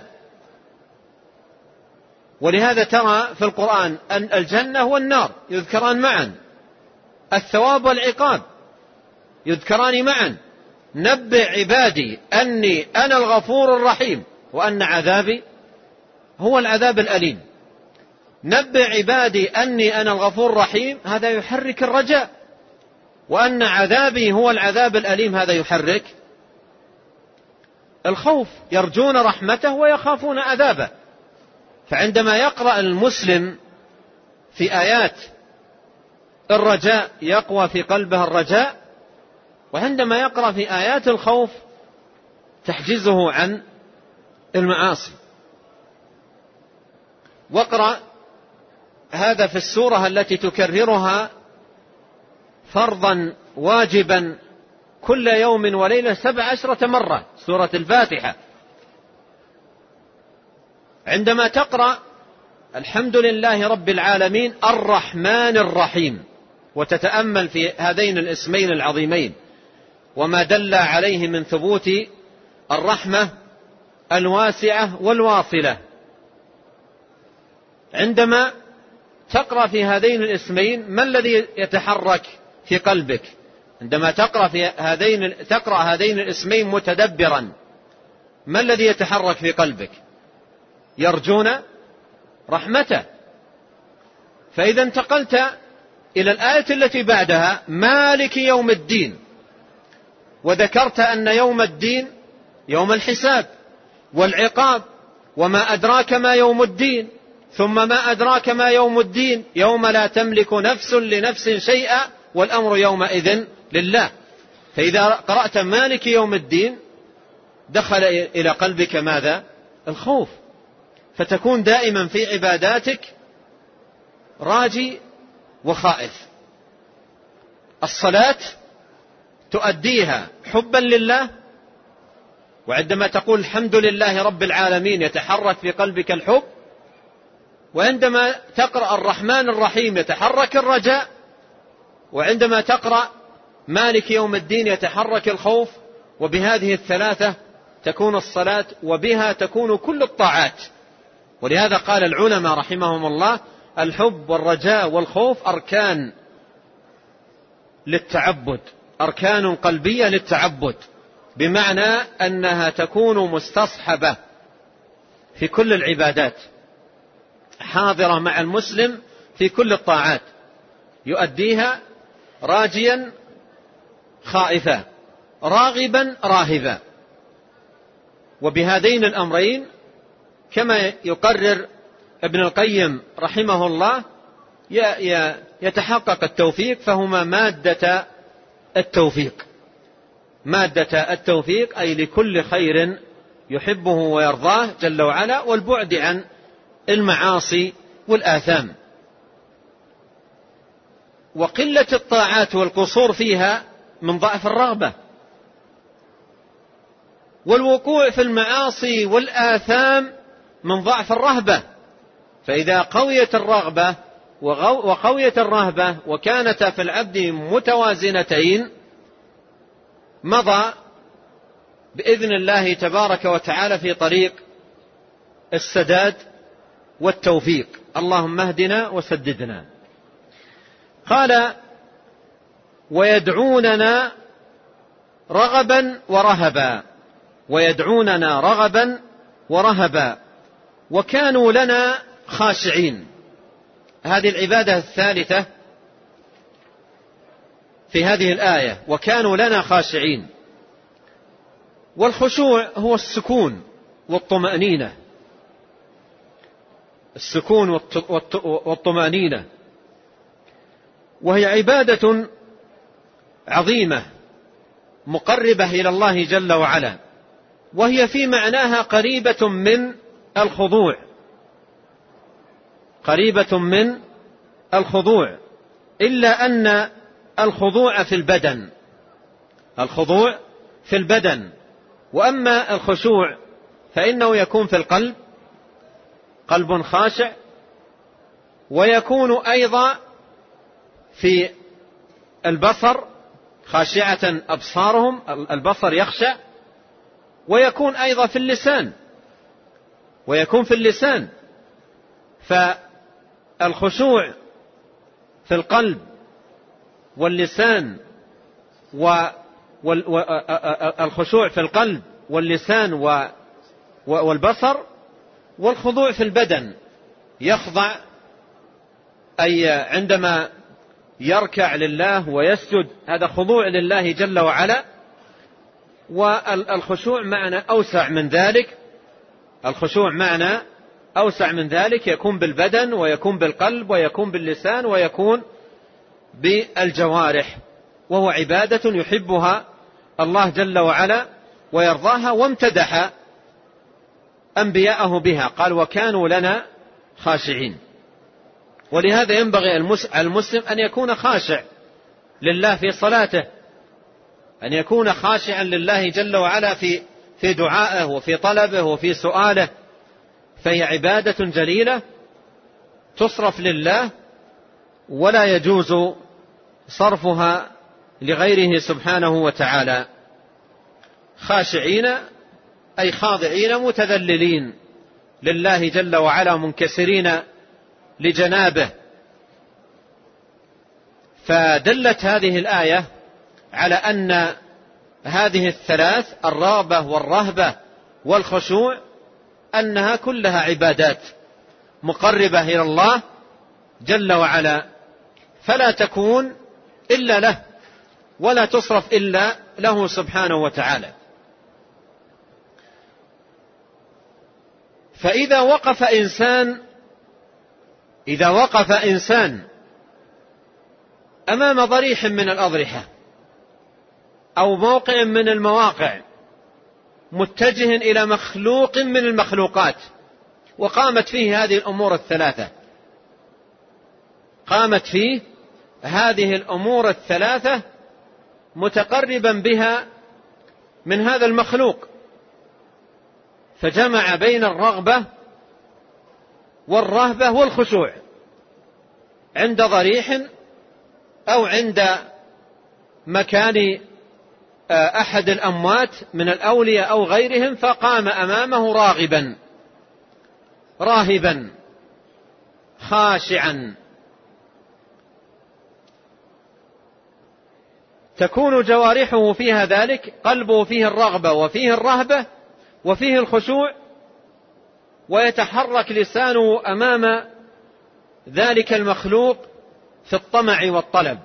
ولهذا ترى في القرآن أن الجنة والنار يذكران معا، الثواب والعقاب يذكران معا. نبئ عبادي أني أنا الغفور الرحيم وأن عذابي هو العذاب الأليم. نبئ عبادي أني أنا الغفور الرحيم، هذا يحرك الرجاء، وأن عذابي هو العذاب الأليم، هذا يحرك الخوف. يرجون رحمته ويخافون عذابه. فعندما يقرأ المسلم في آيات الرجاء يقوى في قلبه الرجاء، وعندما يقرأ في آيات الخوف تحجزه عن المعاصي. واقرأ هذا في السورة التي تكررها فرضا واجبا كل يوم وليلة سبع عشرة مرة، سورة الفاتحة. عندما تقرأ الحمد لله رب العالمين الرحمن الرحيم، وتتأمل في هذين الاسمين العظيمين وما دل عليه من ثبوت الرحمة الواسعة والواصلة، عندما تقرأ في هذين الاسمين ما الذي يتحرك في قلبك؟ عندما تقرأ في هذين تقرأ هذين الاسمين متدبرا، ما الذي يتحرك في قلبك؟ يرجون رحمته. فإذا انتقلت إلى الآية التي بعدها مالك يوم الدين، وذكرت أن يوم الدين يوم الحساب والعقاب، وما أدراك ما يوم الدين، ثم ما أدراك ما يوم الدين، يوم لا تملك نفس لنفس شيئا والأمر يومئذ لله. فإذا قرأت مالك يوم الدين دخل إلى قلبك ماذا؟ الخوف، فتكون دائما في عباداتك راجي وخائف. الصلاة تؤديها حبا لله، وعندما تقول الحمد لله رب العالمين يتحرك في قلبك الحب، وعندما تقرأ الرحمن الرحيم يتحرك الرجاء، وعندما تقرأ مالك يوم الدين يتحرك الخوف. وبهذه الثلاثة تكون الصلاة، وبها تكون كل الطاعات. ولهذا قال العلماء رحمهم الله الحب والرجاء والخوف أركان للتعبد، أركان قلبية للتعبد، بمعنى أنها تكون مستصحبة في كل العبادات، حاضرة مع المسلم في كل الطاعات، يؤديها راجيا خائفا، راغبا راهبا. وبهذين الأمرين كما يقرر ابن القيم رحمه الله يتحقق التوفيق، فهما مادة التوفيق، مادة التوفيق، أي لكل خير يحبه ويرضاه جل وعلا، والبعد عن المعاصي والآثام. وقلة الطاعات والقصور فيها من ضعف الرغبة، والوقوع في المعاصي والآثام من ضعف الرهبة. فإذا قويت الرغبة وقويت الرهبة وكانتا في العبد متوازنتين مضى بإذن الله تبارك وتعالى في طريق السداد والتوفيق. اللهم اهدنا وسددنا. قال ويدعوننا رغبا ورهبا، ويدعوننا رغبا ورهبا وكانوا لنا خاشعين. هذه العبادة الثالثة في هذه الآية، وكانوا لنا خاشعين. والخشوع هو السكون والطمأنينة، السكون والطمأنينة، وهي عبادة عظيمة مقربة إلى الله جل وعلا، وهي في معناها قريبة من الخضوع، قريبة من الخضوع، إلا أن الخضوع في البدن، الخضوع في البدن، وأما الخشوع فإنه يكون في القلب، قلب خاشع، ويكون أيضا في البصر خاشعة أبصارهم، البصر يخشع، ويكون أيضا في اللسان ويكون في اللسان فالخشوع في القلب واللسان والخشوع في القلب واللسان والبصر، والخضوع في البدن، يخضع أي عندما يركع لله ويسجد، هذا خضوع لله جل وعلا. والخشوع معنى أوسع من ذلك، الخشوع معنى أوسع من ذلك، يكون بالبدن ويكون بالقلب ويكون باللسان ويكون بالجوارح، وهو عبادة يحبها الله جل وعلا ويرضاها، وامتدح أنبياءه بها، قال وكانوا لنا خاشعين. ولهذا ينبغي المسلم أن يكون خاشع لله في صلاته، أن يكون خاشعا لله جل وعلا في في دعائه وفي طلبه وفي سؤاله، فهي عبادة جليلة تصرف لله ولا يجوز صرفها لغيره سبحانه وتعالى. خاشعين أي خاضعين متذللين لله جل وعلا منكسرين لجنابه. فدلت هذه الآية على أن هذه الثلاث، الرغبة والرهبة والخشوع، أنها كلها عبادات مقربة إلى الله جل وعلا، فلا تكون إلا له ولا تصرف إلا له سبحانه وتعالى. فإذا وقف إنسان إذا وقف إنسان أمام ضريح من الأضرحة أو موقع من المواقع متجه إلى مخلوق من المخلوقات، وقامت فيه هذه الأمور الثلاثة قامت فيه هذه الأمور الثلاثة متقربا بها من هذا المخلوق، فجمع بين الرغبة والرهبة والخشوع عند ضريح أو عند مكان أحد الأموات من الأولياء أو غيرهم، فقام أمامه راغبا راهبا خاشعا. تكون جوارحه فيها ذلك، قلبه فيه الرغبة وفيه الرهبة وفيه الخشوع، ويتحرك لسانه أمام ذلك المخلوق في الطمع والطلب.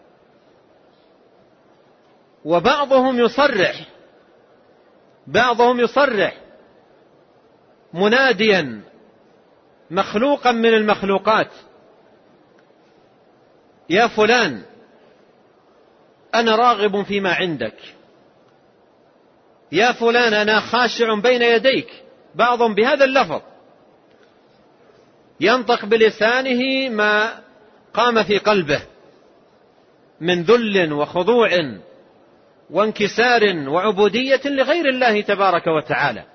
وبعضهم يصرح بعضهم يصرح مناديا مخلوقا من المخلوقات: يا فلان أنا راغب فيما عندك، يا فلان أنا خاشع بين يديك. بعضهم بهذا اللفظ ينطق بلسانه ما قام في قلبه من ذل وخضوع وانكسار وعبودية لغير الله تبارك وتعالى.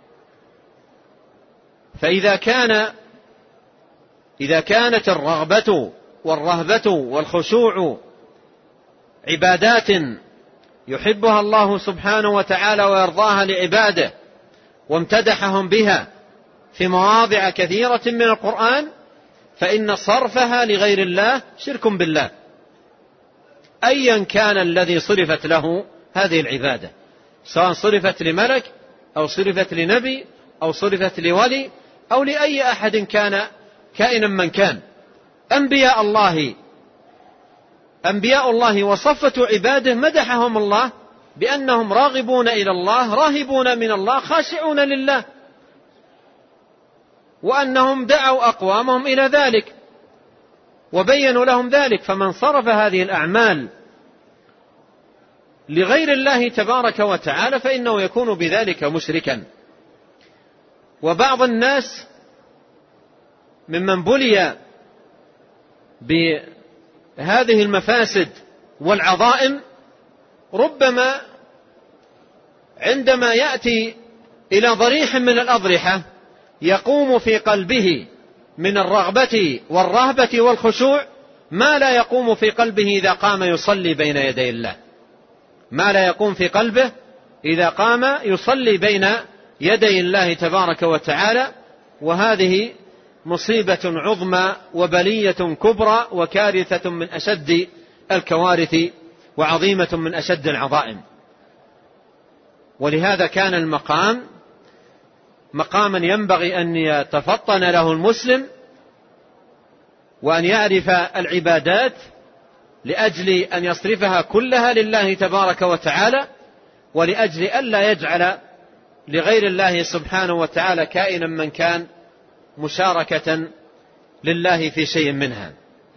فإذا كان إذا كانت الرغبة والرهبة والخشوع عبادات يحبها الله سبحانه وتعالى ويرضاها لعباده وامتدحهم بها في مواضع كثيرة من القرآن، فإن صرفها لغير الله شرك بالله، أيا كان الذي صرفت له هذه العبادة، سواء صرفت لملك أو صرفت لنبي أو صرفت لولي أو لأي أحد كان كائنا من كان. أنبياء الله أنبياء الله وصفة عباده مدحهم الله بأنهم راغبون إلى الله، راهبون من الله، خاشعون لله، وأنهم دعوا أقوامهم إلى ذلك وبينوا لهم ذلك. فمن صرف هذه الأعمال لغير الله تبارك وتعالى فإنه يكون بذلك مشركا. وبعض الناس ممن بلي بهذه المفاسد والعظائم ربما عندما يأتي إلى ضريح من الأضرحة يقوم في قلبه من الرغبة والرهبة والخشوع ما لا يقوم في قلبه إذا قام يصلي بين يدي الله، ما لا يقوم في قلبه إذا قام يصلي بين يدي الله تبارك وتعالى. وهذه مصيبة عظمى وبلية كبرى وكارثة من أشد الكوارث وعظيمة من أشد العظائم. ولهذا كان المقام مقاما ينبغي أن يتفطن له المسلم وأن يعرف العبادات لأجل أن يصرفها كلها لله تبارك وتعالى، ولأجل ألا يجعل لغير الله سبحانه وتعالى كائنا من كان مشاركة لله في شيء منها.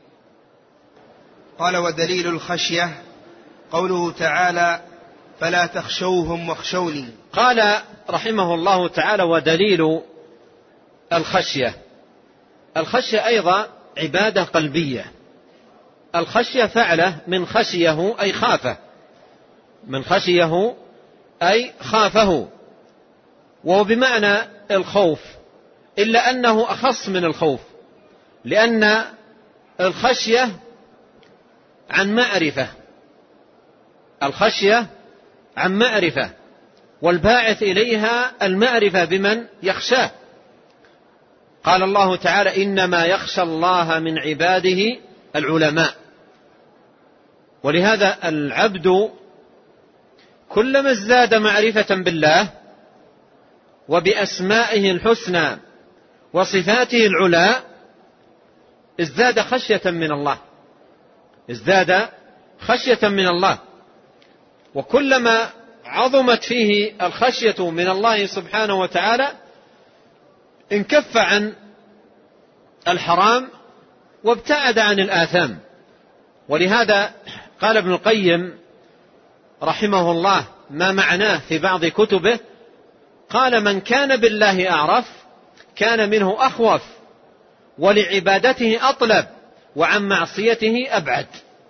قال: ودليل الخشية قوله تعالى: فلا تخشوهم واخشوني. قال رحمه الله تعالى: ودليل الخشية. الخشية أيضا عبادة قلبية. الخشية فعله من خشيه أي خافه، من خشيه أي خافه، وهو بمعنى الخوف، إلا أنه أخص من الخوف، لأن الخشية عن معرفة، الخشية عن معرفة، والباعث إليها المعرفة بمن يخشاه. قال الله تعالى: إنما يخشى الله من عباده العلماء. ولهذا العبد كلما ازداد معرفة بالله وبأسمائه الحسنى وصفاته العلى ازداد خشية من الله، ازداد خشية من الله. وكلما عظمت فيه الخشية من الله سبحانه وتعالى انكف عن الحرام وابتعد عن الآثام. ولهذا قال ابن القيم رحمه الله ما معناه في بعض كتبه، قال: من كان بالله أعرف كان منه أخوف، ولعبادته أطلب، وعن معصيته أبعد.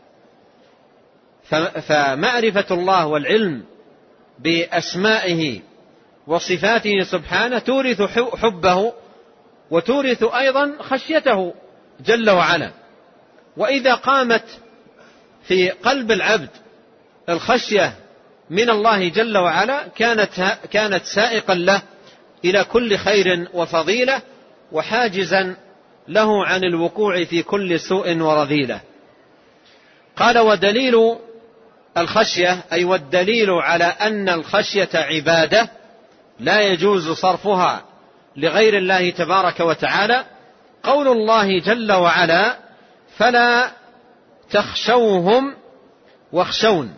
فمعرفة الله والعلم بأسمائه وصفاته سبحانه تورث حبه وتورث أيضا خشيته جل وعلا. وإذا قامت في قلب العبد الخشية من الله جل وعلا كانت كانت سائقا له إلى كل خير وفضيلة، وحاجزا له عن الوقوع في كل سوء ورذيلة. قال: ودليل الخشية أي والدليل على أن الخشية عبادة لا يجوز صرفها لغير الله تبارك وتعالى قول الله جل وعلا: فلا تخشوهم واخشون.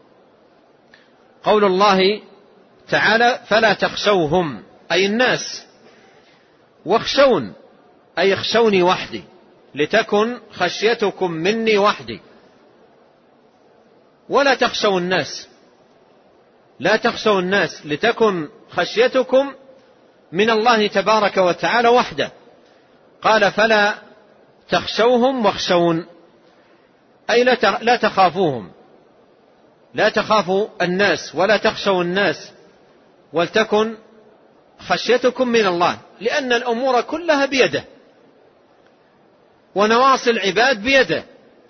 قول الله تعالى: فلا تخشوهم أي الناس، واخشون أي اخشوني وحدي، لتكن خشيتكم مني وحدي. ولا تخشوا الناس، لا تخشوا الناس، لتكن خشيتكم من الله تبارك وتعالى وحده. قال: فلا تخشوهم واخشون أي لا تخافوهم، لا تخافوا الناس ولا تخشوا الناس، ولتكن خشيتكم من الله، لأن الأمور كلها بيده، ونواصي العباد بيده،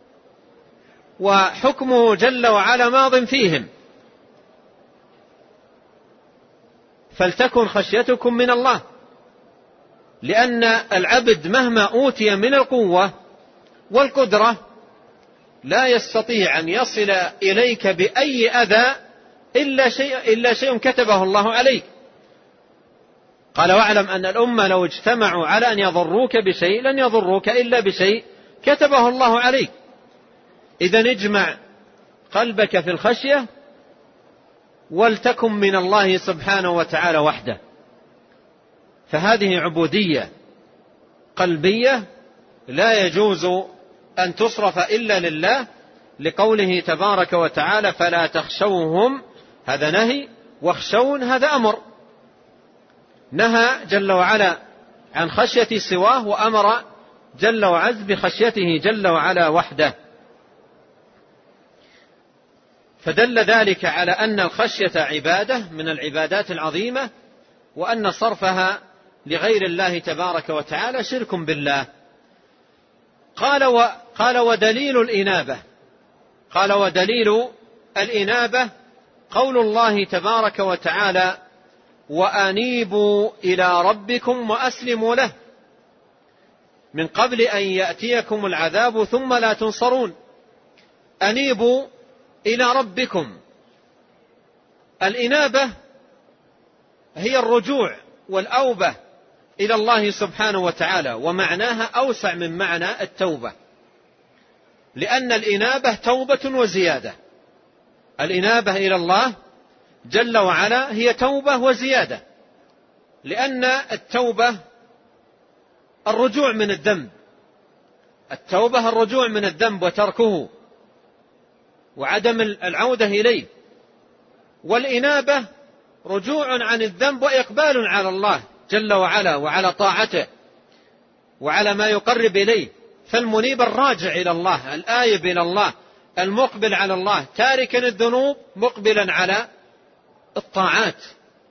وحكمه جل وعلا ماض فيهم. فلتكن خشيتكم من الله، لأن العبد مهما أوتي من القوة والقدرة لا يستطيع أن يصل إليك بأي أذى إلا شيء, إلا شيء كتبه الله عليك. قال: واعلم أن الأمة لو اجتمعوا على أن يضروك بشيء لن يضروك إلا بشيء كتبه الله عليك. إذن اجمع قلبك في الخشية، ولتكن من الله سبحانه وتعالى وحده. فهذه عبودية قلبية لا يجوز أن تصرف إلا لله، لقوله تبارك وتعالى: فلا تخشوهم، هذا نهي، واخشون هذا أمر. نهى جل وعلا عن خشية سواه، وأمر جل وعز بخشيته جل وعلا وحده. فدل ذلك على أن الخشية عبادة من العبادات العظيمة، وأن صرفها لغير الله تبارك وتعالى شرك بالله. قال: قال ودليل الإنابة قال ودليل الإنابة قول الله تبارك وتعالى وأنيبوا إلى ربكم وأسلموا له من قبل أن يأتيكم العذاب ثم لا تنصرون. أنيبوا إلى ربكم، الإنابة هي الرجوع والأوبة إلى الله سبحانه وتعالى، ومعناها أوسع من معنى التوبة، لأن الإنابة توبة وزيادة. الإنابة إلى الله جل وعلا هي توبة وزيادة، لأن التوبة الرجوع من الذنب، التوبة الرجوع من الذنب وتركه وعدم العودة إليه، والإنابة رجوع عن الذنب وإقبال على الله جل وعلا وعلى طاعته وعلى ما يقرب إليه. فالمنيب الراجع إلى الله، الآيب إلى الله، المقبل على الله، تاركا الذنوب مقبلا على الطاعات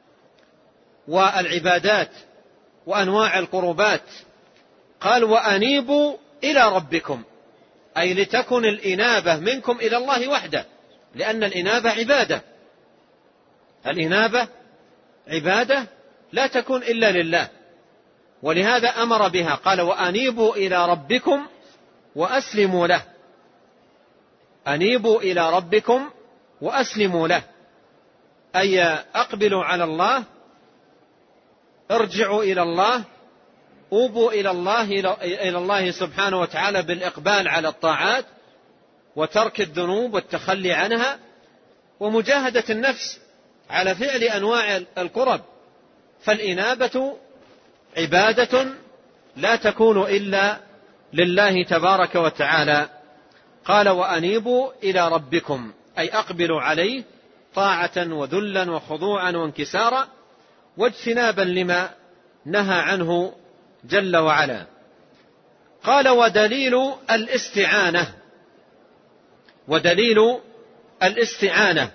والعبادات وأنواع القربات. قال وأنيبوا إلى ربكم، أي لتكن الإنابة منكم إلى الله وحده، لأن الإنابة عبادة، الإنابة عبادة لا تكون إلا لله، ولهذا أمر بها. قال وأنيبوا إلى ربكم وأسلموا له، أنيبوا إلى ربكم وأسلموا له، أي أقبلوا على الله، ارجعوا إلى الله، أوبوا إلى الله إلى الله سبحانه وتعالى بالإقبال على الطاعات وترك الذنوب والتخلي عنها ومجاهدة النفس على فعل أنواع القرب. فالإنابة عبادة لا تكون إلا لله تبارك وتعالى. قال وأنيبوا إلى ربكم، أي أقبلوا عليه طاعة وذلا وخضوعا وانكسارا واجتنابا لما نهى عنه جل وعلا. قال ودليل الاستعانة، ودليل الاستعانة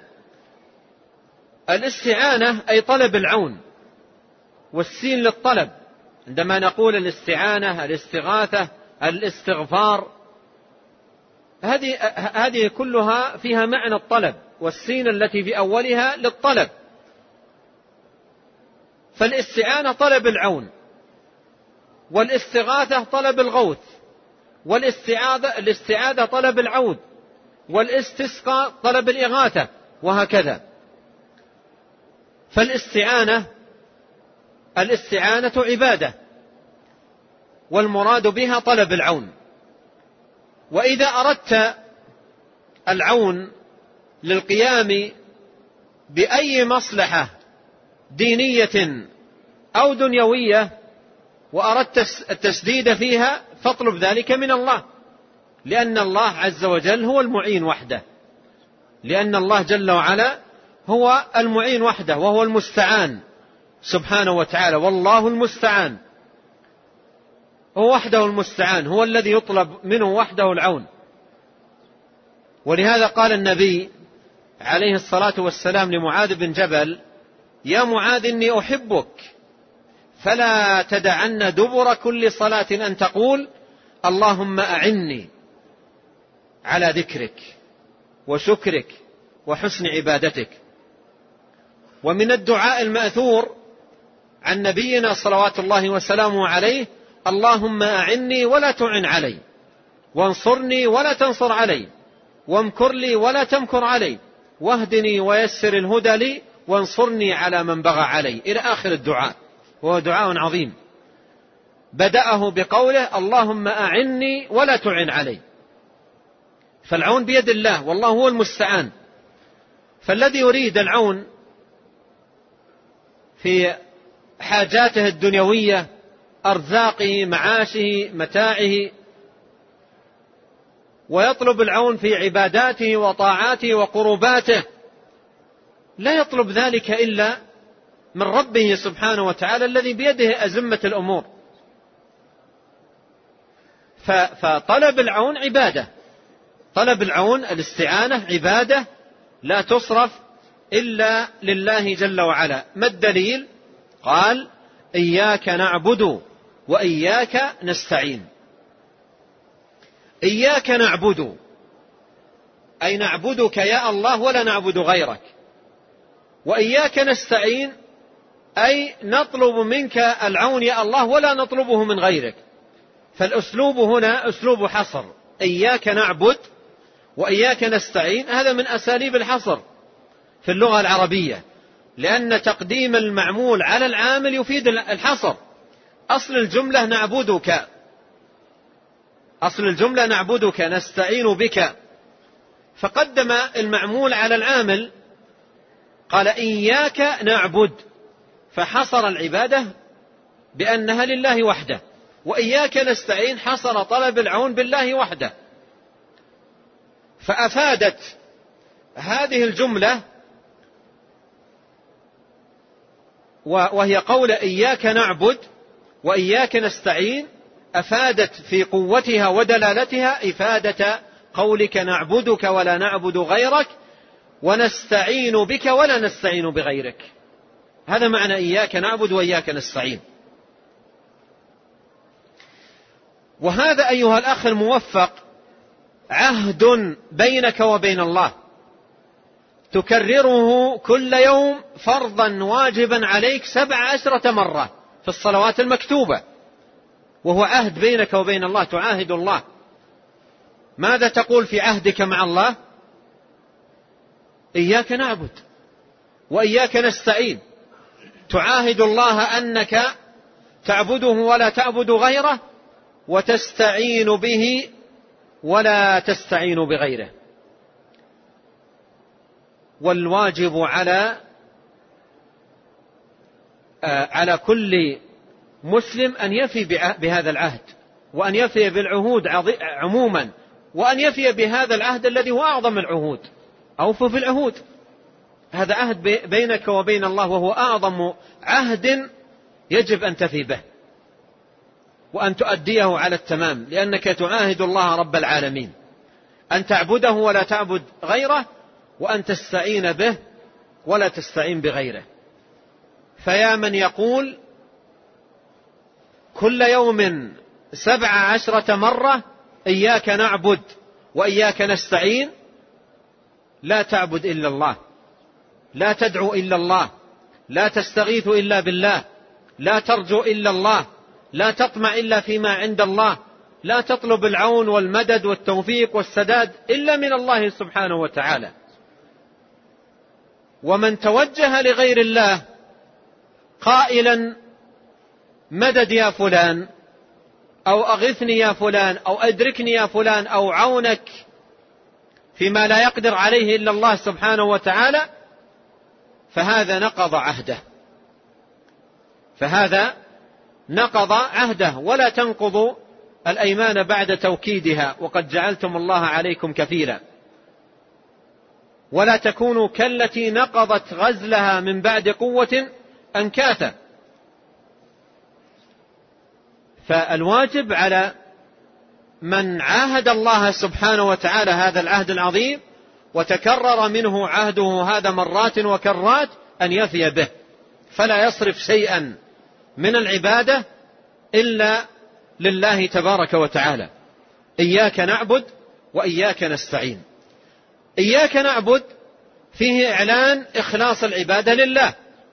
الاستعانة أي طلب العون، والسين للطلب. عندما نقول الاستعانة، الاستغاثة، الاستغفار، هذه هذه كلها فيها معنى الطلب، والسين التي في أولها للطلب. فالاستعانة طلب العون، والاستغاثة طلب الغوث، والاستعاذة الاستعاذة طلب العود، والاستسقاء طلب الإغاثة، وهكذا. فالاستعانة الاستعانة عبادة، والمراد بها طلب العون. وإذا أردت العون للقيام بأي مصلحة دينية أو دنيوية وأردت التسديد فيها فاطلب ذلك من الله، لأن الله عز وجل هو المعين وحده، لأن الله جل وعلا هو المعين وحده، وهو المستعان سبحانه وتعالى. والله المستعان، هو وحده المستعان، هو الذي يطلب منه وحده العون. ولهذا قال النبي عليه الصلاة والسلام لمعاذ بن جبل: يا معاذ إني أحبك فلا تدعن دبر كل صلاة أن تقول اللهم أعني على ذكرك وشكرك وحسن عبادتك. ومن الدعاء المأثور عن نبينا صلوات الله وسلامه عليه: اللهم أعني ولا تعن علي، وانصرني ولا تنصر علي، وامكر لي ولا تمكر علي، واهدني ويسر الهدى لي، وانصرني على من بغى علي، إلى آخر الدعاء. وهو دعاء عظيم بدأه بقوله: اللهم أعني ولا تعن علي. فالعون بيد الله، والله هو المستعان. فالذي يريد العون في حاجاته الدنيوية، أرزاقه، معاشه، متاعه، ويطلب العون في عباداته وطاعاته وقرباته، لا يطلب ذلك إلا من ربه سبحانه وتعالى الذي بيده أزمة الأمور. فطلب العون عبادة، طلب العون الاستعانة عبادة لا تصرف إلا لله جل وعلا. ما الدليل؟ قال: إياك نعبد وإياك نستعين. إياك نعبد أي نعبدك يا الله ولا نعبد غيرك، وإياك نستعين أي نطلب منك العون يا الله ولا نطلبه من غيرك. فالأسلوب هنا أسلوب حصر، إياك نعبد وإياك نستعين، هذا من أساليب الحصر في اللغة العربية، لأن تقديم المعمول على العامل يفيد الحصر. أصل الجملة نعبدك، أصل الجملة نعبدك نستعين بك، فقدم المعمول على العامل، قال إياك نعبد، فحصر العبادة بأنها لله وحده، وإياك نستعين حصر طلب العون بالله وحده. فأفادت هذه الجملة وهي قول إياك نعبد وإياك نستعين، أفادت في قوتها ودلالتها إفادة قولك نعبدك ولا نعبد غيرك، ونستعين بك ولا نستعين بغيرك. هذا معنى إياك نعبد وإياك نستعين. وهذا أيها الأخ الموفق عهد بينك وبين الله تكرره كل يوم فرضا واجبا عليك سبع عشرة مرة في الصلوات المكتوبة، وهو عهد بينك وبين الله، تعاهد الله. ماذا تقول في عهدك مع الله؟ إياك نعبد وإياك نستعين، تعاهد الله أنك تعبده ولا تعبد غيره، وتستعين به ولا تستعين بغيره. والواجب على على كل مسلم أن يفي بهذا العهد، وأن يفي بالعهود عموما، وأن يفي بهذا العهد الذي هو أعظم العهود. أوفوا في العهود، هذا عهد بينك وبين الله، وهو أعظم عهد يجب أن تفي به وأن تؤديه على التمام، لأنك تعاهد الله رب العالمين أن تعبده ولا تعبد غيره، وأن تستعين به ولا تستعين بغيره. فيا من يقول كل يوم سبع عشرة مرة إياك نعبد وإياك نستعين، لا تعبد إلا الله، لا تدعو إلا الله، لا تستغيث إلا بالله، لا ترجو إلا الله، لا تطمع إلا فيما عند الله، لا تطلب العون والمدد والتوفيق والسداد إلا من الله سبحانه وتعالى. ومن توجه لغير الله قائلا مدد يا فلان، أو أغثني يا فلان، أو أدركني يا فلان، أو عونك فيما لا يقدر عليه إلا الله سبحانه وتعالى، فهذا نقض عهده، فهذا نقض عهده. ولا تنقضوا الأيمان بعد توكيدها، وقد جعلتم الله عليكم كفيلا. ولا تكونوا كالتي نقضت غزلها من بعد قوة أنكاثا. فالواجب على من عاهد الله سبحانه وتعالى هذا العهد العظيم وتكرر منه عهده هذا مرات وكرات أن يفي به، فلا يصرف شيئا من العبادة إلا لله تبارك وتعالى. إياك نعبد وإياك نستعين. إياك نعبد فيه إعلان إخلاص العبادة لله،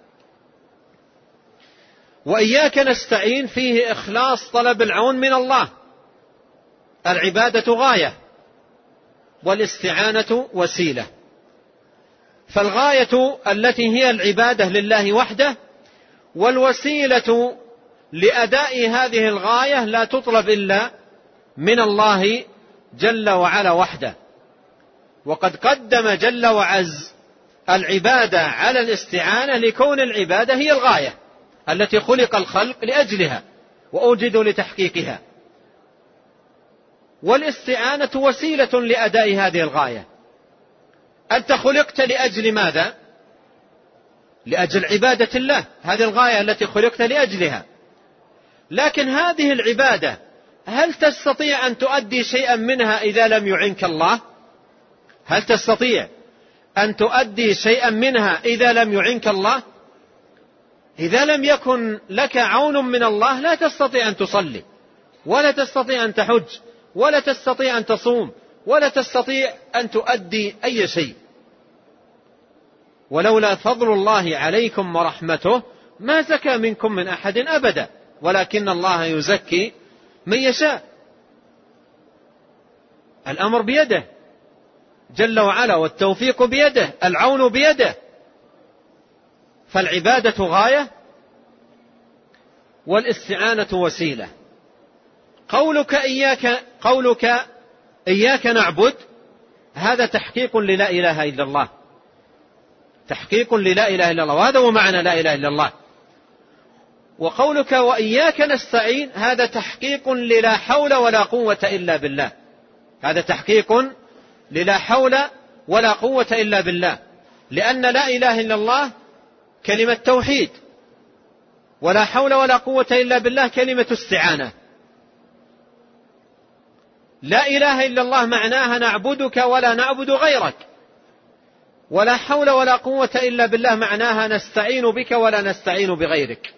وإياك نستعين فيه إخلاص طلب العون من الله. العبادة غاية والاستعانة وسيلة، فالغاية التي هي العبادة لله وحده، والوسيلة لأداء هذه الغاية لا تطلب إلا من الله جل وعلا وحده. وقد قدم جل وعز العبادة على الاستعانة لكون العبادة هي الغاية التي خلق الخلق لأجلها وأوجدوا لتحقيقها، والاستعانة وسيلة لأداء هذه الغاية. أنت خلقت لأجل ماذا؟ لأجل عبادة الله، هذه الغاية التي خلقت لأجلها. لكن هذه العبادة هل تستطيع أن تؤدي شيئا منها إذا لم يعنك الله؟ هل تستطيع أن تؤدي شيئا منها إذا لم يعنك الله؟ إذا لم يكن لك عون من الله لا تستطيع أن تصلي، ولا تستطيع أن تحج، ولا تستطيع أن تصوم ولا تستطيع أن تؤدي أي شيء. ولولا فضل الله عليكم ورحمته ما زكى منكم من أحد أبدا ولكن الله يزكي من يشاء. الأمر بيده جل وعلا، والتوفيق بيده، العون بيده. فالعبادة غاية والاستعانة وسيلة. قولك إياك, قولك إياك نعبد هذا تحقيق للا إله إلا الله، تحقيق للا إله إلا الله، وهذا هو معنى لا إله إلا الله. وقولك وإياك نستعين هذا تحقيق للا حول ولا قوة إلا بالله، هذا تحقيق للا حول ولا قوة إلا بالله، لأن لا إله إلا الله كلمة توحيد، ولا حول ولا قوة إلا بالله كلمة استعانة. لا إله إلا الله معناها نعبدك ولا نعبد غيرك، ولا حول ولا قوة إلا بالله معناها نستعين بك ولا نستعين بغيرك.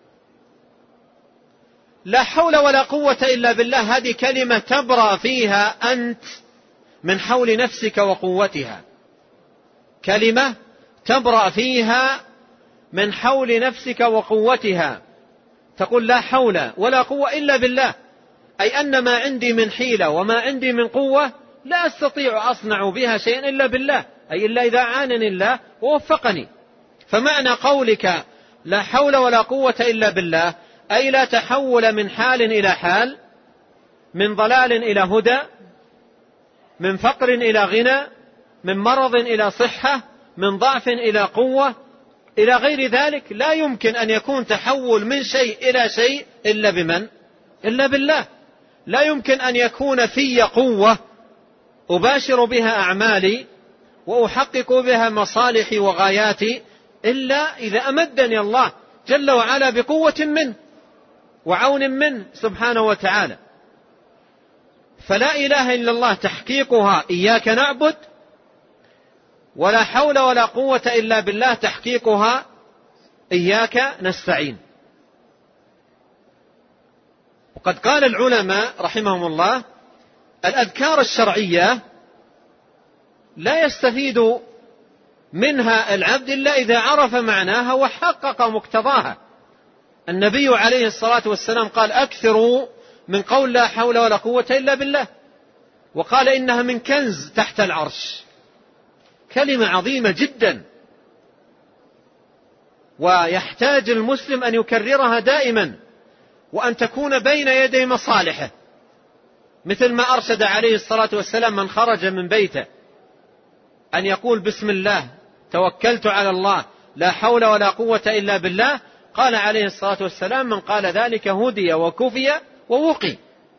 لا حول ولا قوة إلا بالله هذه كلمة تبرأ فيها أنت من حول نفسك وقوتها، كلمة تبرأ فيها من حول نفسك وقوتها، تقول لا حول ولا قوة إلا بالله، أي أن ما عندي من حيلة وما عندي من قوة لا أستطيع أصنع بها شيئا إلا بالله، أي إلا إذا عانني الله ووفقني. فمعنى قولك لا حول ولا قوة إلا بالله أي لا تحول من حال إلى حال، من ضلال إلى هدى، من فقر إلى غنى، من مرض إلى صحة، من ضعف إلى قوة إلى غير ذلك. لا يمكن أن يكون تحول من شيء إلى شيء إلا بمن؟ إلا بالله. لا يمكن أن يكون في قوة أباشر بها أعمالي وأحقق بها مصالحي وغاياتي إلا إذا أمدني الله جل وعلا بقوة منه وعون منه سبحانه وتعالى. فلا إله إلا الله تحقيقها إياك نعبد، ولا حول ولا قوة إلا بالله تحقيقها إياك نستعين. وقد قال العلماء رحمهم الله الأذكار الشرعية لا يستفيد منها العبد إلا إذا عرف معناها وحقق مقتضاها. النبي عليه الصلاة والسلام قال أكثروا من قول لا حول ولا قوة إلا بالله، وقال إنها من كنز تحت العرش، كلمة عظيمة جدا، ويحتاج المسلم أن يكررها دائما وأن تكون بين يدي مصالحه، مثل ما أرشد عليه الصلاة والسلام من خرج من بيته أن يقول بسم الله توكلت على الله لا حول ولا قوة إلا بالله. قال عليه الصلاة والسلام من قال ذلك هدي وكفي ووقي.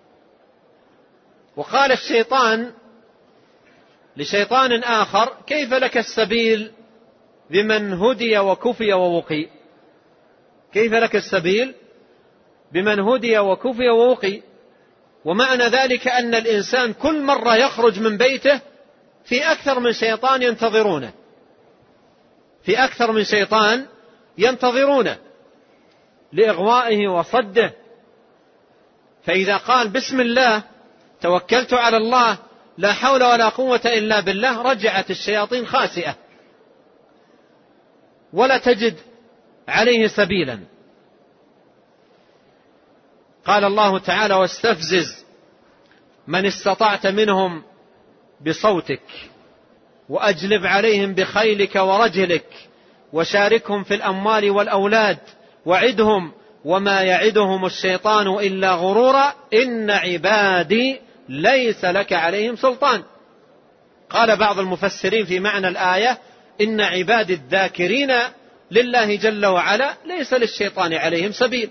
وقال الشيطان لشيطان آخر كيف لك السبيل بمن هدي وكفي ووقي؟ كيف لك السبيل بمن هدي وكفي ووقي؟ ومعنى ذلك أن الإنسان كل مرة يخرج من بيته في أكثر من شيطان ينتظرونه، في أكثر من شيطان ينتظرونه لإغوائه وصده. فإذا قال بسم الله توكلت على الله لا حول ولا قوة إلا بالله رجعت الشياطين خاسئة ولا تجد عليه سبيلا. قال الله تعالى واستفزز من استطعت منهم بصوتك وأجلب عليهم بخيلك ورجلك وشاركهم في الأموال والأولاد وعدهم وما يعدهم الشيطان إلا غرورا إن عبادي ليس لك عليهم سلطان. قال بعض المفسرين في معنى الآية إن عبادي الذاكرين لله جل وعلا ليس للشيطان عليهم سبيل،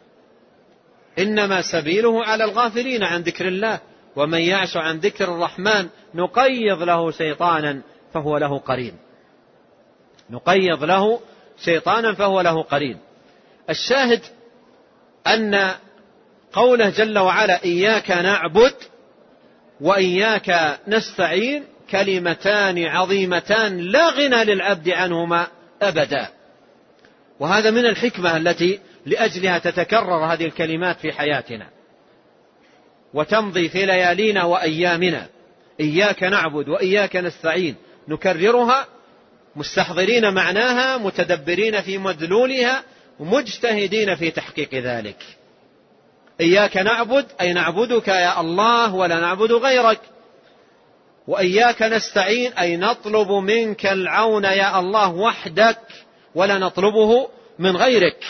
إنما سبيله على الغافلين عن ذكر الله ومن يعش عن ذكر الرحمن نقيض له شيطانا فهو له قرين، نقيض له شيطانا فهو له قرين. الشاهد أن قوله جل وعلا إياك نعبد وإياك نستعين كلمتان عظيمتان لا غنى للعبد عنهما أبدا. وهذا من الحكمة التي لأجلها تتكرر هذه الكلمات في حياتنا. وتمضي في ليالينا وأيامنا. إياك نعبد وإياك نستعين نكررها مستحضرين معناها متدبرين في مدلولها ومجتهدين في تحقيق ذلك. إياك نعبد أي نعبدك يا الله ولا نعبد غيرك، وإياك نستعين أي نطلب منك العون يا الله وحدك ولا نطلبه من غيرك.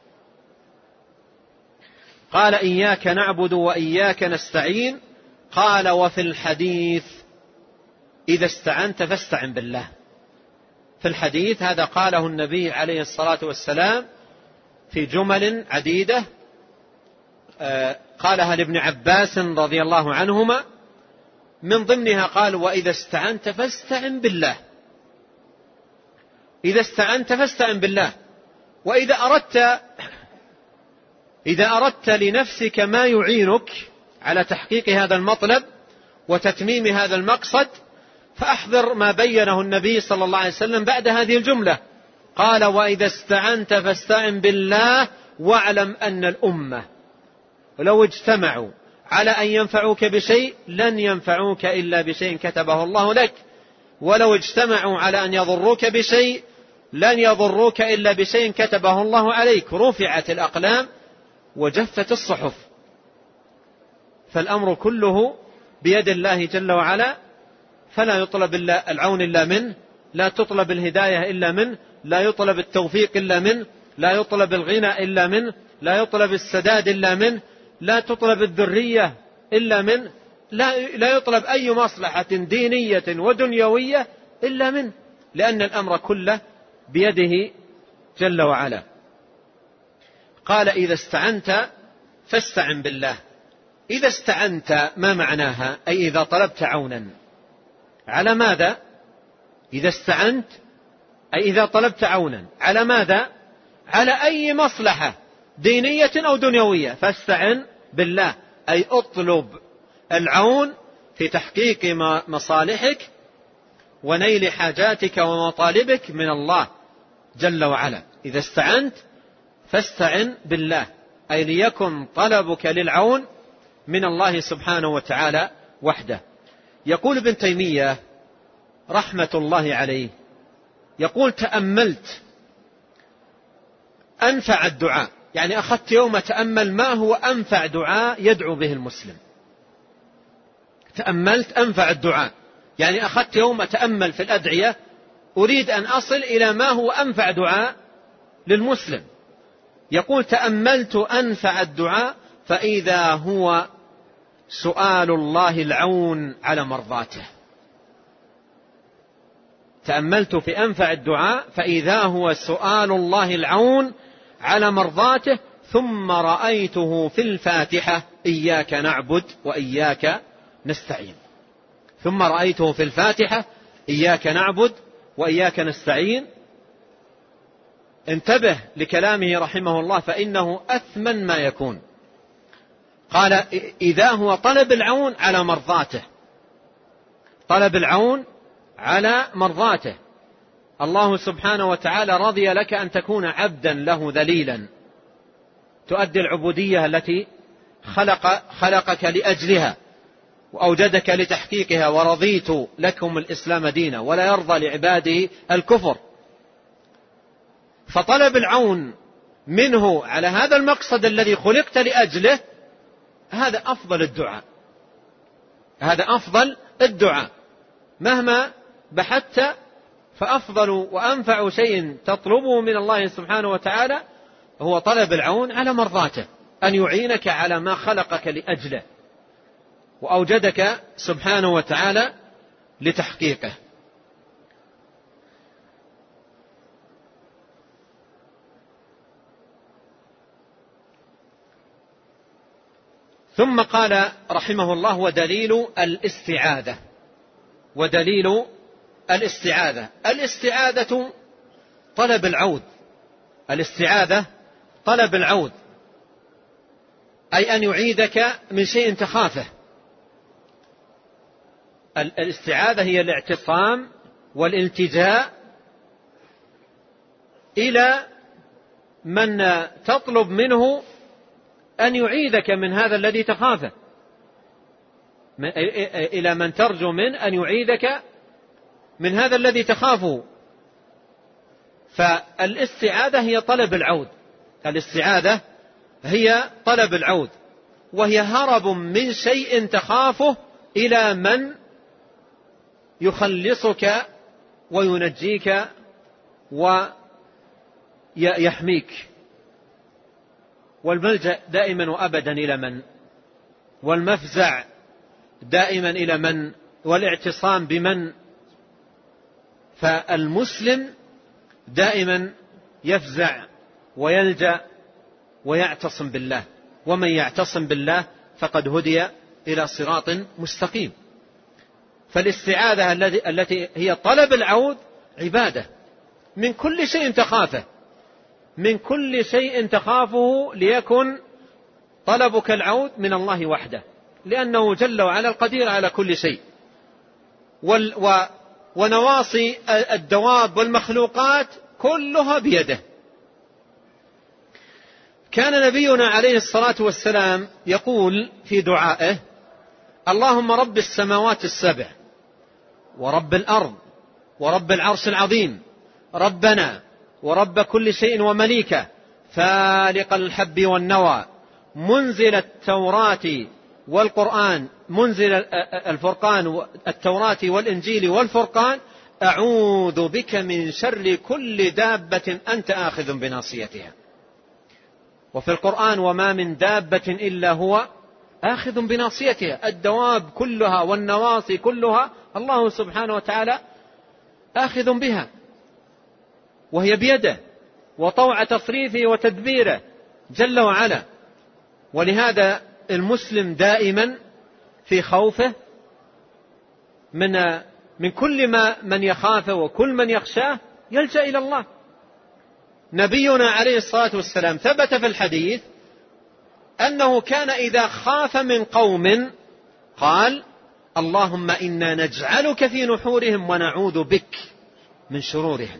قال إياك نعبد وإياك نستعين. قال وفي الحديث إذا استعنت فاستعن بالله. في الحديث هذا قاله النبي عليه الصلاة والسلام في جمل عديدة، قالها لابن عباس رضي الله عنهما، من ضمنها قال وإذا استعنت فاستعن بالله. إذا استعنت فاستعن بالله. وإذا أردت إذا أردت لنفسك ما يعينك على تحقيق هذا المطلب وتتميم هذا المقصد فأحضر ما بينه النبي صلى الله عليه وسلم بعد هذه الجملة. قال وإذا استعنت فاستعن بالله واعلم أن الأمة ولو اجتمعوا على أن ينفعوك بشيء لن ينفعوك إلا بشيء كتبه الله لك، ولو اجتمعوا على أن يضروك بشيء لن يضروك إلا بشيء كتبه الله عليك. رفعت الأقلام وجفت الصحف. فالأمر كله بيد الله جل وعلا، فلا يطلب العون إلا منه، لا تطلب الهداية إلا منه، لا يطلب التوفيق إلا منه، لا يطلب الغنى إلا منه، لا يطلب السداد إلا منه، لا تطلب الذرية إلا منه، لا, لا يطلب أي مصلحة دينية ودنيوية إلا منه، لأن الأمر كله بيده جل وعلا. قال إذا استعنت فاستعن بالله. إذا استعنت ما معناها؟ أي إذا طلبت عونا. على ماذا؟ إذا استعنت أي إذا طلبت عونا على ماذا؟ على أي مصلحة دينية أو دنيوية فاستعن بالله، أي اطلب العون في تحقيق مصالحك ونيل حاجاتك ومطالبك من الله جل وعلا. إذا استعنت فاستعن بالله، أي ليكن طلبك للعون من الله سبحانه وتعالى وحده. يقول ابن تيمية رحمة الله عليه، يقول تأملت أنفع الدعاء، يعني أخذت يوم تأمل ما هو أنفع دعاء يدعو به المسلم. تأملت أنفع الدعاء، يعني أخذت يوم أتأمل في الأدعية أريد أن أصل إلى ما هو أنفع دعاء للمسلم. يقول تأملت أنفع الدعاء فإذا هو سؤال الله العون على مرضاته. تأملت في أنفع الدعاء فإذا هو سؤال الله العون على مرضاته. ثم رأيته في الفاتحة إياك نعبد وإياك نستعين. ثم رأيته في الفاتحة إياك نعبد وإياك نستعين. انتبه لكلامه رحمه الله فإنه أثمن ما يكون. قال إذا هو طلب العون على مرضاته، طلب العون على مرضاته. الله سبحانه وتعالى رضي لك أن تكون عبدا له ذليلا تؤدي العبودية التي خلق خلقك لأجلها وأوجدك لتحقيقها، ورضيت لكم الإسلام دينا ولا يرضى لعباده الكفر. فطلب العون منه على هذا المقصد الذي خلقت لأجله هذا أفضل الدعاء، هذا أفضل الدعاء. مهما بحثت فأفضل وأنفع شيء تطلبه من الله سبحانه وتعالى هو طلب العون على مرضاته، أن يعينك على ما خلقك لأجله وأوجدك سبحانه وتعالى لتحقيقه. ثم قال رحمه الله ودليل الاستعاذة. ودليل الاستعاذة، الاستعاذة طلب العوذ، الاستعاذة طلب العوذ، أي أن يعيذك من شيء تخافه. الاستعاذة هي الاعتصام والالتجاء إلى من تطلب منه أن يعيذك من هذا الذي تخافه. إلى من ترجو من أن يعيدك من هذا الذي تخافه. فالاستعاذة هي طلب العود، الاستعاذة هي طلب العود، وهي هرب من شيء تخافه إلى من يخلصك وينجيك ويحميك. والملجأ دائما وأبدا إلى من؟ والمفزع دائما إلى من؟ والاعتصام بمن؟ فالمسلم دائما يفزع ويلجأ ويعتصم بالله، ومن يعتصم بالله فقد هدي إلى صراط مستقيم. فالاستعاذة التي هي طلب العود عبادة من كل شيء تخافه، من كل شيء تخافه، ليكن طلبك العود من الله وحده، لأنه جل وعلا القدير على كل شيء. ونواصي الدواب والمخلوقات كلها بيده. كان نبينا عليه الصلاة والسلام يقول في دعائه: اللهم رب السماوات السبع ورب الأرض ورب العرش العظيم، ربنا ورب كل شيء ومليكه، فالق الحب والنوى، منزل التوراة والقرآن، منزل الفرقان، التوراة والإنجيل والفرقان، أعوذ بك من شر كل دابة أنت آخذ بناصيتها. وفي القرآن: وما من دابة إلا هو آخذ بناصيتها. الدواب كلها والنواصي كلها الله سبحانه وتعالى آخذ بها، وهي بيده وطوع تصريفه وتدبيره جل وعلا. ولهذا المسلم دائما في خوفه من من كل ما من يخافه وكل من يخشاه يلجأ إلى الله. نبينا عليه الصلاة والسلام ثبت في الحديث أنه كان إذا خاف من قوم قال: اللهم إنا نجعلك في نحورهم ونعوذ بك من شرورهم،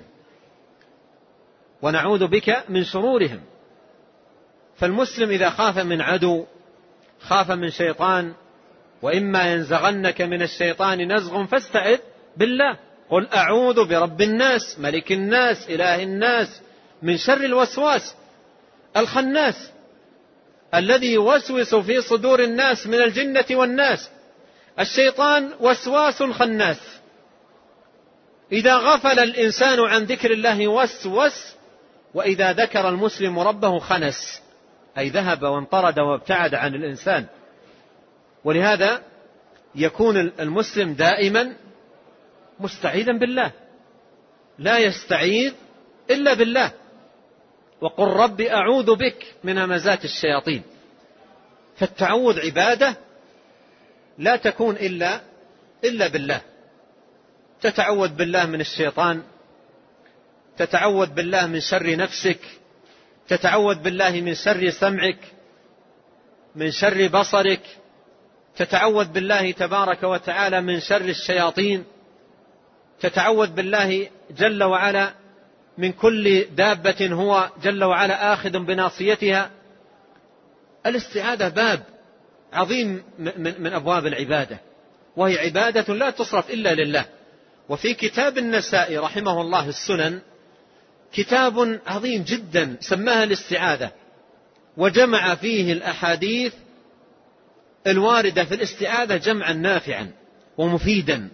ونعوذ بك من شرورهم. فالمسلم إذا خاف من عدو، خاف من شيطان، وإما ينزغنك من الشيطان نزغ فاستعذ بالله، قل أعوذ برب الناس ملك الناس إله الناس من شر الوسواس الخناس الذي يوسوس في صدور الناس من الجنة والناس. الشيطان وسواس خناس، إذا غفل الإنسان عن ذكر الله وسوس، وإذا ذكر المسلم ربه خنس، أي ذهب وانطرد وابتعد عن الإنسان. ولهذا يكون المسلم دائما مستعيذا بالله، لا يستعيذ إلا بالله. وقل رب أعوذ بك من همزات الشياطين. فالتعوذ عبادة لا تكون إلا إلا بالله. تتعوذ بالله من الشيطان، تتعوذ بالله من شر نفسك، تتعوذ بالله من شر سمعك، من شر بصرك، تتعوذ بالله تبارك وتعالى من شر الشياطين، تتعوذ بالله جل وعلا من كل دابة هو جل وعلا آخذ بناصيتها. الاستعاذة باب عظيم من أبواب العبادة، وهي عبادة لا تصرف إلا لله. وفي كتاب النسائي رحمه الله السنن كتاب عظيم جدا سماها الاستعاذة، وجمع فيه الأحاديث الواردة في الاستعاذة جمعا نافعا ومفيدا.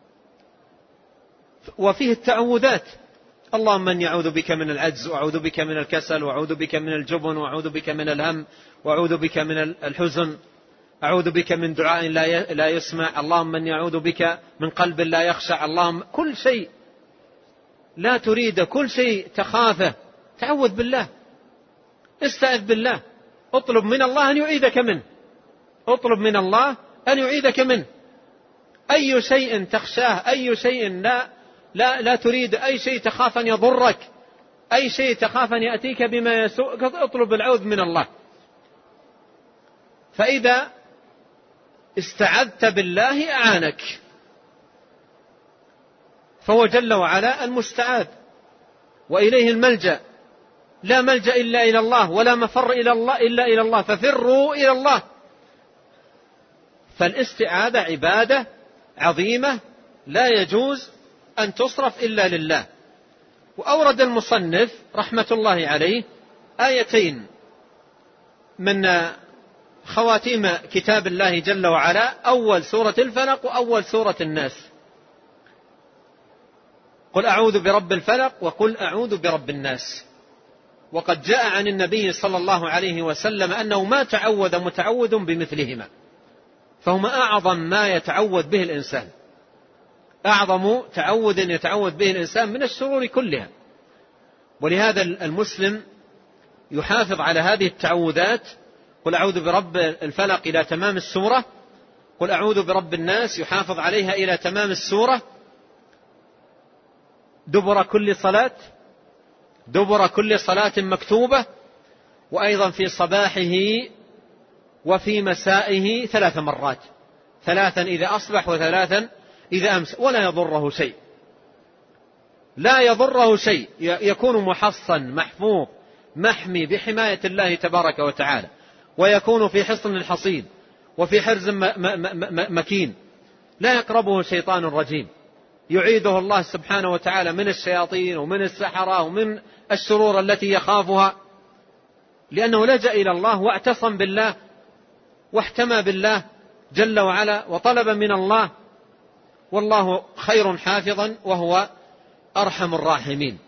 وفيه التعوذات: اللهم إني أعوذ بك من العجز، وأعوذ بك من الكسل، وأعوذ بك من الجبن، وأعوذ بك من الهم، وأعوذ بك من الحزن، أعوذ بك من دعاء لا يسمع، اللهم إني أعوذ بك من قلب لا يخشع. اللهم كل شيء لا تريد، كل شيء تخافه، تعوذ بالله، استعذ بالله، اطلب من الله أن يعيذك منه، اطلب من الله أن يعيذك منه. أي شيء تخشاه، أي شيء لا لا لا تريد، أي شيء تخاف أن يضرك، أي شيء تخاف أن يأتيك بما يسوءك، اطلب العوذ من الله. فإذا استعذت بالله أعانك، فهو جل وعلا المستعاذ وإليه الملجأ، لا ملجأ إلا إلى الله، ولا مفر إلى الله إلا إلى الله، ففروا إلى الله. فالاستعاذة عبادة عظيمة لا يجوز أن تصرف إلا لله. وأورد المصنف رحمة الله عليه آيتين من خواتيم كتاب الله جل وعلا، أول سورة الفلق وأول سورة الناس: قل أعوذ برب الفلق وقل أعوذ برب الناس. وقد جاء عن النبي صلى الله عليه وسلم أنه ما تعوذ متعوذ بمثلهما، فهما أعظم ما يتعوذ به الإنسان، أعظم تعوذ يتعوذ به الإنسان من الشرور كلها. ولهذا المسلم يحافظ على هذه التعوذات: قل أعوذ برب الفلق إلى تمام السورة، قل أعوذ برب الناس يحافظ عليها إلى تمام السورة دبر كل صلاة دبر كل صلاة مكتوبة، وأيضا في صباحه وفي مسائه ثلاث مرات، ثلاثا إذا أصبح وثلاثا إذا أمس، ولا يضره شيء، لا يضره شيء، يكون محصن محفوظ محمي بحماية الله تبارك وتعالى، ويكون في حصن حصين وفي حرز مكين، لا يقربه شيطان رجيم، يعيده الله سبحانه وتعالى من الشياطين ومن السحرة ومن الشرور التي يخافها، لأنه لجأ إلى الله واعتصم بالله واحتمى بالله جل وعلا وطلب من الله، والله خير حافظا وهو أرحم الراحمين.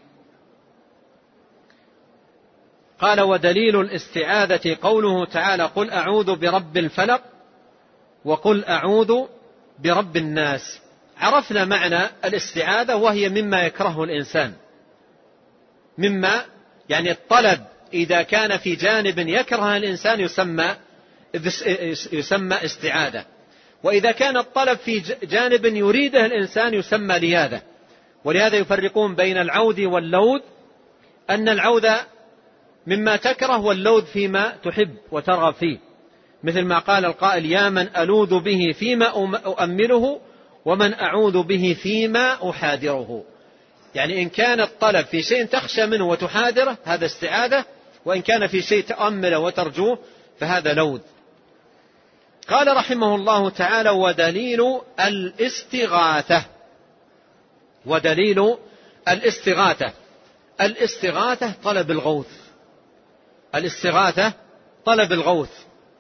قال: ودليل الاستعاذة قوله تعالى: قل أعوذ برب الفلق وقل أعوذ برب الناس. عرفنا معنى الاستعاذة، وهي مما يكرهه الإنسان، مما يعني الطلب إذا كان في جانب يكره الإنسان يسمى يسمى استعاذة، وإذا كان الطلب في جانب يريده الإنسان يسمى لياذة. ولهذا يفرقون بين العوذ واللوذ، أن العوذ مما تكره واللوذ فيما تحب وترغب فيه، مثل ما قال القائل: يا من ألوذ به فيما أؤمله ومن أعوذ به فيما أحاذره. يعني إن كان الطلب في شيء تخشى منه وتحاذره هذا استعاذة، وإن كان في شيء تأمله وترجوه فهذا لوذ. قال رحمه الله تعالى: ودليل الاستغاثة. ودليل الاستغاثة الاستغاثة طلب الغوث الاستغاثة طلب الغوث.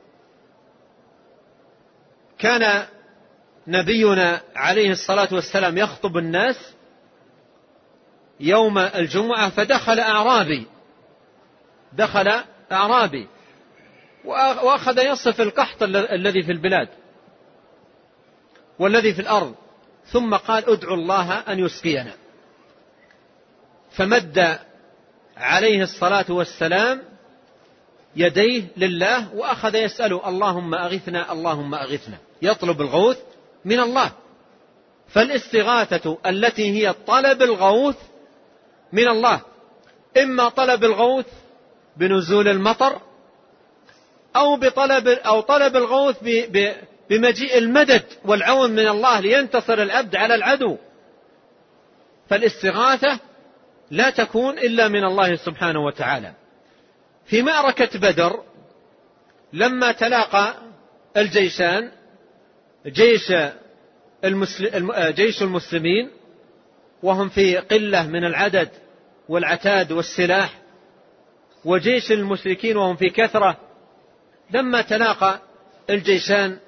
كان نبينا عليه الصلاة والسلام يخطب الناس يوم الجمعة، فدخل أعرابي دخل أعرابي وأخذ يصف القحط الذي في البلاد والذي في الأرض، ثم قال: ادعوا الله أن يسقينا. فمد عليه الصلاة والسلام يديه لله وأخذ يسأل: اللهم أغثنا اللهم أغثنا، يطلب الغوث من الله. فالاستغاثة التي هي طلب الغوث من الله، إما طلب الغوث بنزول المطر، أو بطلب أو طلب الغوث بمجيء المدد والعون من الله لينتصر العبد على العدو. فالاستغاثة لا تكون إلا من الله سبحانه وتعالى. في معركة بدر لما تلاقى الجيشان، جيش جيش المسلمين وهم في قلة من العدد والعتاد والسلاح، وجيش المشركين وهم في كثرة، لما تلاقى الجيشان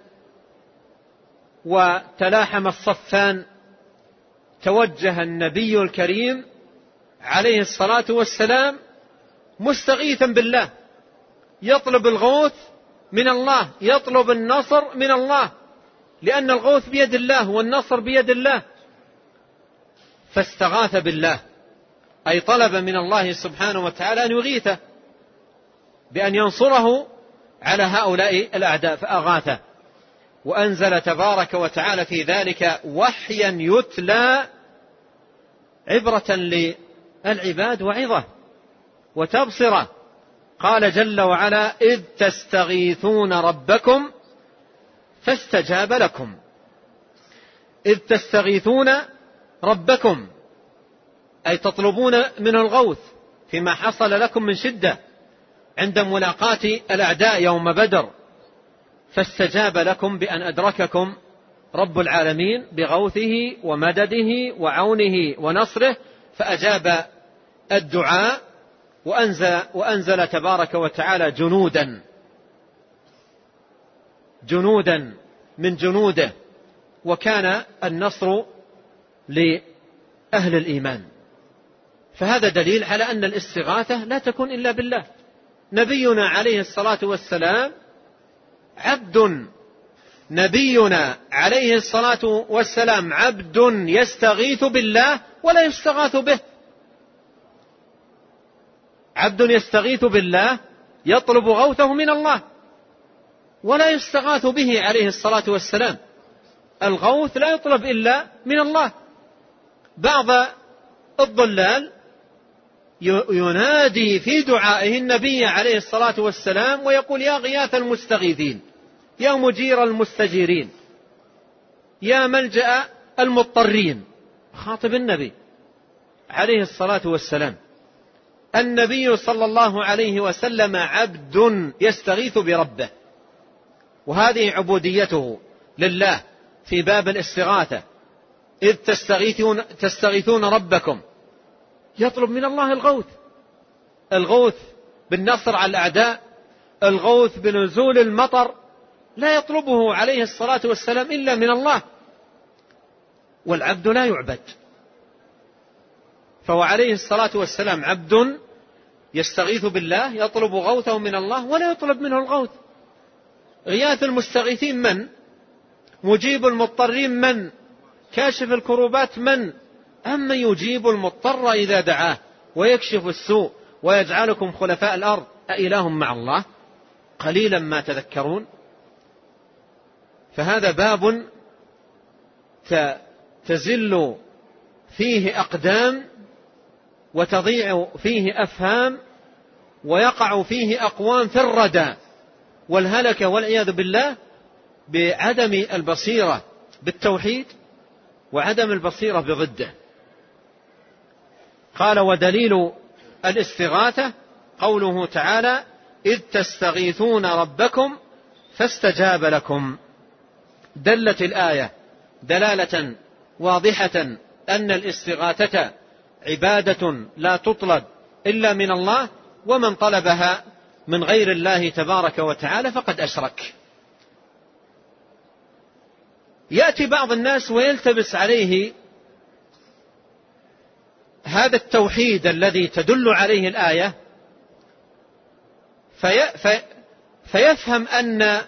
وتلاحم الصفان توجه النبي الكريم عليه الصلاة والسلام مستغيثا بالله، يطلب الغوث من الله، يطلب النصر من الله، لأن الغوث بيد الله والنصر بيد الله. فاستغاث بالله، أي طلب من الله سبحانه وتعالى أن يغيثه بأن ينصره على هؤلاء الأعداء، فأغاثه. وأنزل تبارك وتعالى في ذلك وحيا يتلى عبرة للعباد وعظة وتبصرة. قال جل وعلا: إذ تستغيثون ربكم فاستجاب لكم. إذ تستغيثون ربكم أي تطلبون منه الغوث فيما حصل لكم من شدة عند ملاقاة الأعداء يوم بدر، فاستجاب لكم بأن أدرككم رب العالمين بغوثه ومدده وعونه ونصره، فأجاب الدعاء وأنزل, وأنزل تبارك وتعالى جنودا جنودا من جنوده، وكان النصر لأهل الإيمان. فهذا دليل على أن الاستغاثة لا تكون إلا بالله. نبينا عليه الصلاة والسلام عبد نبينا عليه الصلاة والسلام عبد يستغيث بالله ولا يستغاث به. عبد يستغيث بالله يطلب غوثه من الله ولا يستغاث به عليه الصلاة والسلام. الغوث لا يطلب إلا من الله. بعض الضلال ينادي في دعائه النبي عليه الصلاة والسلام ويقول: يا غياث المستغيثين، يا مجير المستجيرين، يا ملجأ المضطرين. خاطب النبي عليه الصلاة والسلام. النبي صلى الله عليه وسلم عبد يستغيث بربه، وهذه عبوديته لله في باب الاستغاثة. إذ تستغيثون, تستغيثون ربكم، يطلب من الله الغوث، الغوث بالنصر على الأعداء، الغوث بنزول المطر، لا يطلبه عليه الصلاة والسلام إلا من الله. والعبد لا يعبد، فهو عليه الصلاة والسلام عبد يستغيث بالله يطلب غوثه من الله ولا يطلب منه الغوث. غياث المستغيثين من؟ مجيب المضطرين من؟ كاشف الكروبات من؟ أما يجيب المضطر إذا دعاه ويكشف السوء ويجعلكم خلفاء الأرض أإله مع الله؟ قليلا ما تذكرون. فهذا باب تزل فيه أقدام وتضيع فيه أفهام ويقع فيه أقوام في الردى والهلك والعياذ بالله بعدم البصيرة بالتوحيد وعدم البصيرة بضده. قال: ودليل الاستغاثة قوله تعالى: إذ تستغيثون ربكم فاستجاب لكم. دلت الآية دلالة واضحة أن الاستغاثة عبادة لا تطلب إلا من الله، ومن طلبها من غير الله تبارك وتعالى فقد أشرك. يأتي بعض الناس ويلتبس عليه هذا التوحيد الذي تدل عليه الآية، في في فيفهم أن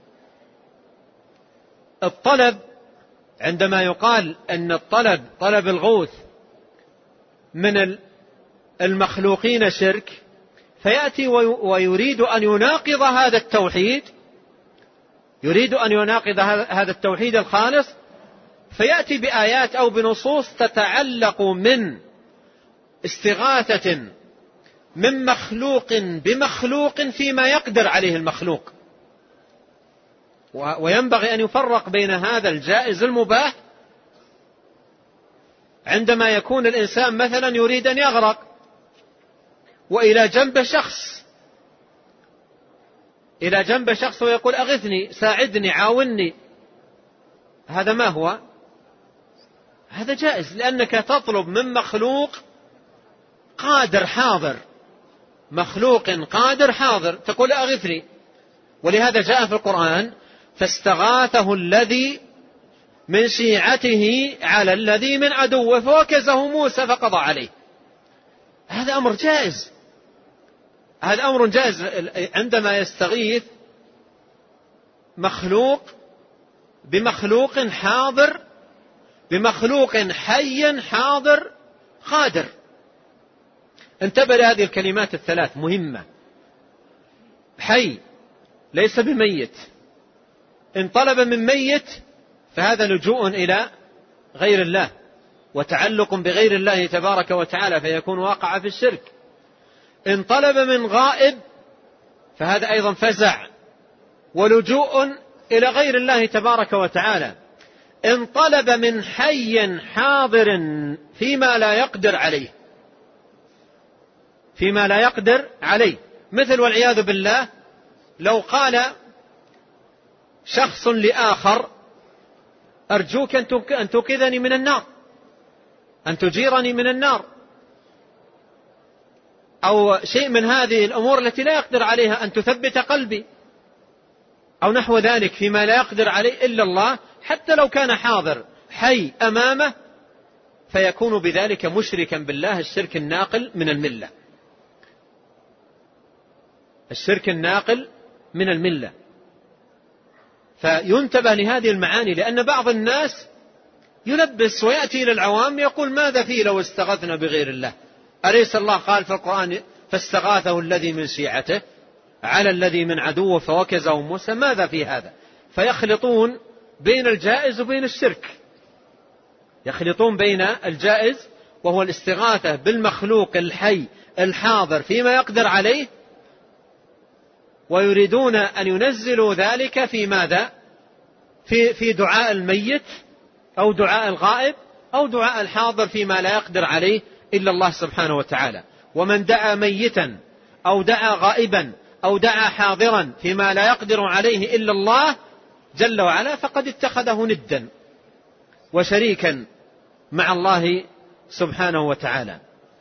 الطلب، عندما يقال أن الطلب طلب الغوث من المخلوقين شرك، فيأتي ويريد أن يناقض هذا التوحيد، يريد أن يناقض هذا التوحيد الخالص، فيأتي بآيات أو بنصوص تتعلق من استغاثة من مخلوق بمخلوق فيما يقدر عليه المخلوق. وينبغي أن يفرق بين هذا الجائز المباح عندما يكون الإنسان مثلا يريد أن يغرق وإلى جنب شخص إلى جنب شخص ويقول: أغثني، ساعدني، عاوني. هذا ما هو؟ هذا جائز، لأنك تطلب من مخلوق قادر حاضر، مخلوق قادر حاضر، تقول: أغثني. ولهذا جاء في القرآن: فاستغاثه الذي من شيعته على الذي من عدوه فوكزه موسى فقضى عليه. هذا أمر جائز، هذا أمر جائز عندما يستغيث مخلوق بمخلوق حاضر، بمخلوق حي حاضر قادر. انتبه لهذه الكلمات الثلاث مهمة: حي ليس بميت، إن طلب من ميت فهذا لجوء إلى غير الله وتعلق بغير الله تبارك وتعالى فيكون واقع في الشرك. إن طلب من غائب فهذا أيضا فزع ولجوء إلى غير الله تبارك وتعالى. إن طلب من حي حاضر فيما لا يقدر عليه، فيما لا يقدر عليه، مثل والعياذ بالله لو قال شخص لآخر أرجوك أن توقظني من النار، أن تجيرني من النار، أو شيء من هذه الأمور التي لا يقدر عليها، أن تثبت قلبي، أو نحو ذلك فيما لا يقدر عليه إلا الله، حتى لو كان حاضر حي أمامه، فيكون بذلك مشركا بالله الشرك الناقل من الملة، الشرك الناقل من الملة. فينتبه لهذه المعاني، لأن بعض الناس يلبس ويأتي إلى العوام يقول ماذا فيه لو استغاثنا بغير الله؟ أليس الله قال في القرآن فاستغاثه الذي من شيعته على الذي من عدوه فوكزه موسى؟ ماذا في هذا؟ فيخلطون بين الجائز وبين الشرك، يخلطون بين الجائز وهو الاستغاثة بالمخلوق الحي الحاضر فيما يقدر عليه، ويريدون أن ينزلوا ذلك في ماذا؟ في, في دعاء الميت أو دعاء الغائب أو دعاء الحاضر فيما لا يقدر عليه إلا الله سبحانه وتعالى. ومن دعا ميتا أو دعا غائبا أو دعا حاضرا فيما لا يقدر عليه إلا الله جل وعلا فقد اتخذه ندا وشريكا مع الله سبحانه وتعالى.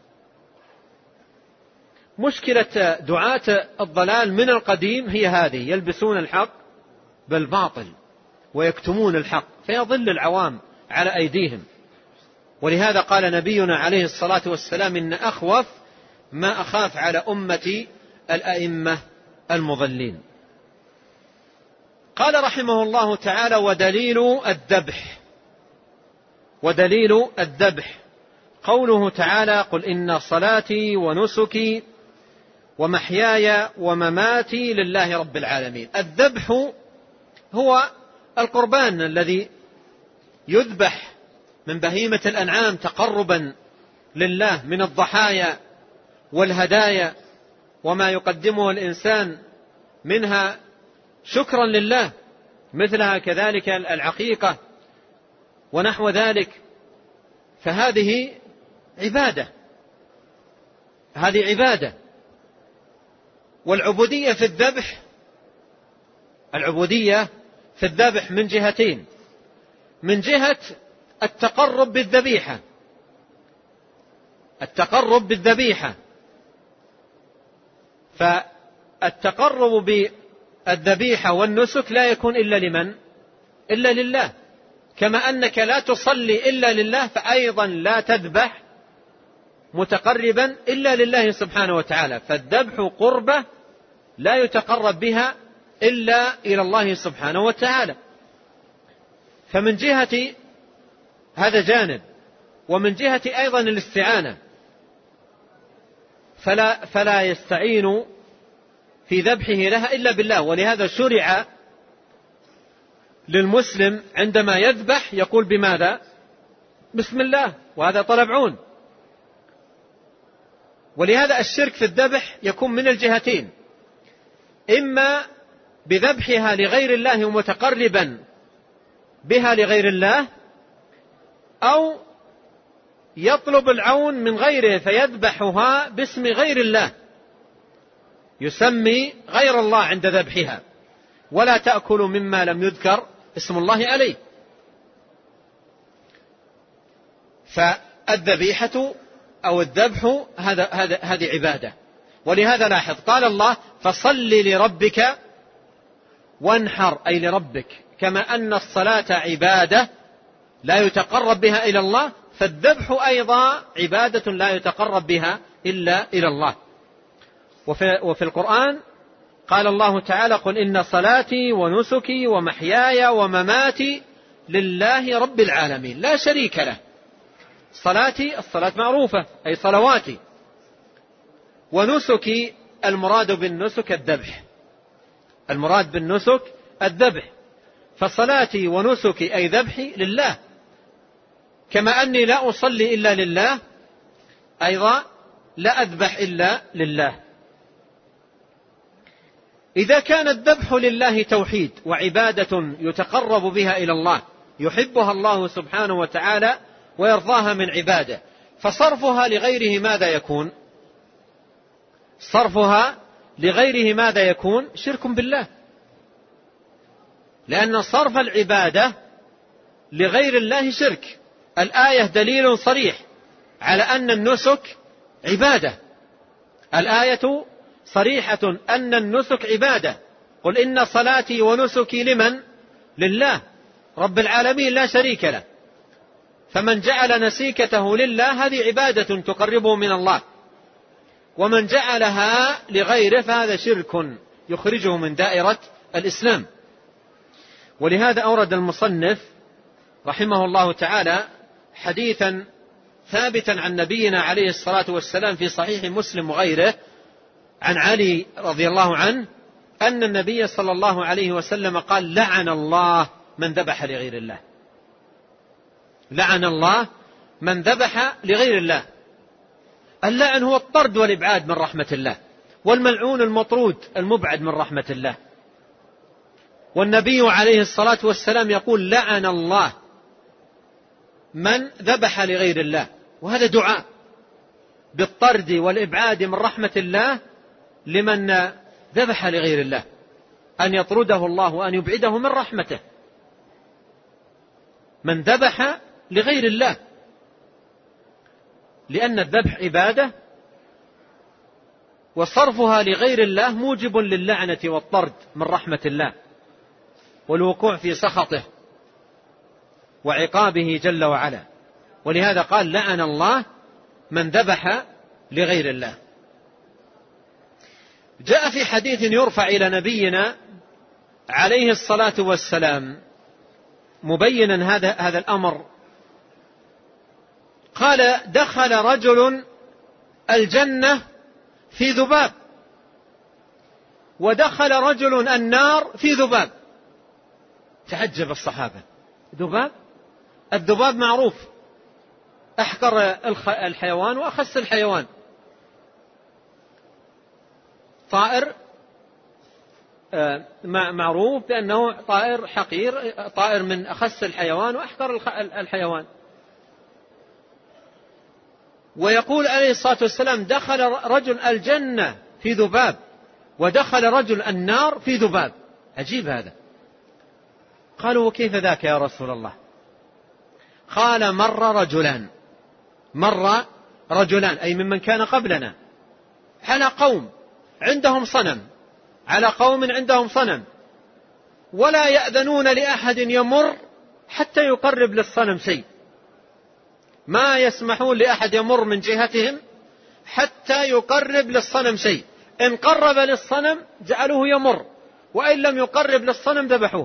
مشكلة دعاة الضلال من القديم هي هذه، يلبسون الحق بالباطل ويكتمون الحق فيضل العوام على أيديهم. ولهذا قال نبينا عليه الصلاة والسلام إن أخوف ما أخاف على أمتي الأئمة المضلين. قال رحمه الله تعالى ودليل الذبح، ودليل الذبح قوله تعالى قل إن صلاتي ونسكي ومحياي ومماتي لله رب العالمين. الذبح هو القربان الذي يذبح من بهيمة الأنعام تقربا لله من الضحايا والهدايا وما يقدمه الإنسان منها شكرا لله، مثلها كذلك العقيقة ونحو ذلك. فهذه عبادة، هذه عبادة. والعبودية في الذبح، العبودية في الذبح من جهتين: من جهة التقرب بالذبيحة، التقرب بالذبيحة، فالتقرب بالذبيحة والنسك لا يكون إلا لمن؟ إلا لله. كما أنك لا تصلي إلا لله فأيضا لا تذبح متقربا إلا لله سبحانه وتعالى. فالذبح قربة لا يتقرب بها إلا إلى الله سبحانه وتعالى. فمن جهة هذا جانب، ومن جهة أيضا الاستعانة، فلا, فلا يستعين في ذبحه لها إلا بالله. ولهذا شرع للمسلم عندما يذبح يقول بماذا؟ بسم الله، وهذا طلب عون. ولهذا الشرك في الذبح يكون من الجهتين: إما بذبحها لغير الله ومتقربا بها لغير الله، أو يطلب العون من غيره فيذبحها باسم غير الله، يسمي غير الله عند ذبحها، ولا تأكلوا مما لم يذكر اسم الله عليه. فالذبيحة أو الذبح هذا هذا هذه عبادة. ولهذا لاحظ قال الله فصل لربك وانحر، أي لربك. كما أن الصلاة عبادة لا يتقرب بها إلى الله، فالذبح أيضا عبادة لا يتقرب بها إلا إلى الله. وفي, وفي القرآن قال الله تعالى قل إن صلاتي ونسكي ومحياي ومماتي لله رب العالمين لا شريك له. صلاتي الصلاة معروفة أي صلواتي، ونسكي المراد بالنسك الذبح، المراد بالنسك الذبح. فصلاتي ونسكي أي ذبحي لله، كما أني لا أصلي إلا لله أيضا لا أذبح إلا لله. إذا كان الذبح لله توحيد وعبادة يتقرب بها إلى الله يحبها الله سبحانه وتعالى ويرضاها من عباده، فصرفها لغيره ماذا يكون؟ صرفها لغيره ماذا يكون؟ شرك بالله. لأن صرف العبادة لغير الله شرك. الآية دليل صريح على أن النسك عبادة. الآية صريحة أن النسك عبادة. قل إن صلاتي ونسكي لمن؟ لله رب العالمين لا شريك له. فمن جعل نسيكته لله هذه عبادة تقربه من الله، ومن جعلها لغيره فهذا شرك يخرجه من دائرة الإسلام. ولهذا أورد المصنف رحمه الله تعالى حديثا ثابتا عن نبينا عليه الصلاة والسلام في صحيح مسلم وغيره عن علي رضي الله عنه أن النبي صلى الله عليه وسلم قال: لعن الله من ذبح لغير الله. لعن الله من ذبح لغير الله. اللعن هو الطرد والإبعاد من رحمة الله، والملعون المطرود المبعد من رحمة الله. والنبي عليه الصلاة والسلام يقول: لعن الله من ذبح لغير الله. وهذا دعاء بالطرد والإبعاد من رحمة الله لمن ذبح لغير الله، أن يطرده الله وأن يبعده من رحمته. من ذبح لغير الله، لأن الذبح عبادة، وصرفها لغير الله موجب للعنة والطرد من رحمة الله والوقوع في سخطه وعقابه جل وعلا. ولهذا قال: لعن الله من ذبح لغير الله. جاء في حديث يرفع إلى نبينا عليه الصلاة والسلام مبينا هذا هذا الأمر. قال: دخل رجل الجنة في ذباب، ودخل رجل النار في ذباب. تعجب الصحابة: ذباب؟ الذباب معروف أحقر الحيوان وأخس الحيوان، طائر معروف بأنه طائر حقير، طائر من أخس الحيوان وأحقر الحيوان. ويقول عليه الصلاة والسلام: دخل رجل الجنة في ذباب، ودخل رجل النار في ذباب. عجيب هذا. قالوا: وكيف ذاك يا رسول الله؟ قال: مر رجلان مر رجلان أي ممن كان قبلنا على قوم عندهم صنم، على قوم عندهم صنم، ولا يأذنون لأحد يمر حتى يقرب للصنم شيء. ما يسمحون لأحد يمر من جهتهم حتى يقرب للصنم شيء. إن قرب للصنم جعلوه يمر، وإن لم يقرب للصنم ذبحوه.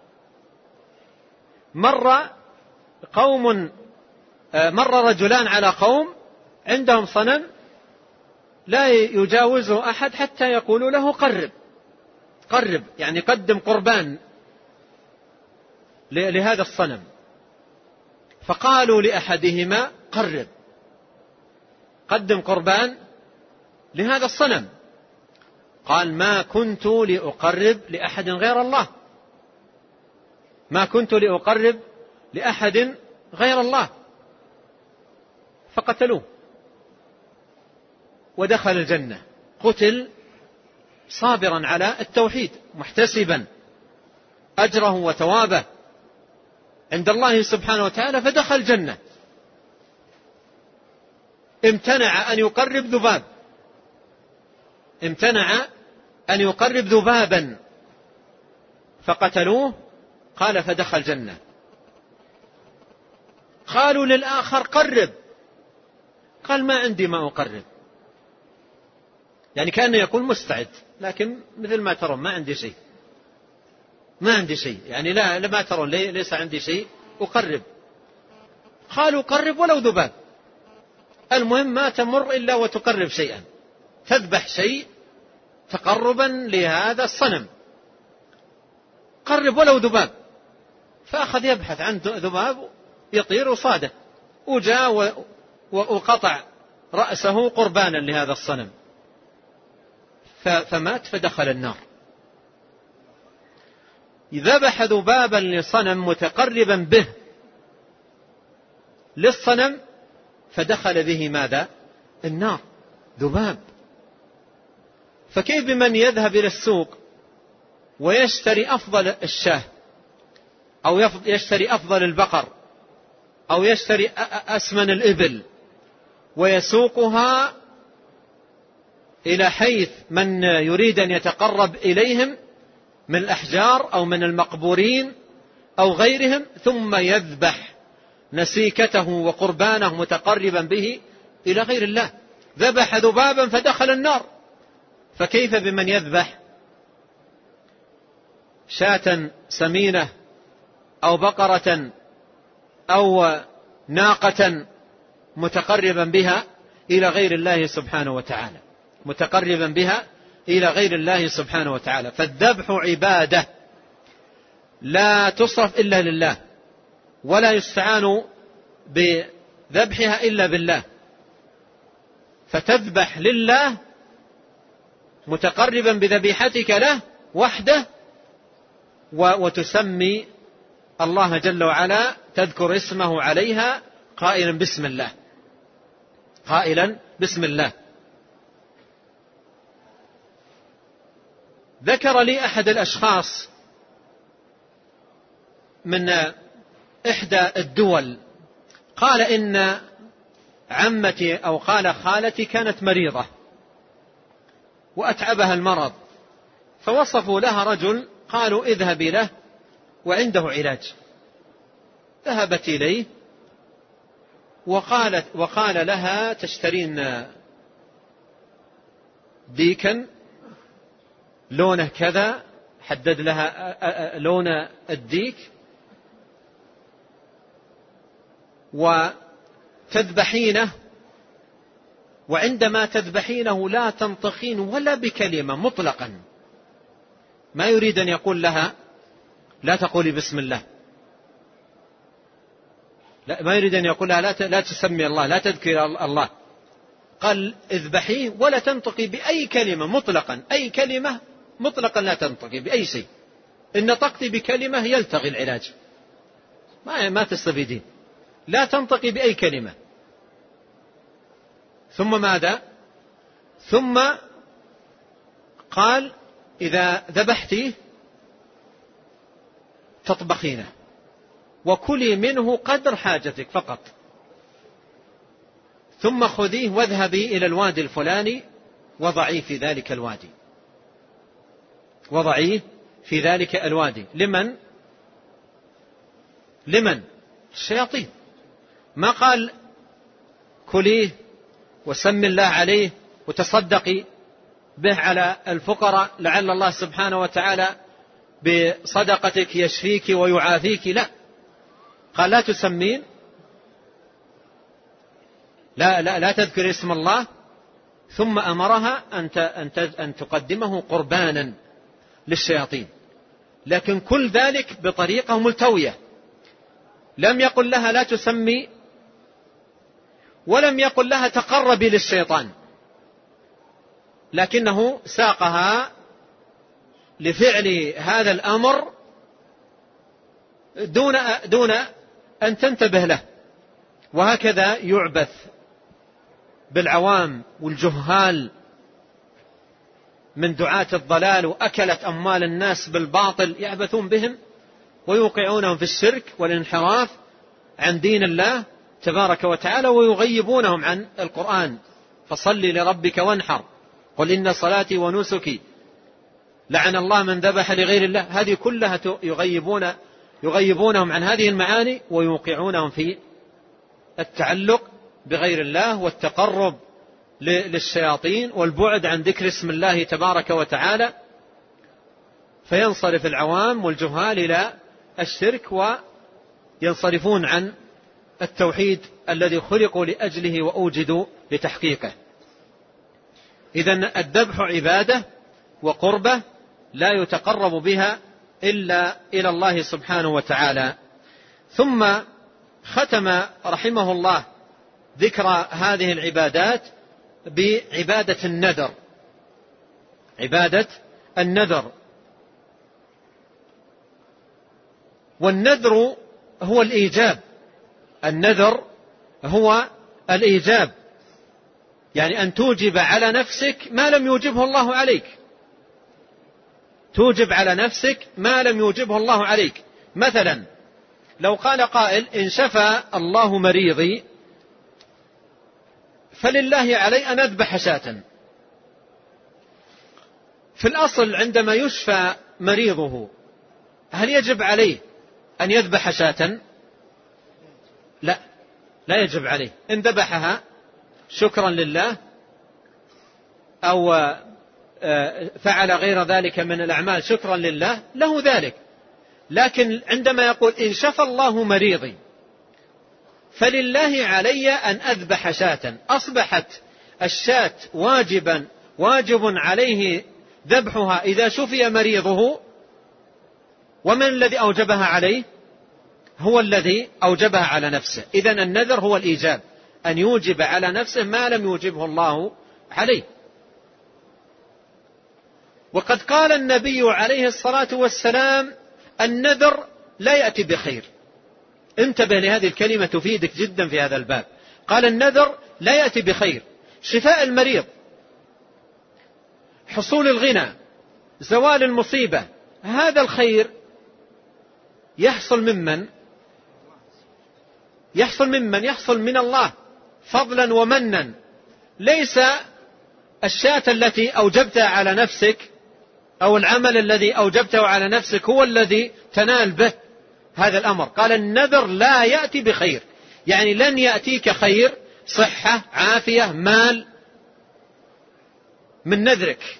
مر قوم مر رجلان على قوم عندهم صنم لا يجاوزه أحد حتى يقولوا له: قرب قرب، يعني قدم قربان لهذا الصنم. فقالوا لأحدهما: قرب، قدم قربان لهذا الصنم. قال: ما كنت لأقرب لأحد غير الله، ما كنت لأقرب لأحد غير الله. فقتلوه ودخل الجنة. قتل صابرا على التوحيد محتسبا أجره وثوابه عند الله سبحانه وتعالى، فدخل الجنة. امتنع أن يقرب ذباب، امتنع أن يقرب ذبابا فقتلوه. قال: فدخل الجنة. قالوا للآخر: قرب. قال: ما عندي ما أقرب. يعني كأنه يقول مستعد، لكن مثل ما ترون ما عندي شيء، ما عندي شيء، يعني لا لما ترون ليس عندي شيء أقرب. قالوا: قرب ولو ذباب، المهم ما تمر إلا وتقرب شيئا، تذبح شيء تقربا لهذا الصنم، قرب ولو ذباب. فأخذ يبحث عن ذباب يطير وصاده، وجاء وقطع رأسه قربانا لهذا الصنم، فمات فدخل النار. ذبح ذبابا لصنم متقربا به للصنم، فدخل به ماذا؟ النار، ذباب. فكيف بمن يذهب إلى السوق ويشتري أفضل الشاه أو يشتري أفضل البقر أو يشتري أسمن الإبل ويسوقها إلى حيث من يريد أن يتقرب إليهم من الأحجار أو من المقبورين أو غيرهم، ثم يذبح نسيكته وقربانه متقربا به إلى غير الله. ذبح ذبابا فدخل النار، فكيف بمن يذبح شاة سمينة أو بقرة أو ناقة متقربا بها إلى غير الله سبحانه وتعالى، متقربا بها إلى غير الله سبحانه وتعالى. فالذبح عبادة لا تصرف إلا لله، ولا يستعان بذبحها إلا بالله. فتذبح لله متقربا بذبيحتك له وحده، وتسمي الله جل وعلا، تذكر اسمه عليها قائلا بسم الله، قائلا بسم الله. ذكر لي أحد الأشخاص من إحدى الدول، قال إن عمتي أو قال خالتي كانت مريضة وأتعبها المرض، فوصفوا لها رجل قالوا اذهبي له وعنده علاج. ذهبت إليه وقالت وقال لها تشترين ديكا لونه كذا، حدد لها لون الديك، وتذبحينه، وعندما تذبحينه لا تنطقين ولا بكلمة مطلقا. ما يريد أن يقول لها لا تقولي بسم الله، لا ما يريد أن يقول لها لا تسمي الله، لا تذكر الله. قال اذبحيه ولا تنطقي بأي كلمة مطلقا، أي كلمة مطلقا لا تنطقي بأي شيء. إن نطقتي بكلمة يلتغي العلاج، ما ما تستفيدين. لا تنطقي بأي كلمة. ثم ماذا؟ ثم قال إذا ذبحتيه تطبخينه وكلي منه قدر حاجتك فقط، ثم خذيه واذهبي إلى الوادي الفلاني وضعيه في ذلك الوادي، وضعيه في ذلك الوادي. لمن؟ لمن؟ الشياطين. ما قال كليه وسم الله عليه وتصدقي به على الفقراء لعل الله سبحانه وتعالى بصدقتك يشفيك ويعافيك، لا، قال لا تسمين، لا لا لا تذكر اسم الله. ثم أمرها أن تقدمه قربانا للشياطين، لكن كل ذلك بطريقة ملتوية. لم يقل لها لا تسمي، ولم يقل لها تقربي للشيطان، لكنه ساقها لفعل هذا الأمر دون دون أن تنتبه له. وهكذا يعبث بالعوام والجهال من دعاة الضلال وأكلت أموال الناس بالباطل، يعبثون بهم ويوقعونهم في الشرك والانحراف عن دين الله تبارك وتعالى، ويغيبونهم عن القرآن. فصل لربك وانحر، قل إن صلاتي ونسكي، لعن الله من ذبح لغير الله. هذه كلها يغيبون يغيبونهم عن هذه المعاني ويوقعونهم في التعلق بغير الله والتقرب للشياطين والبعد عن ذكر اسم الله تبارك وتعالى، فينصرف العوام والجهال إلى الشرك وينصرفون عن التوحيد الذي خلقوا لأجله وأوجدوا لتحقيقه. إذن الذبح عبادة وقربة لا يتقرب بها إلا إلى الله سبحانه وتعالى. ثم ختم رحمه الله ذكر هذه العبادات بعبادة النذر. عبادة النذر، والنذر هو الإيجاب. النذر هو الإيجاب، يعني أن توجب على نفسك ما لم يوجبه الله عليك، توجب على نفسك ما لم يوجبه الله عليك. مثلا لو قال قائل إن شفى الله مريضي فلله علي أن أذبح شاة. في الأصل عندما يشفى مريضه هل يجب عليه أن يذبح شاة؟ لا، لا يجب عليه. إن ذبحها شكرا لله أو فعل غير ذلك من الأعمال شكرا لله له ذلك. لكن عندما يقول إن شفى الله مريضي فلله علي أن أذبح شاة، أصبحت الشاة واجبا واجب عليه ذبحها إذا شفي مريضه. ومن الذي أوجبها عليه؟ هو الذي أوجبها على نفسه. إذن النذر هو الإيجاب، أن يوجب على نفسه ما لم يوجبه الله عليه. وقد قال النبي عليه الصلاة والسلام النذر لا يأتي بخير. انتبه لهذه الكلمة تفيدك جدا في هذا الباب. قال النذر لا يأتي بخير. شفاء المريض، حصول الغنى، زوال المصيبة، هذا الخير يحصل ممن؟ يحصل ممن؟ يحصل من الله فضلا ومنا. ليس الشاة التي أوجبتها على نفسك أو العمل الذي أوجبته على نفسك هو الذي تنال به هذا الأمر. قال النذر لا يأتي بخير، يعني لن يأتيك خير، صحة، عافية، مال من نذرك.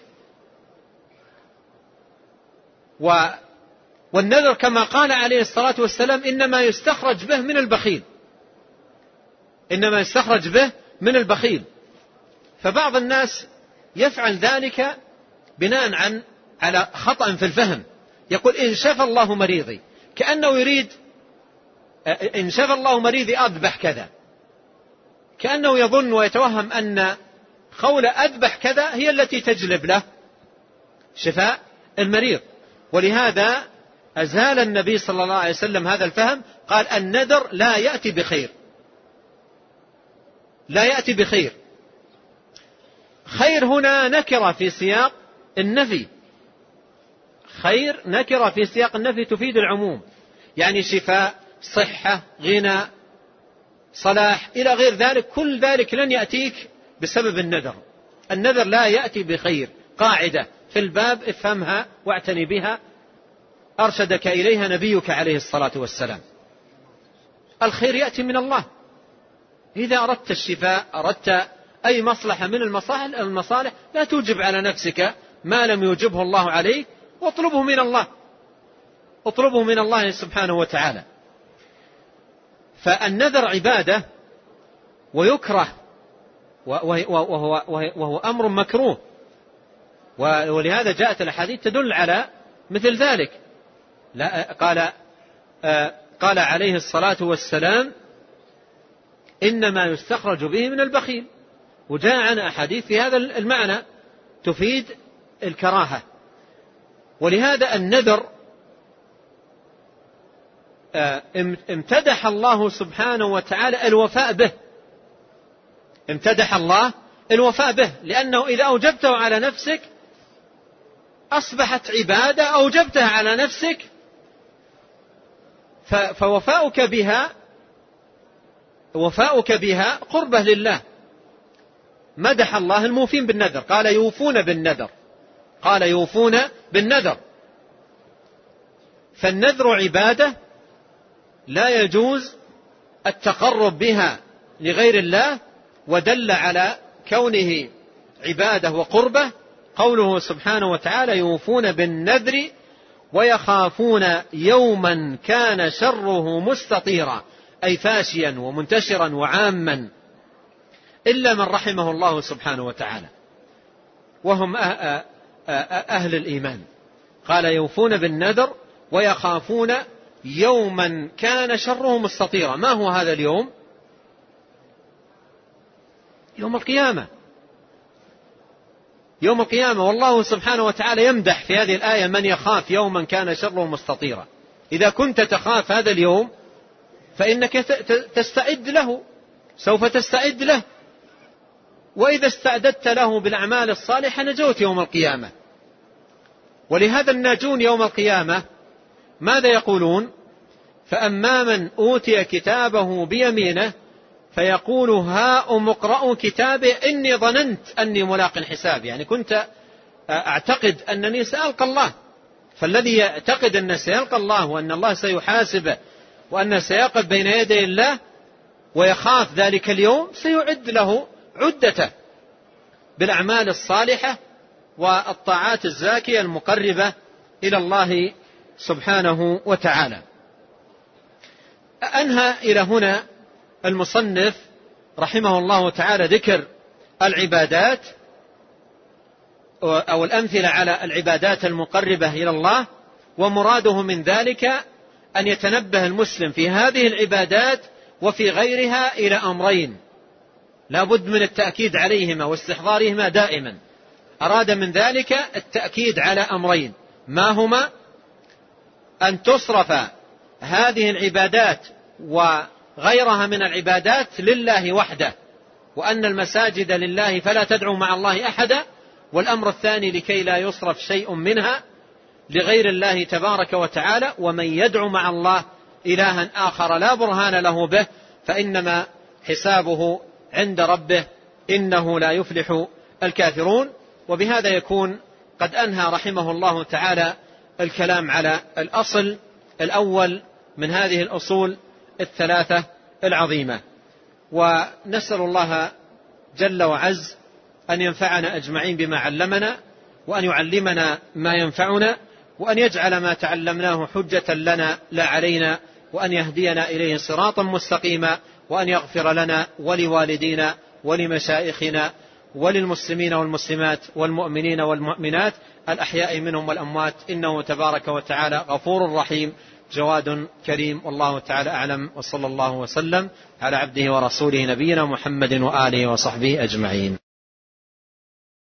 و والنذر كما قال عليه الصلاة والسلام إنما يستخرج به من البخيل، إنما يستخرج به من البخيل. فبعض الناس يفعل ذلك بناء عن على خطأ في الفهم. يقول إن شفى الله مريضي، كأنه يريد إن شفى الله مريضي أذبح كذا، كأنه يظن ويتوهم أن قول أذبح كذا هي التي تجلب له شفاء المريض. ولهذا أزال النبي صلى الله عليه وسلم هذا الفهم، قال النذر لا يأتي بخير، لا يأتي بخير. خير هنا نكرة في سياق النفي، خير نكرة في سياق النفي تفيد العموم، يعني شفاء، صحة، غنى، صلاح إلى غير ذلك، كل ذلك لن يأتيك بسبب النذر. النذر لا يأتي بخير. قاعدة في الباب افهمها واعتني بها، أرشدك إليها نبيك عليه الصلاة والسلام. الخير يأتي من الله. إذا أردت الشفاء، أردت أي مصلحة من المصالح, المصالح لا توجب على نفسك ما لم يوجبه الله عليك، واطلبه من الله، اطلبه من الله سبحانه وتعالى. فالنذر عبادة ويكره، وهو, وهو أمر مكروه، ولهذا جاءت الأحاديث تدل على مثل ذلك. لا قال قال عليه الصلاة والسلام إنما يستخرج به من البخيل، وجاء عن أحاديث في هذا المعنى تفيد الكراهة. ولهذا النذر امتدح الله سبحانه وتعالى الوفاء به، امتدح الله الوفاء به، لأنه إذا أوجبته على نفسك أصبحت عبادة أوجبتها على نفسك، فوفاؤك بها وفاؤك بها قربة لله. مدح الله الموفين بالنذر، قال يوفون بالنذر، قال يوفون بالنذر. فالنذر عبادة لا يجوز التقرب بها لغير الله، ودل على كونه عبادة وقربة قوله سبحانه وتعالى يوفون بالنذر ويخافون يوما كان شره مستطيرا، أي فاشيا ومنتشرا وعاما، إلا من رحمه الله سبحانه وتعالى وهم أهل الإيمان. قال يوفون بالنذر ويخافون يوما كان شره مستطيرا. ما هو هذا اليوم؟ يوم القيامة، يوم القيامة. والله سبحانه وتعالى يمدح في هذه الآية من يخاف يوما كان شره مستطيرا. إذا كنت تخاف هذا اليوم فإنك تستعد له، سوف تستعد له، وإذا استعددت له بالأعمال الصالحة نجوت يوم القيامة. ولهذا الناجون يوم القيامة ماذا يقولون؟ فأما من أوتي كتابه بيمينه فيقول هاؤم اقرءوا كتابي إني ظننت أني ملاق حساب، يعني كنت أعتقد أنني سألقى الله. فالذي يعتقد أن سيلقى الله وأن الله سيحاسبه وأن سيقف بين يدي الله ويخاف ذلك اليوم سيعد له عدته بالأعمال الصالحة والطاعات الزاكية المقربة إلى الله سبحانه وتعالى. أنهى إلى هنا المصنف رحمه الله تعالى ذكر العبادات أو الأمثلة على العبادات المقربة إلى الله، ومراده من ذلك أن يتنبه المسلم في هذه العبادات وفي غيرها إلى أمرين لا بد من التأكيد عليهما واستحضارهما دائما. أراد من ذلك التأكيد على أمرين، ما هما؟ أن تصرف هذه العبادات وغيرها من العبادات لله وحده، وأن المساجد لله فلا تدعوا مع الله أحدا. والأمر الثاني لكي لا يصرف شيء منها لغير الله تبارك وتعالى، ومن يدعو مع الله إلها آخر لا برهان له به فإنما حسابه عند ربه إنه لا يفلح الكافرون. وبهذا يكون قد أنهى رحمه الله تعالى الكلام على الأصل الأول من هذه الأصول الثلاثة العظيمة. ونسأل الله جل وعز أن ينفعنا أجمعين بما علمنا، وأن يعلمنا ما ينفعنا، وأن يجعل ما تعلمناه حجة لنا لا علينا، وأن يهدينا إليه صراطا مستقيما، وأن يغفر لنا ولوالدينا ولمشائخنا وللمسلمين والمسلمات والمؤمنين والمؤمنات الأحياء منهم والأموات، إنه تبارك وتعالى غفور رحيم جواد كريم. والله تعالى أعلم، وصلى الله وسلم على عبده ورسوله نبينا محمد وآله وصحبه أجمعين.